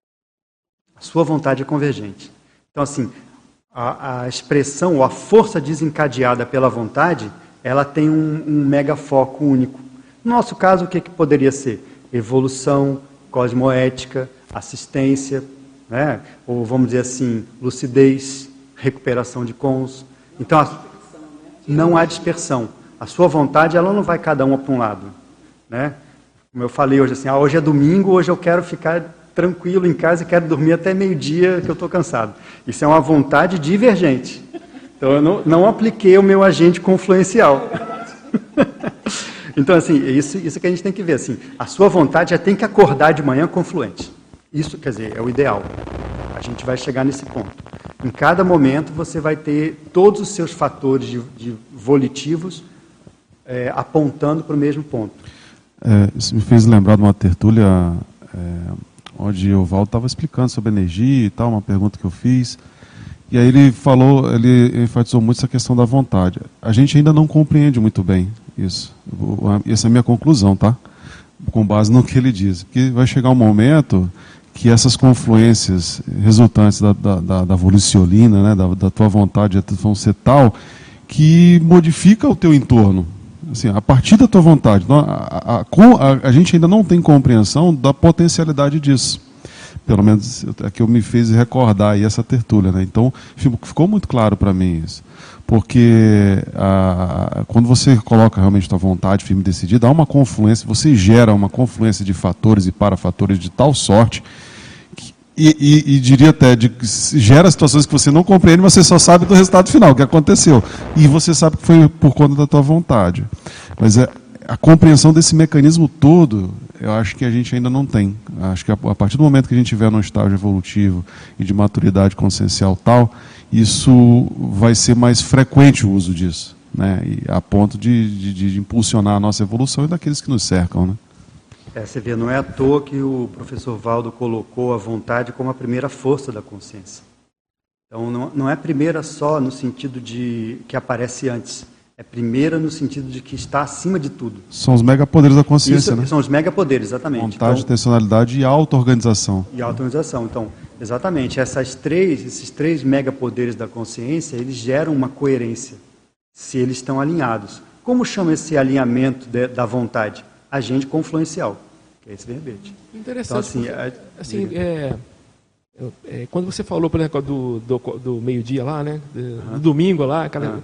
A sua vontade é convergente. Então, assim, a, a expressão ou a força desencadeada pela vontade, ela tem um, um megafoco único. No nosso caso, o que, que poderia ser? Evolução, cosmoética, assistência, né? Ou vamos dizer assim, lucidez, recuperação de cons. Então, a, não há dispersão. A sua vontade, ela não vai cada uma para um lado, né? Como eu falei hoje, assim, ah, hoje é domingo, hoje eu quero ficar tranquilo em casa e quero dormir até meio-dia que eu estou cansado. Isso é uma vontade divergente. Então, eu não, não apliquei o meu agente confluencial. Então, assim, isso, isso que a gente tem que ver. Assim, a sua vontade já tem que acordar de manhã confluente. Isso, quer dizer, é o ideal. A gente vai chegar nesse ponto. Em cada momento, você vai ter todos os seus fatores de, de volitivos é, apontando para o mesmo ponto. É, isso me fez lembrar de uma tertúlia é, onde o Valdo estava explicando sobre energia e tal, uma pergunta que eu fiz. E aí ele falou, ele enfatizou muito essa questão da vontade. A gente ainda não compreende muito bem isso. Essa é a minha conclusão, tá? Com base no que ele diz. Porque vai chegar um momento que essas confluências resultantes da, da, da, da volicionina, né, da, da tua vontade, vão ser tal que modifica o teu entorno. Assim, a partir da tua vontade. A, a, a, a gente ainda não tem compreensão da potencialidade disso. Pelo menos aqui eu me fez recordar aí essa tertúlia, né? Então ficou muito claro para mim isso, porque a, quando você coloca realmente a tua vontade firme e decidida, há uma confluência, você gera uma confluência de fatores e parafatores de tal sorte que, e, e, e diria até de, gera situações que você não compreende, mas você só sabe do resultado final, o que aconteceu, e você sabe que foi por conta da tua vontade. Mas é, a compreensão desse mecanismo todo, eu acho que a gente ainda não tem. Acho que a, a partir do momento que a gente estiver num estágio evolutivo e de maturidade consciencial tal, isso vai ser mais frequente o uso disso, né? E a ponto de, de, de impulsionar a nossa evolução e daqueles que nos cercam, né? É, você vê, não é à toa que o professor Valdo colocou a vontade como a primeira força da consciência. Então, não, não é primeira só no sentido de que aparece antes. É primeira no sentido de que está acima de tudo. São os megapoderes da consciência, Isso, né? São os megapoderes, exatamente. Vontade, então, intencionalidade e auto-organização. E auto-organização. Então, exatamente, essas três, esses três megapoderes da consciência, eles geram uma coerência, se eles estão alinhados. Como chama esse alinhamento de, da vontade? Agente confluencial, que é esse verbete. Interessante. Então, assim, porque, a, assim é, é, quando você falou, por exemplo, do, do, do meio-dia lá, né? Do, uhum. do domingo lá, aquela... Uhum.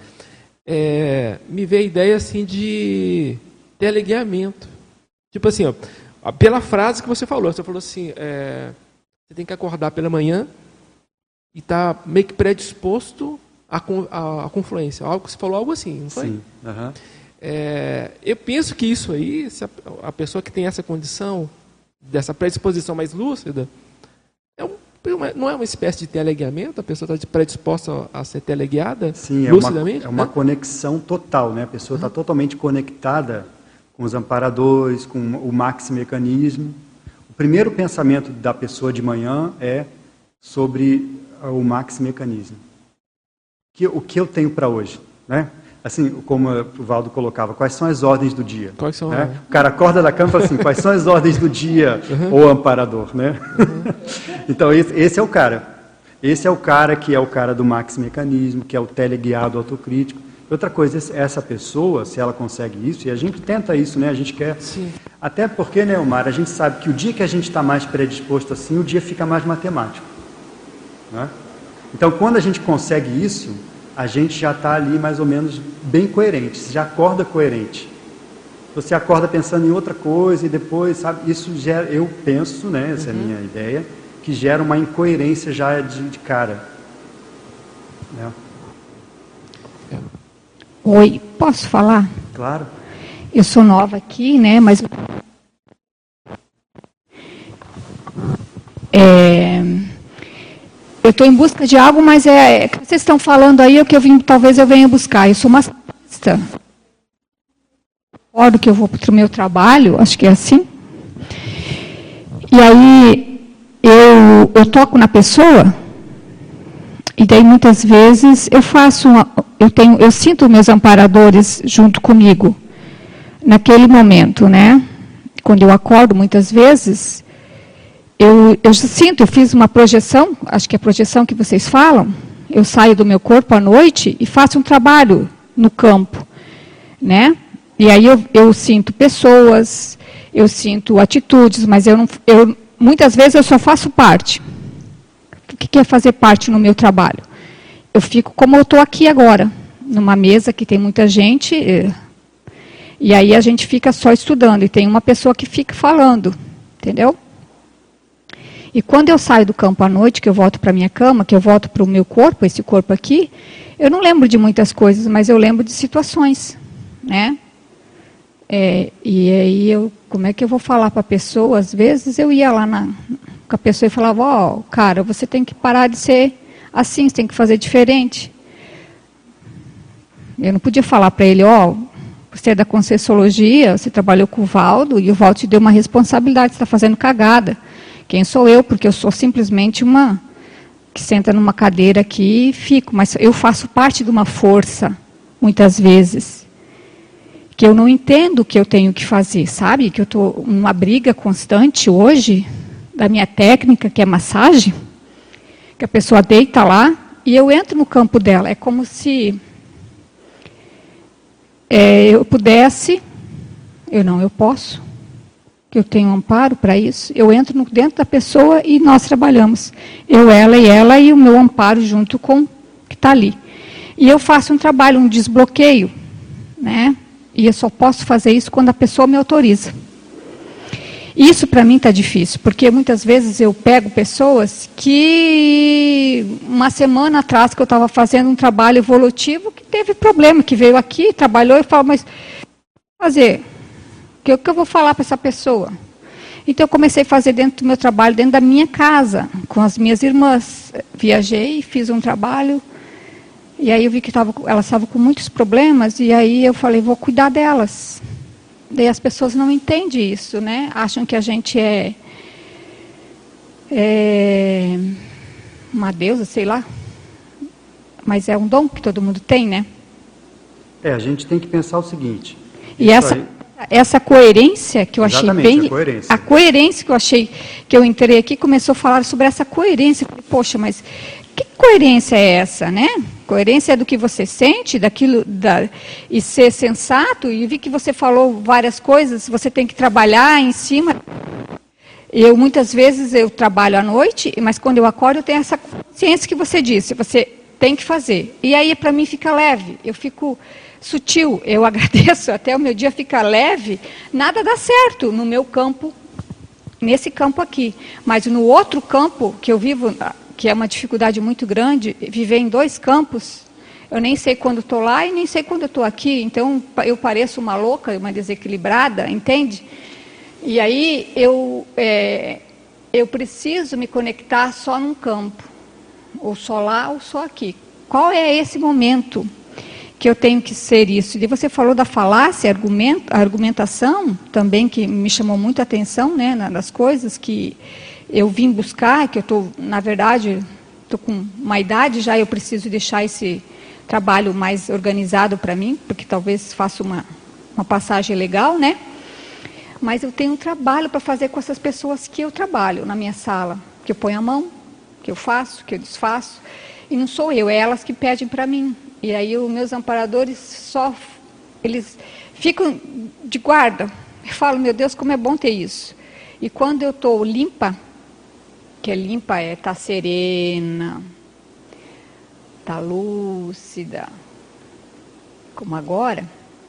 É, me veio a ideia assim de teleguiamento. Tipo assim, ó, pela frase que você falou, você falou assim, é, você tem que acordar pela manhã e tá meio que predisposto à, à, à confluência. Algo, você falou algo assim, não foi? Sim. Uhum. É, eu penso que isso aí, se a, a pessoa que tem essa condição dessa predisposição mais lúcida, é um, não é uma espécie de teleguiamento? A pessoa está predisposta a ser teleguiada? Sim, é lucidamente? Uma, é uma né? conexão total, né? A pessoa está uhum. totalmente conectada com os amparadores, com o maximecanismo. O primeiro pensamento da pessoa de manhã é sobre o maximecanismo. Que, o que eu tenho para hoje, né? Assim, como o Valdo colocava, quais são as ordens do dia? Quais são? Né? O cara acorda da cama e fala assim, quais são as ordens do dia, uhum. ou amparador, né? Uhum. Então, esse, esse é o cara. Esse é o cara que é o cara do maximecanismo, que é o teleguiado autocrítico. Outra coisa, essa pessoa, se ela consegue isso, e a gente tenta isso, né? A gente quer... Sim. Até porque, né, Omar, a gente sabe que o dia que a gente está mais predisposto assim, o dia fica mais matemático. Né? Então, quando a gente consegue isso, a gente já está ali mais ou menos bem coerente, você já acorda coerente. Você acorda pensando em outra coisa e depois, sabe, isso gera, eu penso, né, essa uhum. é a minha ideia, que gera uma incoerência já de, de cara. Né? Oi, posso falar? Claro. Eu sou nova aqui, né, mas... É... Eu estou em busca de algo, mas é, é que vocês estão falando aí, é o que eu vim, talvez eu venha buscar. Eu sou massagista. Concordo que eu vou para o meu trabalho, acho que é assim. E aí, eu, eu toco na pessoa, e daí muitas vezes eu faço, uma, eu, tenho, eu sinto meus amparadores junto comigo, naquele momento, né? Quando eu acordo, muitas vezes... Eu, eu sinto, eu fiz uma projeção, acho que é a projeção que vocês falam, eu saio do meu corpo à noite e faço um trabalho no campo, né? E aí eu, eu sinto pessoas, eu sinto atitudes, mas eu, não, eu muitas vezes eu só faço parte. O que é fazer parte no meu trabalho? Eu fico como eu estou aqui agora, numa mesa que tem muita gente, e aí a gente fica só estudando, e tem uma pessoa que fica falando, entendeu? E quando eu saio do campo à noite, que eu volto para a minha cama, que eu volto para o meu corpo, esse corpo aqui, eu não lembro de muitas coisas, mas eu lembro de situações, né? É, e aí, eu, como é que eu vou falar para a pessoa? Às vezes eu ia lá na, com a pessoa e falava, ó, oh, cara, você tem que parar de ser assim, você tem que fazer diferente. Eu não podia falar para ele, ó, oh, você é da Conscienciologia, você trabalhou com o Valdo, e o Valdo te deu uma responsabilidade, você está fazendo cagada. Quem sou eu? Porque eu sou simplesmente uma que senta numa cadeira aqui e fico. Mas eu faço parte de uma força, muitas vezes, que eu não entendo o que eu tenho que fazer, sabe? Que eu estou numa briga constante hoje, da minha técnica, que é massagem, que a pessoa deita lá e eu entro no campo dela. É como se é, eu pudesse, eu não, eu posso. Eu tenho um amparo para isso, eu entro no, dentro da pessoa e nós trabalhamos. Eu, ela e ela e o meu amparo junto com o que está ali. E eu faço um trabalho, um desbloqueio, né? E eu só posso fazer isso quando a pessoa me autoriza. Isso para mim está difícil, porque muitas vezes eu pego pessoas que uma semana atrás que eu estava fazendo um trabalho evolutivo que teve problema, que veio aqui, trabalhou e falou, mas o que fazer? O que, que eu vou falar para essa pessoa? Então, eu comecei a fazer dentro do meu trabalho, dentro da minha casa, com as minhas irmãs. Viajei, fiz um trabalho, e aí eu vi que tava, elas estavam com muitos problemas, e aí eu falei, vou cuidar delas. Daí as pessoas não entendem isso, né? Acham que a gente é, é uma deusa, sei lá. Mas é um dom que todo mundo tem, né? É, a gente tem que pensar o seguinte... E essa... Aí... Essa coerência que eu achei Exatamente, bem... a coerência. A coerência que eu achei, que eu entrei aqui, começou a falar sobre essa coerência. Poxa, mas que coerência é essa, né? Coerência é do que você sente, daquilo, da, e ser sensato, e vi que você falou várias coisas, você tem que trabalhar em cima. Eu, muitas vezes, eu trabalho à noite, mas quando eu acordo, eu tenho essa consciência que você disse, você tem que fazer. E aí, para mim, fica leve, eu fico... sutil, eu agradeço, até o meu dia ficar leve, nada dá certo no meu campo, nesse campo aqui. Mas no outro campo que eu vivo, que é uma dificuldade muito grande, viver em dois campos, eu nem sei quando estou lá e nem sei quando estou aqui, então eu pareço uma louca, uma desequilibrada, entende? E aí eu, é, eu preciso me conectar só num campo, ou só lá ou só aqui. Qual é esse momento que eu tenho que ser isso? E você falou da falácia, argumento, a argumentação também, que me chamou muito a atenção, né, nas coisas que eu vim buscar, que eu estou, na verdade, estou com uma idade já, eu preciso deixar esse trabalho mais organizado para mim, porque talvez faça uma, uma passagem legal, né? Mas eu tenho um trabalho para fazer com essas pessoas que eu trabalho na minha sala, que eu ponho a mão, que eu faço, que eu desfaço, e não sou eu, é elas que pedem para mim. E aí os meus amparadores só, eles ficam de guarda. Eu falo, meu Deus, como é bom ter isso. E quando eu estou limpa, que é limpa é estar tá serena, estar tá lúcida, como agora,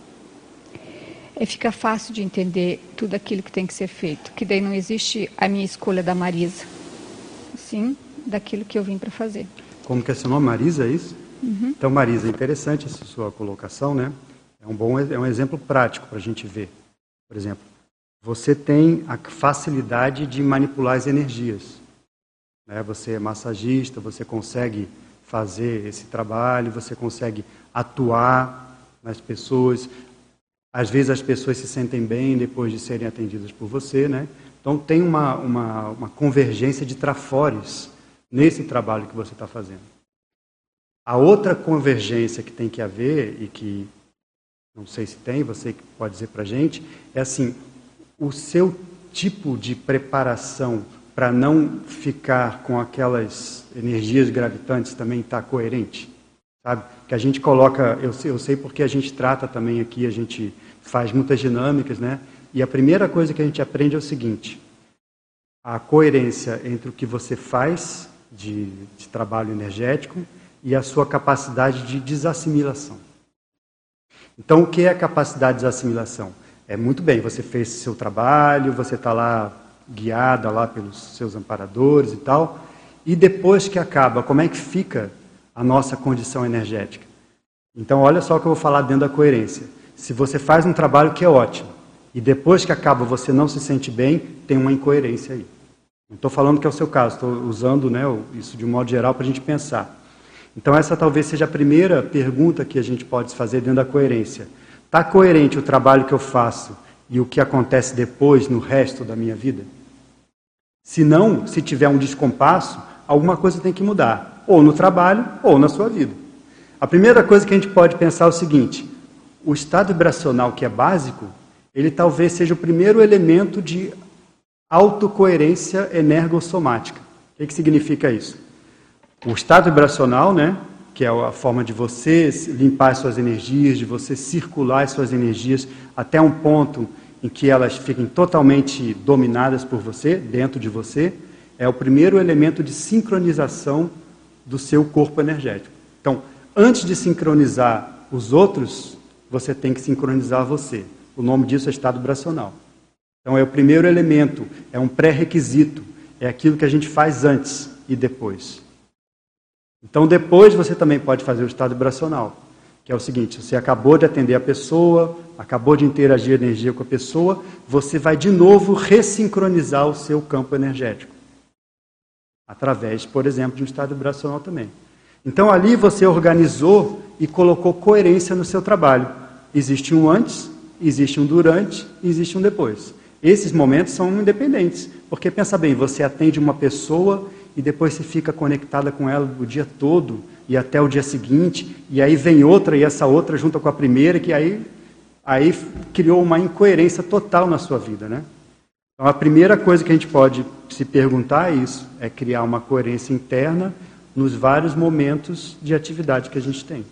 é, fica fácil de entender tudo aquilo que tem que ser feito. Que daí não existe a minha escolha da Marisa, sim, daquilo que eu vim para fazer. Como que é seu nome? Marisa, é isso? Uhum. Então, Marisa, interessante essa sua colocação, né? É um bom, é um exemplo prático para a gente ver. Por exemplo, você tem a facilidade de manipular as energias, né? Você é massagista, você consegue fazer esse trabalho, você consegue atuar nas pessoas. Às vezes as pessoas se sentem bem depois de serem atendidas por você, né? Então tem uma, uma, uma convergência de trafores nesse trabalho que você está fazendo. A outra convergência que tem que haver, e que não sei se tem, você que pode dizer para a gente, é assim, o seu tipo de preparação para não ficar com aquelas energias gravitantes também está coerente, sabe? Que a gente coloca, eu sei, eu sei porque a gente trata também aqui, a gente faz muitas dinâmicas, né? E a primeira coisa que a gente aprende é o seguinte, a coerência entre o que você faz de, de trabalho energético e a sua capacidade de desassimilação. Então, o que é a capacidade de desassimilação? É muito bem, você fez seu trabalho, você está lá guiada lá pelos seus amparadores e tal, e depois que acaba, como é que fica a nossa condição energética? Então, olha só o que eu vou falar dentro da coerência. Se você faz um trabalho que é ótimo, e depois que acaba você não se sente bem, tem uma incoerência aí. Não estou falando que é o seu caso, estou usando, né, isso de um modo geral para a gente pensar. Então essa talvez seja a primeira pergunta que a gente pode fazer dentro da coerência. Está coerente o trabalho que eu faço e o que acontece depois no resto da minha vida? Se não, se tiver um descompasso, alguma coisa tem que mudar, ou no trabalho ou na sua vida. A primeira coisa que a gente pode pensar é o seguinte, o estado vibracional que é básico, ele talvez seja o primeiro elemento de autocoerência energossomática. O que, que significa isso? O estado vibracional, né, que é a forma de você limpar as suas energias, de você circular as suas energias até um ponto em que elas fiquem totalmente dominadas por você, dentro de você, é o primeiro elemento de sincronização do seu corpo energético. Então, antes de sincronizar os outros, você tem que sincronizar você. O nome disso é estado vibracional. Então, é o primeiro elemento, é um pré-requisito, é aquilo que a gente faz antes e depois. Então, depois você também pode fazer o estado vibracional, que é o seguinte, você acabou de atender a pessoa, acabou de interagir energia com a pessoa, você vai de novo ressincronizar o seu campo energético, através, por exemplo, de um estado vibracional também. Então, ali você organizou e colocou coerência no seu trabalho. Existe um antes, existe um durante e existe um depois. Esses momentos são independentes, porque pensa bem, você atende uma pessoa e depois você fica conectada com ela o dia todo e até o dia seguinte, e aí vem outra e essa outra junta com a primeira, que aí, aí criou uma incoerência total na sua vida, né? Então a primeira coisa que a gente pode se perguntar é isso, é criar uma coerência interna nos vários momentos de atividade que a gente tem.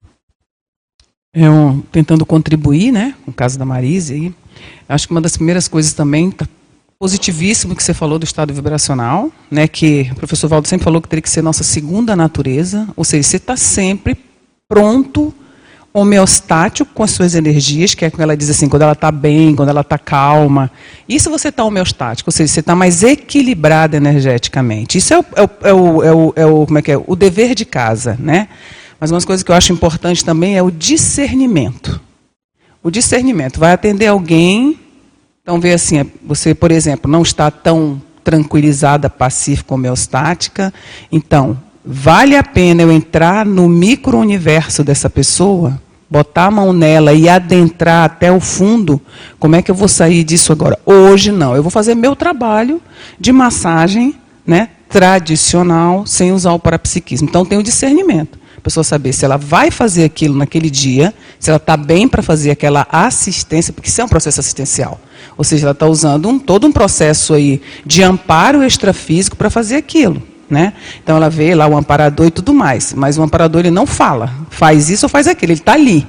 Eu, tentando contribuir, né, no caso da Marise, aí, acho que uma das primeiras coisas também, tá positivíssimo que você falou do estado vibracional, né, que o professor Valdo sempre falou que teria que ser nossa segunda natureza, ou seja, você está sempre pronto, homeostático com as suas energias, que é quando ela diz assim, quando ela está bem, quando ela está calma. E se você está homeostático, ou seja, você está mais equilibrado energeticamente. Isso é o, é o, é o, é o, é o, como é que é? O dever de casa, né? Mas uma coisa que eu acho importante também é o discernimento. O discernimento. Vai atender alguém, Então, vê assim, você, por exemplo, não está tão tranquilizada, pacífica, homeostática. Então, vale a pena eu entrar no micro-universo dessa pessoa, botar a mão nela e adentrar até o fundo? Como é que eu vou sair disso agora? Hoje, não. Eu vou fazer meu trabalho de massagem, né, tradicional, sem usar o parapsiquismo. Então, tem o discernimento. A pessoa saber se ela vai fazer aquilo naquele dia, se ela está bem para fazer aquela assistência, porque isso é um processo assistencial. Ou seja, ela está usando um, todo um processo aí de amparo extrafísico para fazer aquilo. Né? Então, ela vê lá o amparador e tudo mais. Mas o amparador ele não fala, faz isso ou faz aquilo, ele está ali.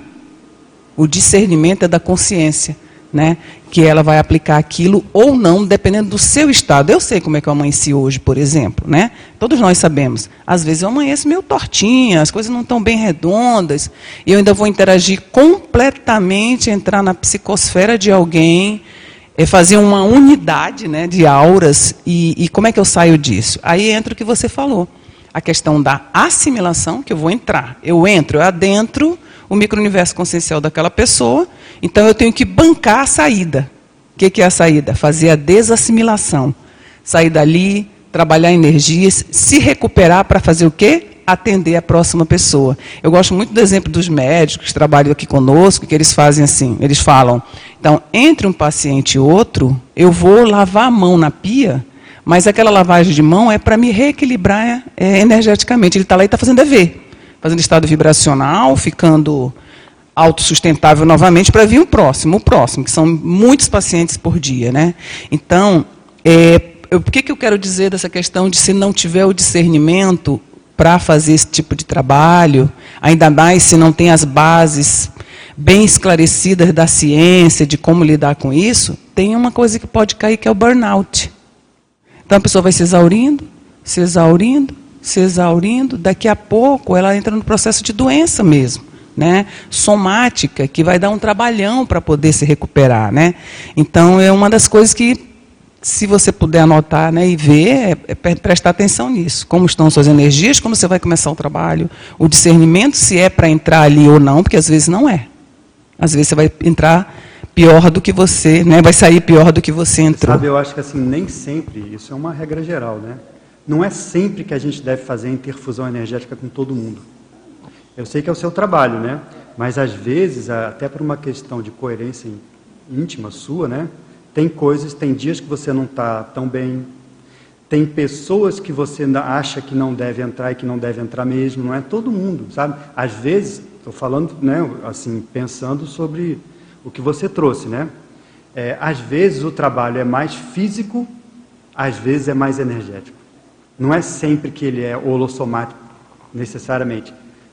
O discernimento é da consciência, né? Que ela vai aplicar aquilo ou não, dependendo do seu estado. Eu sei como é que eu amanheci hoje, por exemplo, né? Todos nós sabemos. Às vezes eu amanheço meio tortinha, as coisas não estão bem redondas, e eu ainda vou interagir completamente, entrar na psicosfera de alguém, é fazer uma unidade, né, de auras, e, e como é que eu saio disso? Aí entra o que você falou, a questão da assimilação, que eu vou entrar. Eu entro, eu adentro o micro-universo consciencial daquela pessoa, então eu tenho que bancar a saída. O que, que é a saída? Fazer a desassimilação. Sair dali, trabalhar energias, se recuperar para fazer o quê? Atender a próxima pessoa. Eu gosto muito do exemplo dos médicos que trabalham aqui conosco, que eles fazem assim, eles falam, então, entre um paciente e outro, eu vou lavar a mão na pia, mas aquela lavagem de mão é para me reequilibrar é, energeticamente. Ele está lá e está fazendo dever, fazendo estado vibracional, ficando autossustentável novamente para vir o próximo, o próximo, que são muitos pacientes por dia, né? Então, é, eu, o que, que eu quero dizer dessa questão de se não tiver o discernimento para fazer esse tipo de trabalho, ainda mais se não tem as bases bem esclarecidas da ciência, de como lidar com isso, tem uma coisa que pode cair, que é o burnout. Então a pessoa vai se exaurindo, se exaurindo, se exaurindo, daqui a pouco ela entra no processo de doença mesmo, né? Somática, que vai dar um trabalhão para poder se recuperar, né? Então é uma das coisas que, se você puder anotar, né, e ver, é, é prestar atenção nisso. Como estão suas energias, como você vai começar o trabalho, o discernimento, se é para entrar ali ou não, porque às vezes não é. Às vezes você vai entrar pior do que você, né, vai sair pior do que você entrou. Sabe, eu acho que assim, nem sempre, isso é uma regra geral, né? Não é sempre que a gente deve fazer a interfusão energética com todo mundo. Eu sei que é o seu trabalho, né? Mas às vezes, até por uma questão de coerência íntima sua, né? Tem coisas, tem dias que você não está tão bem, tem pessoas que você acha que não deve entrar e que não deve entrar mesmo, não é todo mundo, sabe? Às vezes, estou falando, né, assim, pensando sobre o que você trouxe, né? É, às vezes o trabalho é mais físico, às vezes é mais energético. Não é sempre que ele é holossomático, necessariamente.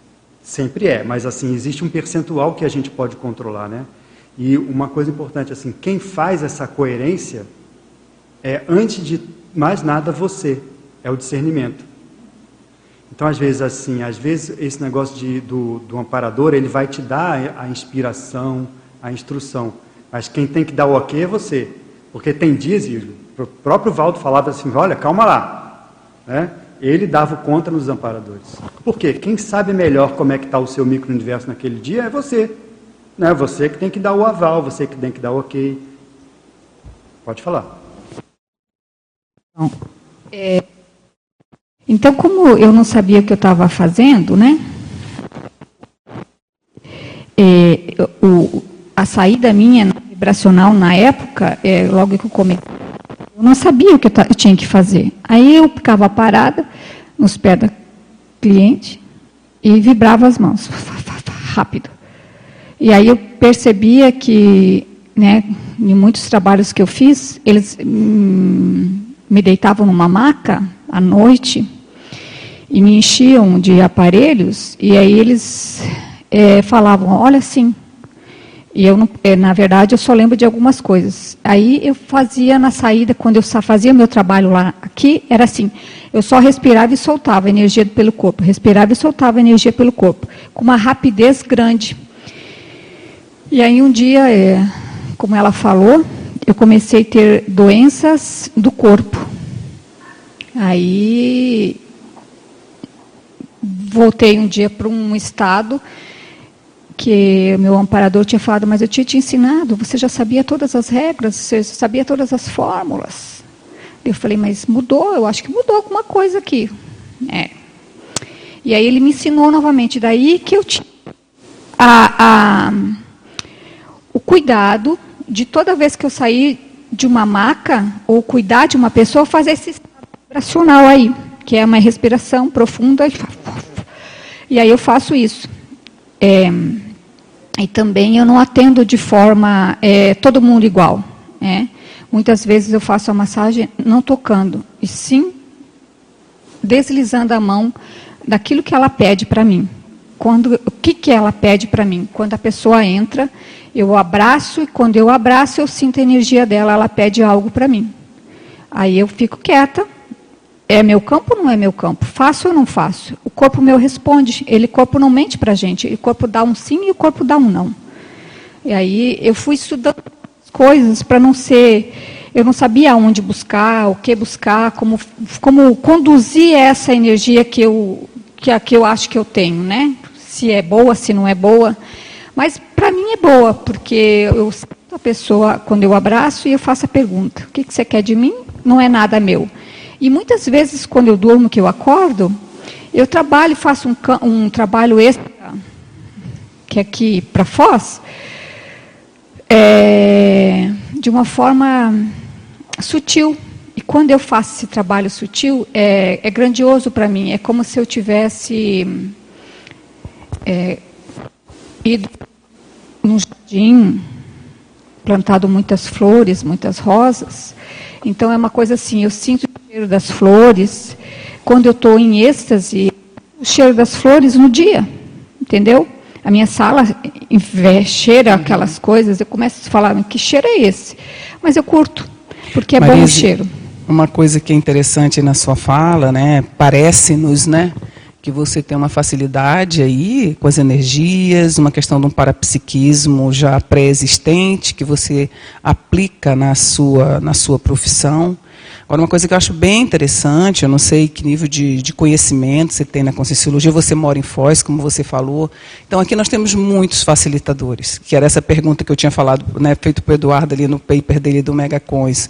Sempre é, mas assim, existe um percentual que a gente pode controlar, né? E uma coisa importante, assim, quem faz essa coerência é, antes de mais nada, você. É o discernimento. Então, às vezes, assim, às vezes esse negócio de, do, do amparador, ele vai te dar a inspiração, a instrução. Mas quem tem que dar o ok é você. Porque tem dias, e o próprio Valdo falava assim, olha, calma lá. Né? Ele dava o contra nos amparadores. Por quê? Quem sabe melhor como é que está o seu micro-universo naquele dia é você. Não é você que tem que dar o aval, você que tem que dar o ok. Pode falar. Então, é, então, como eu não sabia o que eu estava fazendo, né? É, o, a saída minha vibracional na época, é, logo que eu comecei, eu não sabia o que eu, eu tinha que fazer. Aí eu ficava parada nos pés da cliente e vibrava as mãos, rápido. E aí eu percebia que, né, em muitos trabalhos que eu fiz, eles hum, me deitavam numa maca à noite e me enchiam de aparelhos, e aí eles é, falavam, olha assim. E eu, não, é, na verdade, eu só lembro de algumas coisas. Aí eu fazia na saída, quando eu fazia meu trabalho lá, aqui, era assim, eu só respirava e soltava a energia pelo corpo, respirava e soltava a energia pelo corpo, com uma rapidez grande. E aí um dia, é, como ela falou, eu comecei a ter doenças do corpo. Aí voltei um dia para um estado que meu amparador tinha falado, mas eu tinha te ensinado, você já sabia todas as regras, você já sabia todas as fórmulas. Eu falei, mas mudou, eu acho que mudou alguma coisa aqui. É. E aí ele me ensinou novamente, daí que eu tinha a, a, o cuidado de toda vez que eu sair de uma maca, ou cuidar de uma pessoa, fazer esse estado vibracional aí, que é uma respiração profunda. E aí eu faço isso. É, e também eu não atendo de forma, é, todo mundo igual. É. Muitas vezes eu faço a massagem não tocando, e sim deslizando a mão daquilo que ela pede para mim. Quando, o que, que ela pede para mim? Quando a pessoa entra, eu abraço, e quando eu abraço, eu sinto a energia dela, ela pede algo para mim. Aí eu fico quieta. É meu campo ou não é meu campo? Faço ou não faço? O corpo meu responde. Ele, o corpo não mente para a gente. O corpo dá um sim e o corpo dá um não. E aí eu fui estudando coisas para não ser... Eu não sabia onde buscar, o que buscar, como, como conduzir essa energia que eu, que, que eu acho que eu tenho, né? Se é boa, se não é boa. Mas para mim é boa, porque eu sinto a pessoa, quando eu abraço, e eu faço a pergunta. O que, que você quer de mim? Não é nada meu. E muitas vezes, quando eu durmo, que eu acordo, eu trabalho, faço um, um trabalho extra, que é aqui para Foz, é, de uma forma sutil. E quando eu faço esse trabalho sutil, é, é grandioso para mim. É como se eu tivesse é, ido num jardim, plantado muitas flores, muitas rosas. Então é uma coisa assim, eu sinto o cheiro das flores, quando eu estou em êxtase, o cheiro das flores no dia, entendeu? A minha sala cheira aquelas coisas, eu começo a falar, que cheiro é esse? Mas eu curto, porque é Marise, bom o cheiro. Uma coisa que é interessante na sua fala, né, parece-nos, né, que você tem uma facilidade aí com as energias, uma questão de um parapsiquismo já pré-existente, que você aplica na sua, na sua profissão. Agora, uma coisa que eu acho bem interessante, eu não sei que nível de, de conhecimento você tem na Conscienciologia, você mora em Foz, como você falou. Então, aqui nós temos muitos facilitadores, que era essa pergunta que eu tinha falado, né, feito para o Eduardo ali no paper dele do Megacons.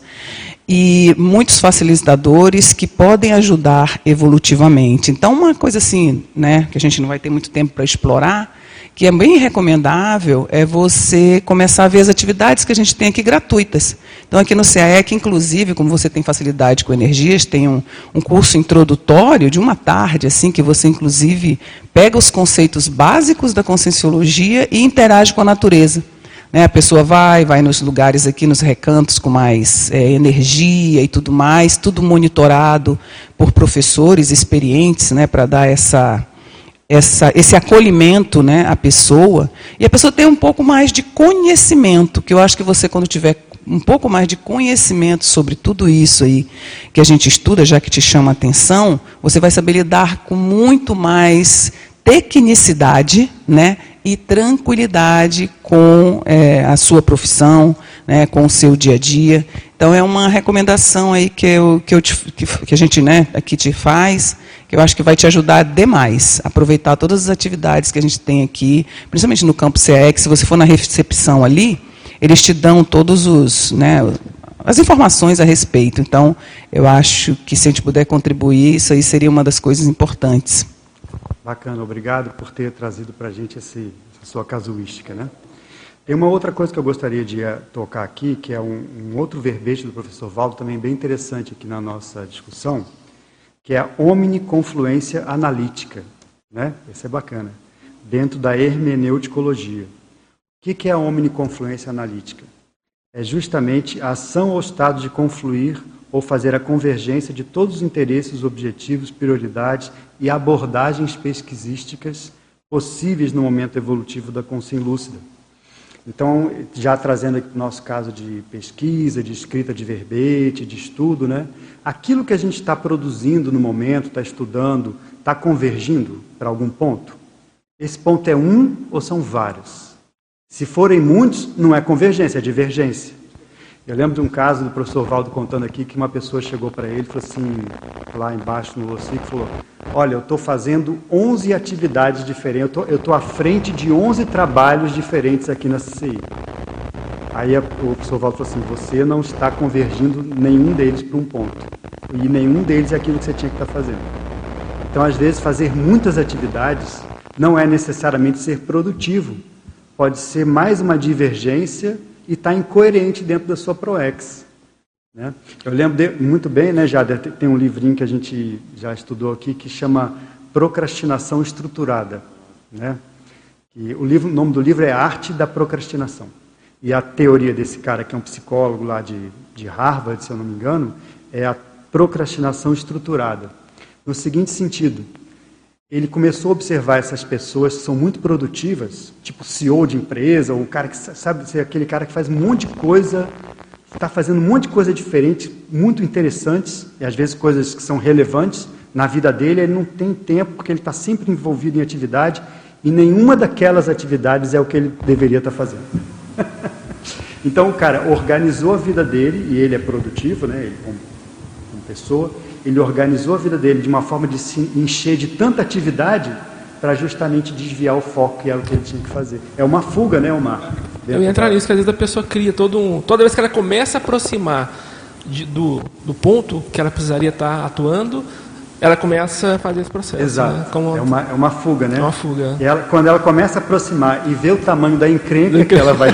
E muitos facilitadores que podem ajudar evolutivamente. Então, uma coisa assim, né, que a gente não vai ter muito tempo para explorar, que é bem recomendável, é você começar a ver as atividades que a gente tem aqui gratuitas. Então, aqui no C A E C, inclusive, como você tem facilidade com energias, tem um, um curso introdutório de uma tarde, assim, que você, inclusive, pega os conceitos básicos da Conscienciologia e interage com a natureza. Né, a pessoa vai, vai nos lugares aqui, nos recantos com mais é, energia e tudo mais, tudo monitorado por professores experientes, né, para dar essa... Essa, esse acolhimento, né, à pessoa, e a pessoa tem um pouco mais de conhecimento, que eu acho que você, quando tiver um pouco mais de conhecimento sobre tudo isso aí que a gente estuda, já que te chama a atenção, você vai saber lidar com muito mais tecnicidade, né, e tranquilidade com é, a sua profissão, né, com o seu dia a dia. Então, é uma recomendação aí que, eu, que, eu te, que, que a gente, né, aqui te faz, que eu acho que vai te ajudar demais a aproveitar todas as atividades que a gente tem aqui, principalmente no campo C A E C. Se você for na recepção ali, eles te dão todos os, né, as informações a respeito. Então, eu acho que se a gente puder contribuir, isso aí seria uma das coisas importantes. Bacana, obrigado por ter trazido para a gente esse, essa sua casuística, né? Tem uma outra coisa que eu gostaria de tocar aqui, que é um, um outro verbete do professor Valdo, também bem interessante aqui na nossa discussão, que é a omniconfluência analítica, né? Esse é bacana, dentro da hermeneuticologia. O que, que é a omniconfluência analítica? É justamente a ação ou estado de confluir ou fazer a convergência de todos os interesses, objetivos, prioridades e abordagens pesquisísticas possíveis no momento evolutivo da consciência lúcida. Então, já trazendo aqui o nosso caso de pesquisa, de escrita de verbete, de estudo, né? Aquilo que a gente está produzindo no momento, está estudando, está convergindo para algum ponto? Esse ponto é um ou são vários? Se forem muitos, não é convergência, é divergência. Eu lembro de um caso do professor Valdo contando aqui que uma pessoa chegou para ele e falou assim, lá embaixo no Locic, falou, olha, eu estou fazendo onze atividades diferentes, eu estou à frente de onze trabalhos diferentes aqui na C C I. Aí a, o professor Valdo falou assim, você não está convergindo nenhum deles para um ponto. E nenhum deles é aquilo que você tinha que estar fazendo. Então, às vezes, fazer muitas atividades não é necessariamente ser produtivo. Pode ser mais uma divergência e estar incoerente dentro da sua ProEx. Né? Eu lembro de, muito bem, né, Jader, tem um livrinho que a gente já estudou aqui que chama Procrastinação Estruturada. Né? E o, livro, o nome do livro é A Arte da Procrastinação. E a teoria desse cara, que é um psicólogo lá de, de Harvard, se eu não me engano, é a procrastinação estruturada. No seguinte sentido, ele começou a observar essas pessoas que são muito produtivas, tipo C E O de empresa, ou o cara que sabe, aquele cara que faz um monte de coisa, está fazendo um monte de coisa diferente, muito interessantes, e às vezes coisas que são relevantes na vida dele, ele não tem tempo, porque ele está sempre envolvido em atividade, e nenhuma daquelas atividades é o que ele deveria estar fazendo. Então o cara organizou a vida dele, e ele é produtivo, né, ele como, como pessoa, ele organizou a vida dele de uma forma de se encher de tanta atividade para justamente desviar o foco, que era o que ele tinha que fazer. É uma fuga, né, Omar? Eu ia entrar nisso, que às vezes a pessoa cria todo um... Toda vez que ela começa a aproximar de, do, do ponto que ela precisaria estar atuando, ela começa a fazer esse processo. Exato. Né? Como... É, uma, é uma fuga, né? É uma fuga. E ela, quando ela começa a aproximar e vê o tamanho da encrenca que ela vai...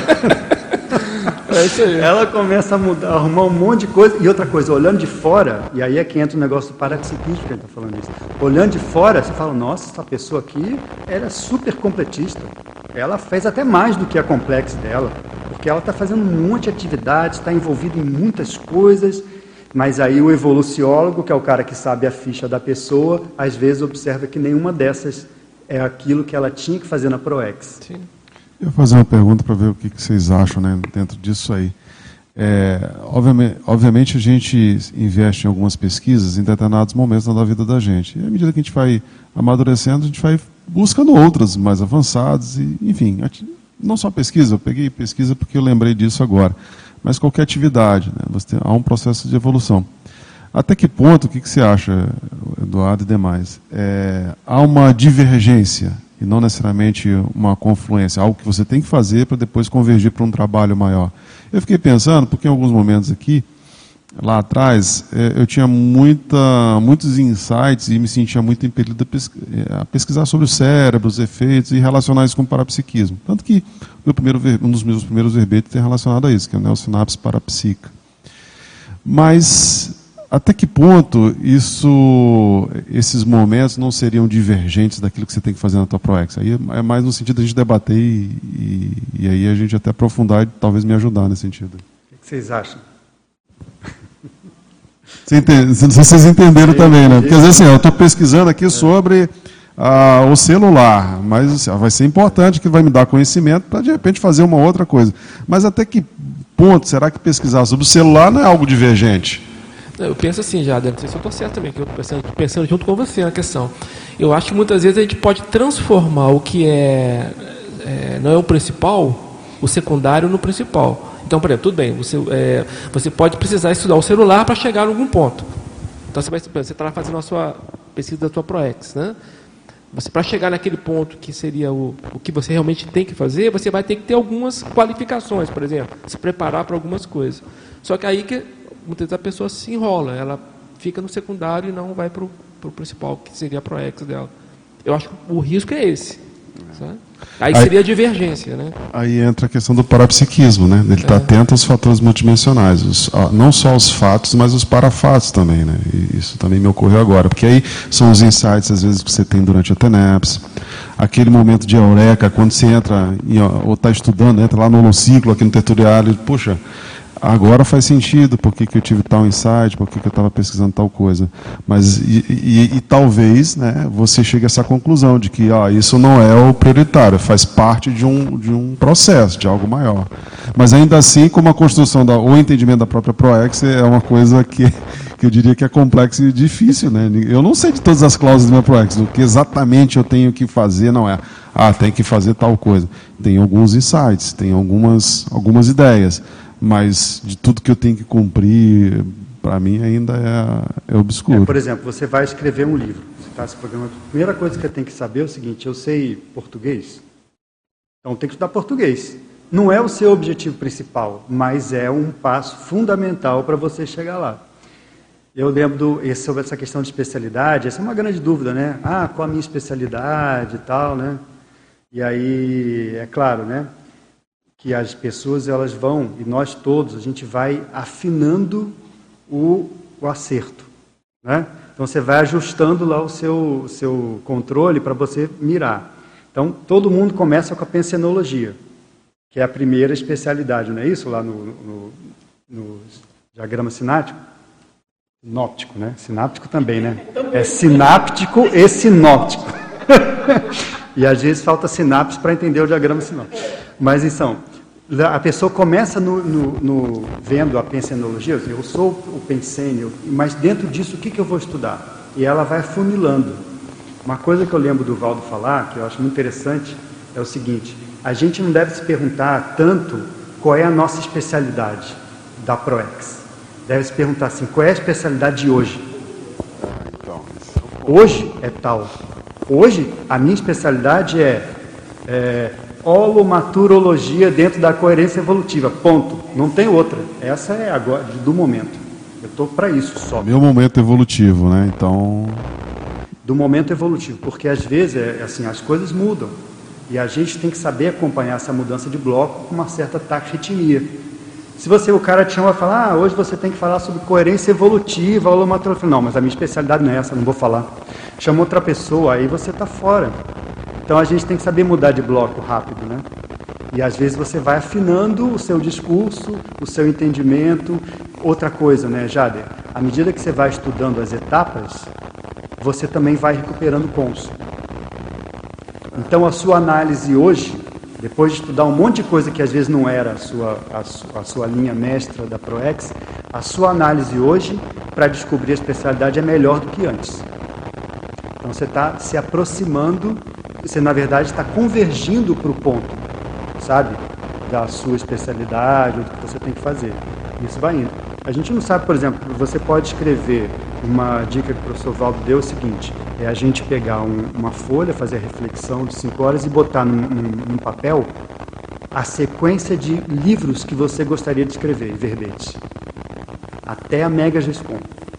É isso aí. Ela começa a mudar, a arrumar um monte de coisa. E outra coisa, olhando de fora, e aí é que entra o negócio do paraxismo, que ele está falando isso. Olhando de fora, você fala, nossa, essa pessoa aqui era super completista. Ela fez até mais do que a complexa dela, porque ela está fazendo um monte de atividades, está envolvida em muitas coisas, mas aí o evoluciólogo, que é o cara que sabe a ficha da pessoa, às vezes observa que nenhuma dessas é aquilo que ela tinha que fazer na ProEx. Sim. Eu vou fazer uma pergunta para ver o que, que vocês acham, né, dentro disso aí. É, obviamente, obviamente a gente investe em algumas pesquisas em determinados momentos da vida da gente. E à medida que a gente vai amadurecendo, a gente vai buscando outras mais avançadas. E, enfim, não só pesquisa, eu peguei pesquisa porque eu lembrei disso agora, mas qualquer atividade, né, você tem, há um processo de evolução. Até que ponto, o que, que você acha, Eduardo e demais? É, há uma divergência e não necessariamente uma confluência, algo que você tem que fazer para depois convergir para um trabalho maior. Eu fiquei pensando, porque em alguns momentos aqui, lá atrás, eu tinha muita, muitos insights e me sentia muito impelido a pesquisar sobre o cérebro, os efeitos e relacionar isso com o parapsiquismo. Tanto que meu primeiro, um dos meus primeiros verbetes é relacionado a isso, que é a neossinapse parapsíquica. Mas até que ponto isso, esses momentos não seriam divergentes daquilo que você tem que fazer na tua ProEx? Aí é mais no sentido de a gente debater e, e, e aí a gente até aprofundar e talvez me ajudar nesse sentido. O que vocês acham? Você entende, não sei se vocês entenderam também, né? Porque às vezes assim, eu estou pesquisando aqui sobre ah, o celular, mas assim, vai ser importante que vai me dar conhecimento para de repente fazer uma outra coisa. Mas até que ponto será que pesquisar sobre o celular não é algo divergente? Eu penso assim, já, não sei se eu estou certo também, que eu estou pensando, pensando junto com você na questão. Eu acho que muitas vezes a gente pode transformar o que é, é não é o principal, o secundário, no principal. Então, por exemplo, tudo bem, você, é, você pode precisar estudar o celular para chegar a algum ponto. Então, você vai, você está fazendo a sua pesquisa da sua ProEx, né? Você, para chegar naquele ponto que seria o, o que você realmente tem que fazer, você vai ter que ter algumas qualificações, por exemplo, se preparar para algumas coisas. Só que aí que muitas vezes a pessoa se enrola, ela fica no secundário e não vai para o principal, que seria a ProEx dela. Eu acho que o risco é esse. Sabe? Aí seria a divergência, né? Aí entra a questão do parapsiquismo, né? Ele está é. atento aos fatores multidimensionais, os, não só os fatos, mas os parafatos também, né? E isso também me ocorreu agora, porque aí são os insights, às vezes, que você tem durante a TENEPS, aquele momento de eureka, quando você entra, em, ou está estudando, entra lá no holociclo, aqui no tutorial, e, puxa, agora faz sentido por que, que eu tive tal insight, por que, que eu estava pesquisando tal coisa. Mas, e, e, e talvez, né, você chegue a essa conclusão de que ah, isso não é o prioritário, faz parte de um, de um processo, de algo maior. Mas ainda assim, como a construção da, ou o entendimento da própria ProEx é uma coisa que, que eu diria que é complexa e difícil. Né? Eu não sei de todas as cláusulas da minha ProEx, o que exatamente eu tenho que fazer, não é, ah, tem que fazer tal coisa. Tem alguns insights, tem algumas, algumas ideias. mas de tudo que eu tenho que cumprir, para mim ainda é, é obscuro. É, por exemplo, você vai escrever um livro, você está se programando. A primeira coisa que eu tenho que saber é o seguinte: eu sei português, então tem que estudar português. Não é o seu objetivo principal, mas é um passo fundamental para você chegar lá. Eu lembro do, sobre essa questão de especialidade, essa é uma grande dúvida, né? Ah, qual a minha especialidade e tal, né? E aí, é claro, né, que as pessoas, elas vão, e nós todos, a gente vai afinando o, o acerto, né? Então, você vai ajustando lá o seu, o seu controle para você mirar. Então, todo mundo começa com a pensenologia, que é a primeira especialidade, não é isso? Lá no, no, no diagrama sináptico. Sinóptico, né? Sináptico também, né? É sináptico e sinóptico. E às vezes falta sinapse para entender o diagrama sinóptico. Mas então, a pessoa começa no, no, no, vendo a pensenologia, eu sou o pensênio, mas dentro disso o que, que eu vou estudar? E ela vai afunilando. Uma coisa que eu lembro do Valdo falar, que eu acho muito interessante, é o seguinte: a gente não deve se perguntar tanto qual é a nossa especialidade da ProEx. Deve se perguntar assim, qual é a especialidade de hoje? Hoje é tal. Hoje, a minha especialidade é, é holomaturologia dentro da coerência evolutiva, ponto. Não tem outra. Essa é agora, do momento. Eu estou para isso só. Meu momento evolutivo, né? Então... Do momento evolutivo, porque às vezes é, assim, as coisas mudam. E a gente tem que saber acompanhar essa mudança de bloco com uma certa taxonomia. Se você, o cara te chama e fala, ah, hoje você tem que falar sobre coerência evolutiva, holomaturologia. Não, mas a minha especialidade não é essa, não vou falar. Chama outra pessoa, aí você está fora. Então a gente tem que saber mudar de bloco rápido, né? E às vezes você vai afinando o seu discurso, o seu entendimento. Outra coisa, né, Jader? À medida que você vai estudando as etapas, você também vai recuperando o cônsul. Então a sua análise hoje, depois de estudar um monte de coisa que às vezes não era a sua, a sua, a sua linha mestra da ProEx, a sua análise hoje, para descobrir a especialidade, é melhor do que antes. Então você está se aproximando, você na verdade está convergindo para o ponto, sabe? Da sua especialidade, ou do que você tem que fazer. Isso vai indo. A gente não sabe, por exemplo, você pode escrever, uma dica que o professor Valdo deu é o seguinte, é a gente pegar um, uma folha, fazer a reflexão de cinco horas e botar num, num, num papel a sequência de livros que você gostaria de escrever, em verbete. Até a Mega Gescom.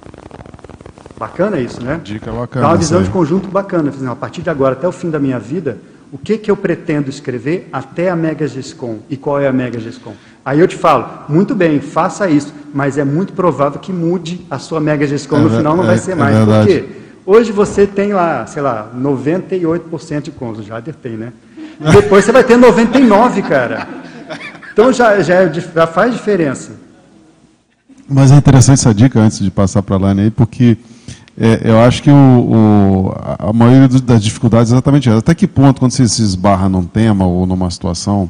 Bacana isso, né? Dica bacana. Dá uma visão de conjunto bacana. A partir de agora, até o fim da minha vida, o que, que eu pretendo escrever até a Mega Gescom? E qual é a Mega Gescom? Aí eu te falo, muito bem, faça isso, mas é muito provável que mude a sua Mega Gescom, é, no final não é, vai ser mais. É Por quê? Hoje você tem lá, sei lá, noventa e oito por cento de cônsul, já tem, né? E depois você vai ter noventa e nove por cento, cara. Então já, já, é, já faz diferença. Mas é interessante essa dica, antes de passar para a Lani aí, porque é, eu acho que o, o, a maioria das dificuldades é exatamente essa. Até que ponto, quando você se esbarra num tema ou numa situação,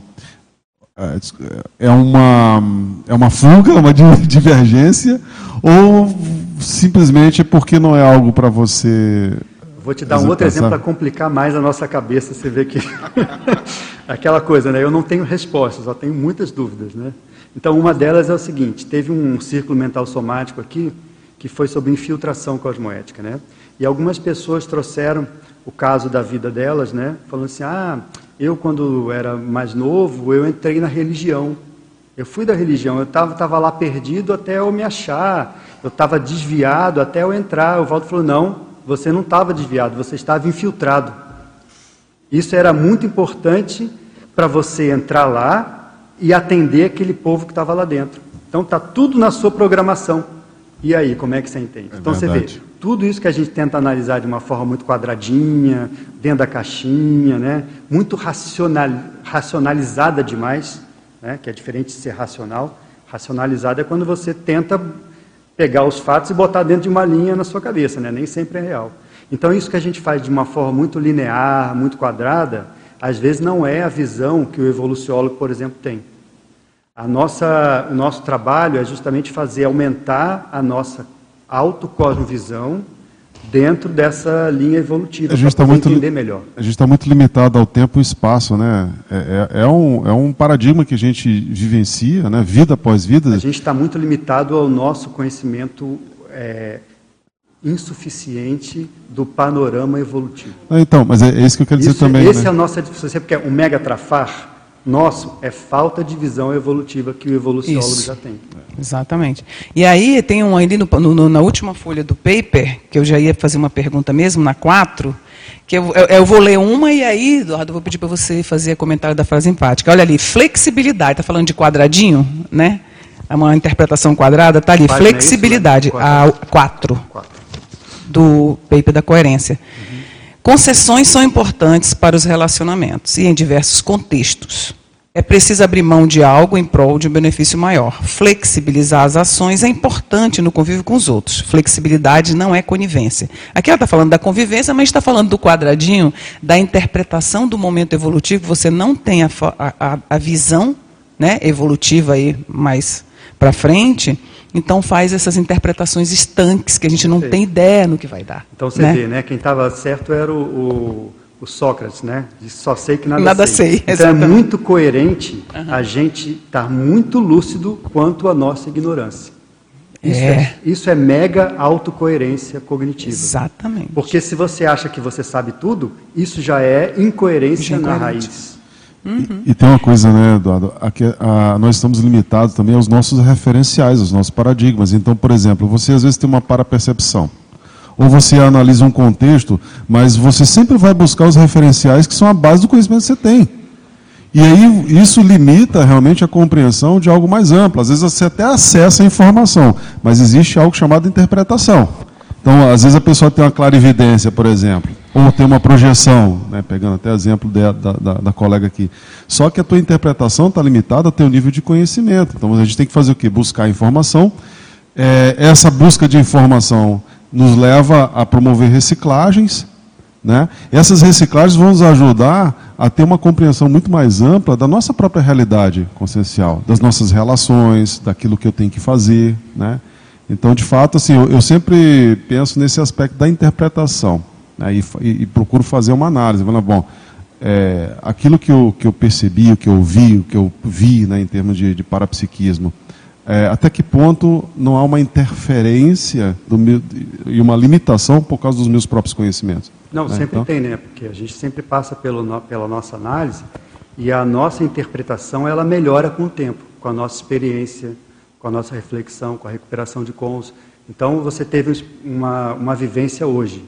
é uma, é uma fuga, uma divergência, ou simplesmente porque não é algo para você... Vou te dar um outro exemplo para complicar mais a nossa cabeça, você vê que... Aquela coisa, né? Eu não tenho respostas, só tenho muitas dúvidas, né? Então, uma delas é o seguinte, teve um círculo mental somático aqui, que foi sobre infiltração cosmoética, né? E algumas pessoas trouxeram o caso da vida delas, né? Falando assim, ah... Eu, quando era mais novo, eu entrei na religião. Eu fui da religião, eu estava tava lá perdido até eu me achar. Eu estava desviado até eu entrar. O Valdo falou, não, você não estava desviado, você estava infiltrado. Isso era muito importante para você entrar lá e atender aquele povo que estava lá dentro. Então, está tudo na sua programação. E aí, como é que você entende? É então, verdade. Você vê, tudo isso que a gente tenta analisar de uma forma muito quadradinha, dentro da caixinha, né? Muito racional, racionalizada demais, né? Que é diferente de ser racional. Racionalizada é quando você tenta pegar os fatos e botar dentro de uma linha na sua cabeça, né? Nem sempre é real. Então, isso que a gente faz de uma forma muito linear, muito quadrada, às vezes não é a visão que o evoluciólogo, por exemplo, tem. A nossa, o nosso trabalho é justamente fazer aumentar a nossa autocosmovisão dentro dessa linha evolutiva, a gente para tá muito, entender melhor. A gente está muito limitado ao tempo e espaço, né? É, é, é, um, é um paradigma que a gente vivencia, né? Vida após vida. A gente está muito limitado ao nosso conhecimento é, insuficiente do panorama evolutivo. Ah, então, mas é, é isso que eu quero dizer isso, também. Esse né? é a nossa deficiência, porque o mega trafar nosso é falta de visão evolutiva que o evoluciólogo Isso. já tem. Exatamente. E aí tem um ali no, no, na última folha do paper, que eu já ia fazer uma pergunta mesmo, na quatro, que eu, eu, eu vou ler uma e aí, Eduardo, eu vou pedir para você fazer comentário da frase empática. Olha ali, flexibilidade, está falando de quadradinho, né? Uma interpretação quadrada, está ali, Página flexibilidade, é isso, né? a quatro, do paper da coerência. Uhum. Concessões são importantes para os relacionamentos e em diversos contextos. É preciso abrir mão de algo em prol de um benefício maior. Flexibilizar as ações é importante no convívio com os outros. Flexibilidade não é conivência. Aqui ela está falando da convivência, mas está falando do quadradinho, da interpretação do momento evolutivo. Você não tem a, a, a visão, né, evolutiva aí mais para frente, então faz essas interpretações estanques que a gente não tem ideia no que vai dar. Então você né? vê, né? Quem estava certo era o, o, o Sócrates, né? Disse, só sei que nada, nada sei. sei. Então Exatamente. é muito coerente Uhum. a gente estar muito lúcido quanto à nossa ignorância. Isso é, É. isso é mega autocoerência cognitiva. Exatamente. Porque se você acha que você sabe tudo, isso já é incoerência Já é na incoerente. raiz. Uhum. E, e tem uma coisa, né, Eduardo? Aqui, a, nós estamos limitados também aos nossos referenciais, aos nossos paradigmas. Então, por exemplo, você às vezes tem uma parapercepção. Ou você analisa um contexto, mas você sempre vai buscar os referenciais que são a base do conhecimento que você tem. E aí isso limita realmente a compreensão de algo mais amplo. Às vezes você até acessa a informação, mas existe algo chamado interpretação. Então, às vezes a pessoa tem uma clarividência, por exemplo, ou tem uma projeção, né, pegando até exemplo de, da, da, da colega aqui. Só que a tua interpretação está limitada ao teu nível de conhecimento. Então, a gente tem que fazer o quê? Buscar informação. É, essa busca de informação nos leva a promover reciclagens. Né? Essas reciclagens vão nos ajudar a ter uma compreensão muito mais ampla da nossa própria realidade consciencial, das nossas relações, daquilo que eu tenho que fazer, né? Então, de fato, assim, eu, eu sempre penso nesse aspecto da interpretação, né? e, e, e procuro fazer uma análise. Falando, bom, é, aquilo que eu, que eu percebi, o que eu vi, o que eu vi, né, em termos de, de parapsiquismo, é, até que ponto não há uma interferência do meu, e uma limitação por causa dos meus próprios conhecimentos? Não, né? sempre Então, tem, né? Porque a gente sempre passa pelo, no- pela nossa análise e a nossa interpretação ela melhora com o tempo, com a nossa experiência, com a nossa reflexão, com a recuperação de cons. Então, você teve uma, uma vivência hoje.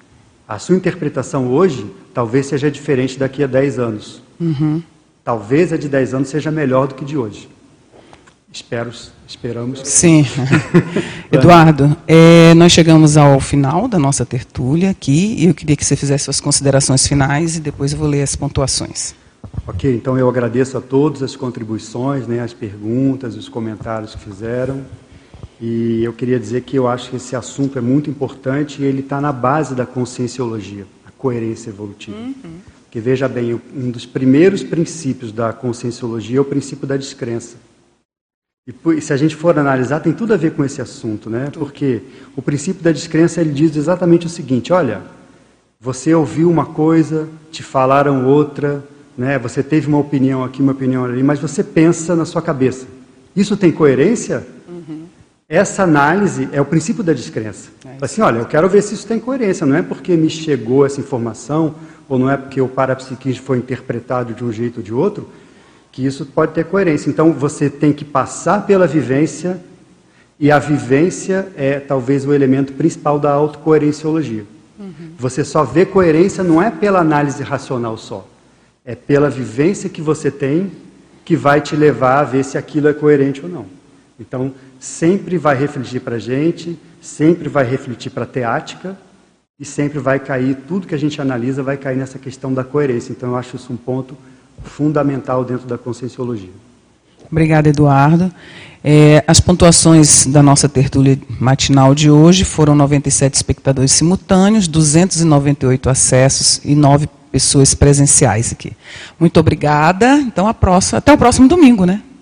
A sua interpretação hoje talvez seja diferente daqui a dez anos. Uhum. Talvez a de dez anos seja melhor do que de hoje. Espero, esperamos. Sim. Eduardo, é, nós chegamos ao final da nossa tertúlia aqui e eu queria que você fizesse suas considerações finais e depois eu vou ler as pontuações. Ok, então eu agradeço a todos as contribuições, né, as perguntas, os comentários que fizeram. E eu queria dizer que eu acho que esse assunto é muito importante e ele está na base da conscienciologia, a coerência evolutiva. Uhum. Porque, veja bem, um dos primeiros princípios da conscienciologia é o princípio da descrença. E se a gente for analisar, tem tudo a ver com esse assunto, né? Porque o princípio da descrença ele diz exatamente o seguinte: olha, você ouviu uma coisa, te falaram outra, né? Você teve uma opinião aqui, uma opinião ali, mas você pensa na sua cabeça. Isso tem coerência? Uhum. Essa análise é o princípio da descrença. É assim, olha, eu quero ver se isso tem coerência, não é porque me chegou essa informação, ou não é porque o parapsiquismo foi interpretado de um jeito ou de outro, que isso pode ter coerência. Então, você tem que passar pela vivência, e a vivência é talvez o elemento principal da autocoerenciologia. Uhum. Você só vê coerência não é pela análise racional só, é pela vivência que você tem que vai te levar a ver se aquilo é coerente ou não. Então, sempre vai refletir para a gente, sempre vai refletir para a teática, e sempre vai cair, tudo que a gente analisa vai cair nessa questão da coerência. Então, eu acho isso um ponto fundamental dentro da conscienciologia. Obrigada, Eduardo. É, as pontuações da nossa tertúlia matinal de hoje foram noventa e sete espectadores simultâneos, duzentos e noventa e oito acessos e nove pessoas presenciais aqui. Muito obrigada. Então, a próxima, até o próximo domingo, né?